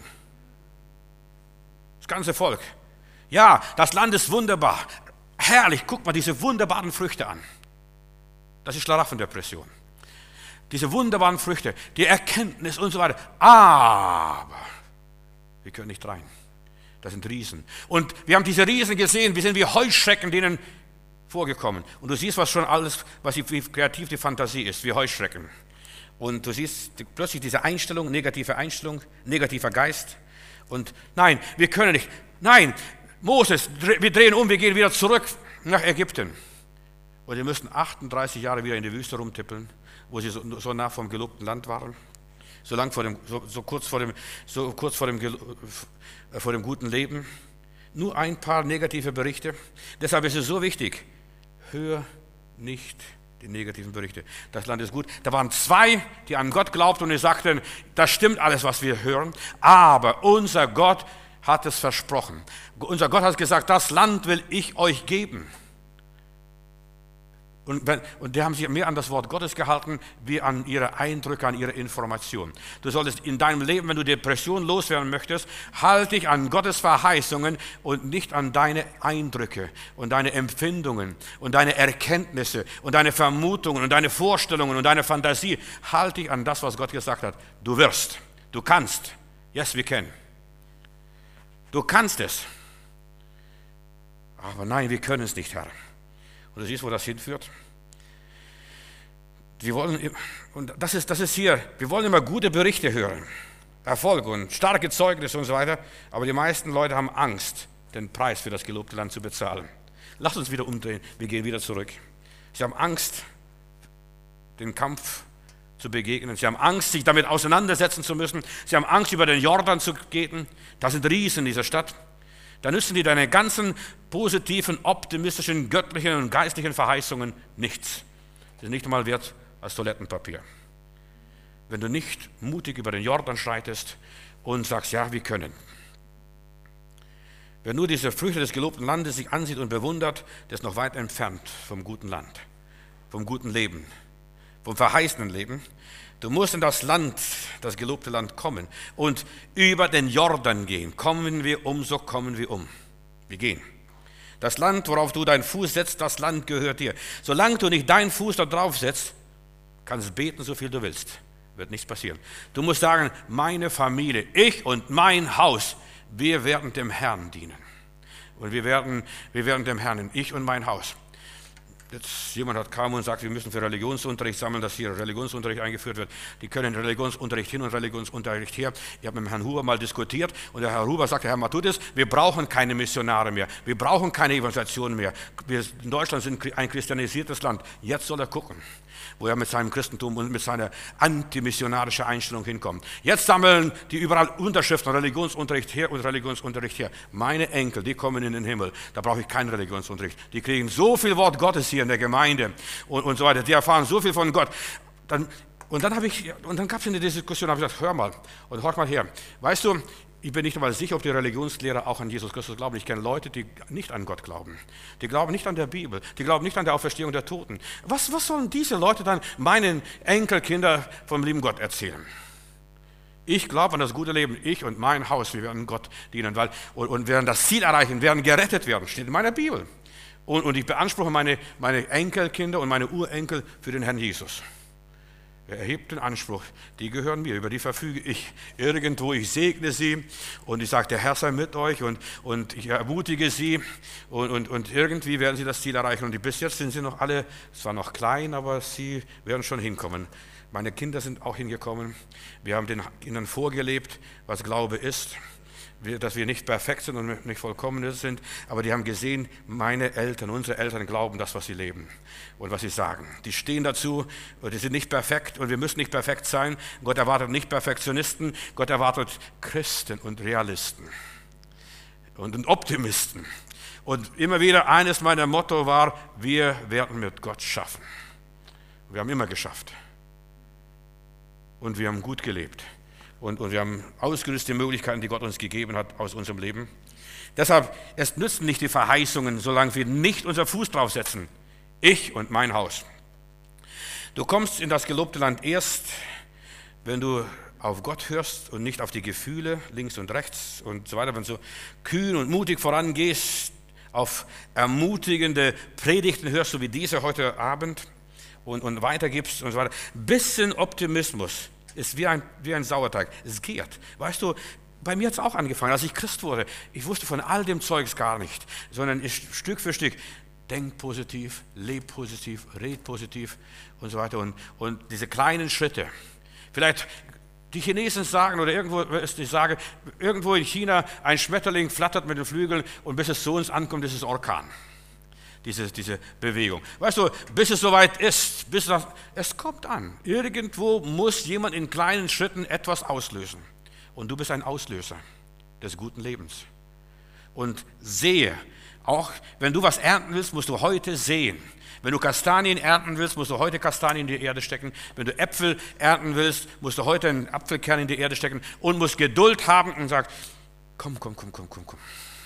Das ganze Volk. Ja, das Land ist wunderbar. Herrlich. Guck mal diese wunderbaren Früchte an. Das ist Schlaraffendepression. Diese wunderbaren Früchte, die Erkenntnis und so weiter. Aber wir können nicht rein. Das sind Riesen. Und wir haben diese Riesen gesehen, wir sind wie Heuschrecken denen vorgekommen. Und du siehst, was schon alles, was die, wie kreativ die Fantasie ist, wie Heuschrecken. Und du siehst die, plötzlich diese Einstellung, negative Einstellung, negativer Geist. Und nein, wir können nicht. Nein, Moses, wir drehen um, wir gehen wieder zurück nach Ägypten. Und wir müssten achtunddreißig Jahre wieder in die Wüste rumtippeln, wo sie so, so nah vom gelobten Land waren. So, lang vor dem, so, so kurz, vor dem, so kurz vor dem, äh, vor dem guten Leben. Nur ein paar negative Berichte. Deshalb ist es so wichtig, hör nicht die negativen Berichte. Das Land ist gut. Da waren zwei, die an Gott glaubten und die sagten, das stimmt alles, was wir hören, aber unser Gott hat es versprochen. Unser Gott hat gesagt, das Land will ich euch geben. Und, wenn, und die haben sich mehr an das Wort Gottes gehalten, wie an ihre Eindrücke, an ihre Informationen. Du solltest in deinem Leben, wenn du Depression loswerden möchtest, halte dich an Gottes Verheißungen und nicht an deine Eindrücke und deine Empfindungen und deine Erkenntnisse und deine Vermutungen und deine Vorstellungen und deine Fantasie. Halte dich an das, was Gott gesagt hat. Du wirst, du kannst. Yes, we can. Du kannst es. Aber nein, wir können es nicht, Herr. Und du siehst, wo das hinführt. Wir wollen, und das ist, das ist hier, wir wollen immer gute Berichte hören, Erfolg und starke Zeugnisse und so weiter, aber die meisten Leute haben Angst, den Preis für das gelobte Land zu bezahlen. Lass uns wieder umdrehen, wir gehen wieder zurück. Sie haben Angst, den Kampf zu begegnen. Sie haben Angst, sich damit auseinandersetzen zu müssen. Sie haben Angst, über den Jordan zu gehen. Da sind Riesen in dieser Stadt. Da nützen dir deine ganzen positiven, optimistischen, göttlichen und geistlichen Verheißungen nichts. Sie sind nicht einmal wert als Toilettenpapier. Wenn du nicht mutig über den Jordan schreitest und sagst, ja, wir können. Wer nur diese Früchte des gelobten Landes sich ansieht und bewundert, der ist noch weit entfernt vom guten Land, vom guten Leben, vom verheißenen Leben. Du musst in das Land, das gelobte Land kommen und über den Jordan gehen. Kommen wir um, so kommen wir um. Wir gehen. Das Land, worauf du deinen Fuß setzt, das Land gehört dir. Solange du nicht deinen Fuß da drauf setzt, kannst du beten, so viel du willst. Wird nichts passieren. Du musst sagen, meine Familie, ich und mein Haus, wir werden dem Herrn dienen. Und wir werden, wir werden dem Herrn dienen, ich und mein Haus. Jetzt jemand hat kam und sagt, wir müssen für Religionsunterricht sammeln, dass hier Religionsunterricht eingeführt wird. Die können Religionsunterricht hin und Religionsunterricht her. Ich habe mit Herrn Huber mal diskutiert und der Herr Huber sagte, Herr Matthäus, wir brauchen keine Missionare mehr. Wir brauchen keine Evangelisationen mehr. Wir in Deutschland sind ein christianisiertes Land. Jetzt soll er gucken, wo er mit seinem Christentum und mit seiner antimissionarischen Einstellung hinkommt. Jetzt sammeln die überall Unterschriften, Religionsunterricht her und Religionsunterricht her. Meine Enkel, die kommen in den Himmel. Da brauche ich keinen Religionsunterricht. Die kriegen so viel Wort Gottes hier in der Gemeinde und, und so weiter. Die erfahren so viel von Gott. Dann, und dann, habe ich, und dann gab es eine Diskussion, habe ich gesagt, hör mal und hört mal her. Weißt du, ich bin nicht einmal sicher, ob die Religionslehrer auch an Jesus Christus glauben. Ich kenne Leute, die nicht an Gott glauben. Die glauben nicht an der Bibel. Die glauben nicht an der Auferstehung der Toten. Was, was sollen diese Leute dann meinen Enkelkinder vom lieben Gott erzählen? Ich glaube an das gute Leben. Ich und mein Haus, wir werden Gott dienen weil, und, und werden das Ziel erreichen, werden gerettet werden. Steht in meiner Bibel. Und, und ich beanspruche meine, meine Enkelkinder und meine Urenkel für den Herrn Jesus. Er erhebt den Anspruch, die gehören mir, über die verfüge ich. Irgendwo, ich segne sie und ich sage, der Herr sei mit euch und, und ich ermutige sie und, und, und irgendwie werden sie das Ziel erreichen. Und bis jetzt sind sie noch alle, zwar noch klein, aber sie werden schon hinkommen. Meine Kinder sind auch hingekommen. Wir haben den Kindern vorgelebt, was Glaube ist. Dass wir nicht perfekt sind und nicht vollkommen sind, aber die haben gesehen, meine Eltern, unsere Eltern glauben das, was sie leben und was sie sagen. Die stehen dazu, und die sind nicht perfekt und wir müssen nicht perfekt sein. Gott erwartet nicht Perfektionisten, Gott erwartet Christen und Realisten und Optimisten. Und immer wieder eines meiner Motto war, wir werden mit Gott schaffen. Wir haben immer geschafft und wir haben gut gelebt. Und, und wir haben ausgerüstet die Möglichkeiten, die Gott uns gegeben hat aus unserem Leben. Deshalb, es nützen nicht die Verheißungen, solange wir nicht unser Fuß draufsetzen. Ich und mein Haus. Du kommst in das gelobte Land erst, wenn du auf Gott hörst und nicht auf die Gefühle links und rechts und so weiter. Wenn du so kühn und mutig vorangehst, auf ermutigende Predigten hörst, so wie diese heute Abend und, und weitergibst und so weiter. Bisschen Optimismus ist wie ein, wie ein Sauerteig. Es geht. Weißt du, bei mir hat es auch angefangen, als ich Christ wurde. Ich wusste von all dem Zeugs gar nicht, sondern ich, Stück für Stück, denk positiv, leb positiv, red positiv und so weiter. Und, und diese kleinen Schritte. Vielleicht die Chinesen sagen, oder irgendwo ist ich sage, irgendwo in China ein Schmetterling flattert mit den Flügeln und bis es zu uns ankommt, ist es Orkan. Diese, diese Bewegung. Weißt du, bis es soweit ist, bis das, es kommt an. Irgendwo muss jemand in kleinen Schritten etwas auslösen. Und du bist ein Auslöser des guten Lebens. Und sehe, auch wenn du was ernten willst, musst du heute sehen. Wenn du Kastanien ernten willst, musst du heute Kastanien in die Erde stecken. Wenn du Äpfel ernten willst, musst du heute einen Apfelkern in die Erde stecken und musst Geduld haben und sagen, komm, komm, komm, komm, komm, komm.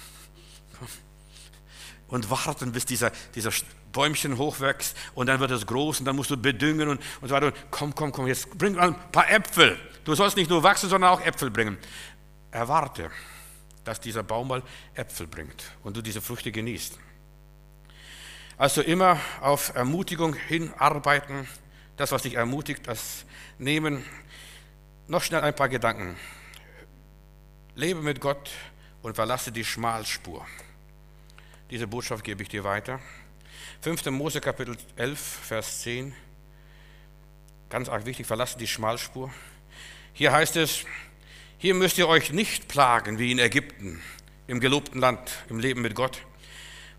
Und warten, bis dieser, dieser Bäumchen hochwächst und dann wird es groß und dann musst du bedüngen und, und so weiter. Und komm, komm, komm, jetzt bring mal ein paar Äpfel. Du sollst nicht nur wachsen, sondern auch Äpfel bringen. Erwarte, dass dieser Baum mal Äpfel bringt und du diese Früchte genießt. Also immer auf Ermutigung hinarbeiten, das, was dich ermutigt, das nehmen. Noch schnell ein paar Gedanken. Lebe mit Gott und verlasse die Schmalspur. Diese Botschaft gebe ich dir weiter. fünfter Mose Kapitel elf, Vers zehn. Ganz arg wichtig, verlasst die Schmalspur. Hier heißt es, hier müsst ihr euch nicht plagen wie in Ägypten, im gelobten Land, im Leben mit Gott.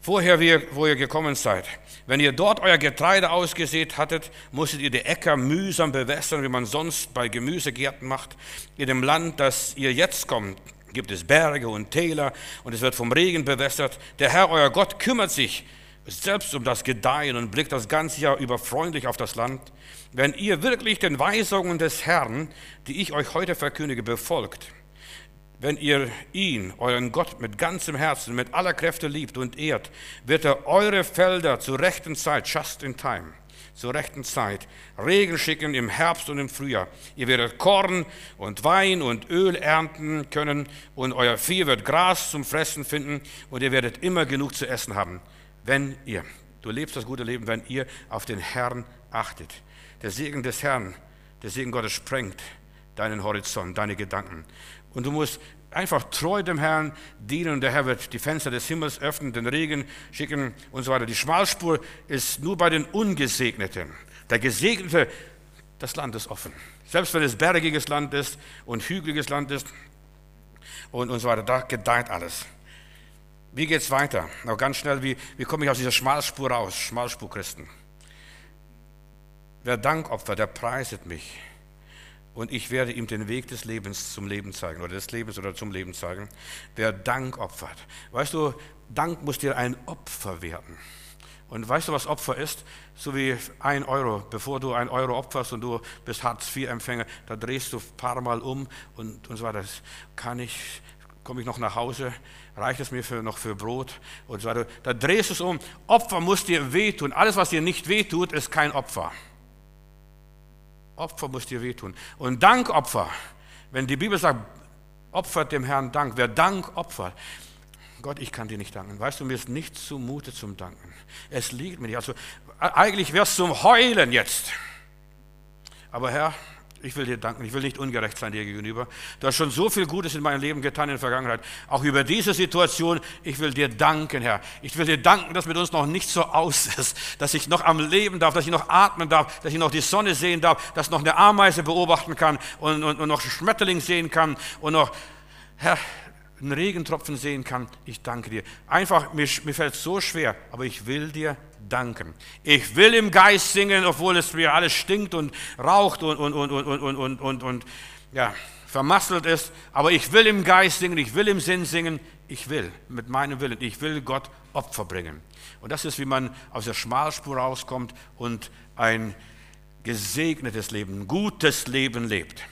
vorher, wo ihr gekommen seid. Wenn ihr dort euer Getreide ausgesät hattet, musstet ihr die Äcker mühsam bewässern, wie man sonst bei Gemüsegärten macht. In dem Land, das ihr jetzt kommt, gibt es Berge und Täler und es wird vom Regen bewässert. Der Herr, euer Gott, kümmert sich selbst um das Gedeihen und blickt das ganze Jahr über freundlich auf das Land. Wenn ihr wirklich den Weisungen des Herrn, die ich euch heute verkündige, befolgt, wenn ihr ihn, euren Gott, mit ganzem Herzen, mit aller Kräfte liebt und ehrt, wird er eure Felder zur rechten Zeit, just in time, zur rechten Zeit, Regen schicken im Herbst und im Frühjahr. Ihr werdet Korn und Wein und Öl ernten können und euer Vieh wird Gras zum Fressen finden und ihr werdet immer genug zu essen haben, wenn ihr, du lebst das gute Leben, wenn ihr auf den Herrn achtet. Der Segen des Herrn, der Segen Gottes sprengt deinen Horizont, deine Gedanken. Und du musst einfach treu dem Herrn dienen und der Herr wird die Fenster des Himmels öffnen, den Regen schicken und so weiter. Die Schmalspur ist nur bei den Ungesegneten. Der Gesegnete, das Land ist offen. Selbst wenn es bergiges Land ist und hügeliges Land ist und, und so weiter, da gedeiht alles. Wie geht es weiter? Noch ganz schnell, wie, wie komme ich aus dieser Schmalspur raus? Schmalspurchristen. Wer Dank opfert, der preiset mich. Und ich werde ihm den Weg des Lebens zum Leben zeigen, oder des Lebens oder zum Leben zeigen. Wer Dank opfert. Weißt du, Dank muss dir ein Opfer werden. Und weißt du, was Opfer ist? So wie ein Euro. Bevor du ein Euro opferst und du bist Hartz-vier-Empfänger, da drehst du ein paar Mal um und, und so weiter. Kann ich, komme ich noch nach Hause? Reicht es mir für, noch für Brot? Und so weiter. Da drehst du es um. Opfer muss dir wehtun. Alles, was dir nicht wehtut, ist kein Opfer. Opfer muss dir wehtun. Und Dankopfer, wenn die Bibel sagt, opfert dem Herrn Dank. Wer Dank opfert, Gott, ich kann dir nicht danken. Weißt du, mir ist nicht zumute zum Danken. Es liegt mir nicht. Also eigentlich wäre es zum Heulen jetzt. Aber Herr, ich will dir danken. Ich will nicht ungerecht sein dir gegenüber. Du hast schon so viel Gutes in meinem Leben getan in der Vergangenheit. Auch über diese Situation, ich will dir danken, Herr. Ich will dir danken, dass mit uns noch nicht so aus ist, dass ich noch am Leben darf, dass ich noch atmen darf, dass ich noch die Sonne sehen darf, dass ich noch eine Ameise beobachten kann und, und, und noch einen Schmetterling sehen kann und noch, Herr, einen Regentropfen sehen kann. Ich danke dir. Einfach, mir, mir fällt es so schwer, aber ich will dir danken. Ich will im Geist singen, obwohl es mir alles stinkt und raucht und, und, und, und, und, und, und, und ja, vermasselt ist. Aber ich will im Geist singen, ich will im Sinn singen. Ich will mit meinem Willen, ich will Gott Opfer bringen. Und das ist, wie man aus der Schmalspur rauskommt und ein gesegnetes Leben, ein gutes Leben lebt.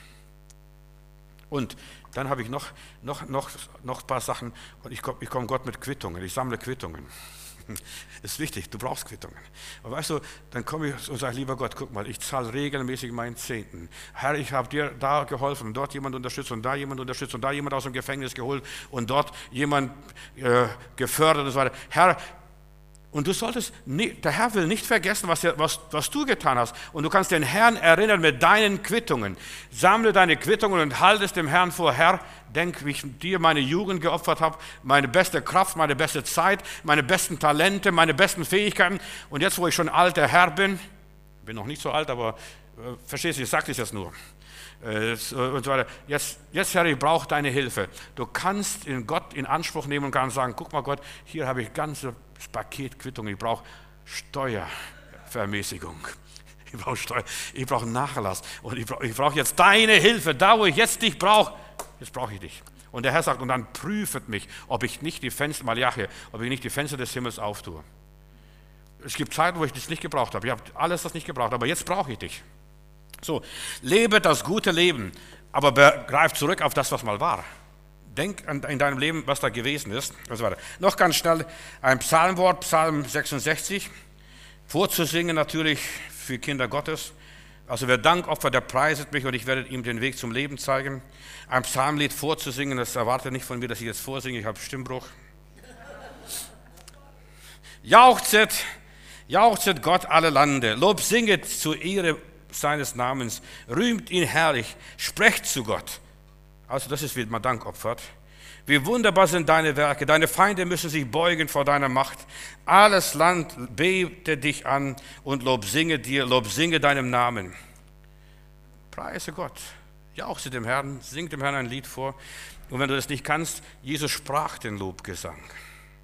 Und dann habe ich noch, noch, noch, noch ein paar Sachen und ich komme ich komm Gott mit Quittungen, ich sammle Quittungen. Das ist wichtig, du brauchst Quittungen. Aber weißt du, dann komme ich und sage, lieber Gott, guck mal, ich zahle regelmäßig meinen Zehnten. Herr, ich habe dir da geholfen und dort jemand unterstützt und da jemand unterstützt und da jemand aus dem Gefängnis geholt und dort jemand äh, gefördert und so weiter. Herr, und du solltest, nicht, der Herr will nicht vergessen, was, was, was du getan hast. Und du kannst den Herrn erinnern mit deinen Quittungen. Sammle deine Quittungen und halte es dem Herrn vor. Herr, denk, wie ich dir meine Jugend geopfert habe, meine beste Kraft, meine beste Zeit, meine besten Talente, meine besten Fähigkeiten. Und jetzt, wo ich schon alter Herr bin, bin noch nicht so alt, aber äh, verstehst du, ich sage dich das nur. Äh, und so weiter. Jetzt, jetzt, Herr, ich brauche deine Hilfe. Du kannst in Gott in Anspruch nehmen und kannst sagen, guck mal Gott, hier habe ich ganze Paket Quittung, ich brauche Steuervermäßigung, ich brauche Steuer, ich brauche Nachlass und ich brauche ich brauch jetzt deine Hilfe, da wo ich jetzt dich brauche, jetzt brauche ich dich. Und der Herr sagt, und dann prüfet mich, ob ich nicht die Fenster, Malachi, ob ich nicht die Fenster des Himmels auftue. Es gibt Zeiten, wo ich das nicht gebraucht habe, ich habe alles das nicht gebraucht, aber jetzt brauche ich dich. So, lebe das gute Leben, aber greif zurück auf das, was mal war. Denk an, in deinem Leben, was da gewesen ist und so weiter. Noch ganz schnell ein Psalmwort, Psalm sechsundsechzig, vorzusingen natürlich für Kinder Gottes. Also wer Dank opfert, der preiset mich und ich werde ihm den Weg zum Leben zeigen. Ein Psalmlied vorzusingen, das erwartet nicht von mir, dass ich jetzt vorsinge, ich habe Stimmbruch. Jauchzet, jauchzet Gott alle Lande, Lob singet zur Ehre seines Namens, rühmt ihn herrlich, sprecht zu Gott. Also das ist, wie man Dank opfert. Wie wunderbar sind deine Werke. Deine Feinde müssen sich beugen vor deiner Macht. Alles Land bebte dich an und Lob singe dir, Lob singe deinem Namen. Preise Gott. Jauchze dem Herrn, sing dem Herrn ein Lied vor. Und wenn du das nicht kannst, Jesus sprach den Lobgesang.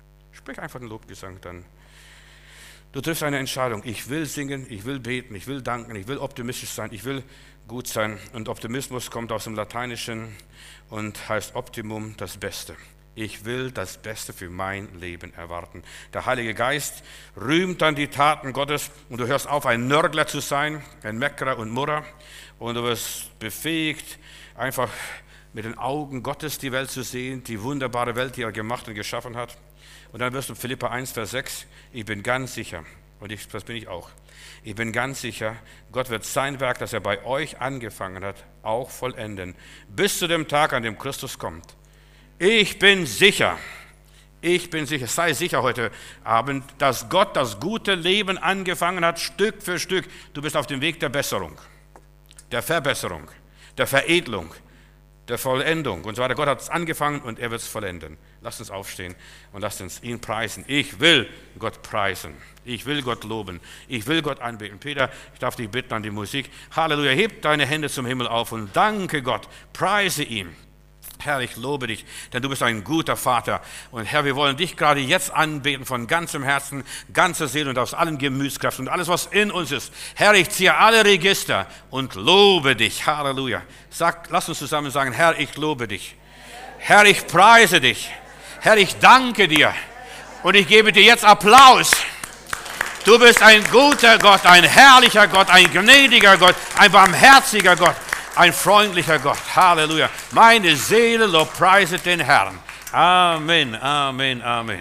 Sprich einfach den Lobgesang dann. Du triffst eine Entscheidung. Ich will singen, ich will beten, ich will danken, ich will optimistisch sein, ich will gut sein. Und Optimismus kommt aus dem Lateinischen und heißt Optimum, das Beste. Ich will das Beste für mein Leben erwarten. Der Heilige Geist rühmt dann die Taten Gottes und du hörst auf, ein Nörgler zu sein, ein Meckerer und Murrer. Und du wirst befähigt, einfach mit den Augen Gottes die Welt zu sehen, die wunderbare Welt, die er gemacht und geschaffen hat. Und dann wirst du Philipper eins, Vers sechs, ich bin ganz sicher, und ich, das bin ich auch, ich bin ganz sicher, Gott wird sein Werk, das er bei euch angefangen hat, auch vollenden, bis zu dem Tag, an dem Christus kommt. Ich bin sicher, ich bin sicher, sei sicher heute Abend, dass Gott das gute Leben angefangen hat, Stück für Stück. Du bist auf dem Weg der Besserung, der Verbesserung, der Veredelung, der Vollendung und so weiter. Gott hat es angefangen und er wird es vollenden. Lasst uns aufstehen und lasst uns ihn preisen. Ich will Gott preisen. Ich will Gott loben. Ich will Gott anbeten. Peter, ich darf dich bitten an die Musik. Halleluja, heb deine Hände zum Himmel auf und danke Gott. Preise ihn. Herr, ich lobe dich, denn du bist ein guter Vater. Und Herr, wir wollen dich gerade jetzt anbeten von ganzem Herzen, ganzer Seele und aus allen Gemütskräften und alles, was in uns ist. Herr, ich ziehe alle Register und lobe dich. Halleluja. Sag, lass uns zusammen sagen, Herr, ich lobe dich. Herr, ich preise dich. Herr, ich danke dir. Und ich gebe dir jetzt Applaus. Du bist ein guter Gott, ein herrlicher Gott, ein gnädiger Gott, ein barmherziger Gott. Ein freundlicher Gott. Halleluja. Meine Seele lobpreiset den Herrn. Amen, Amen, Amen.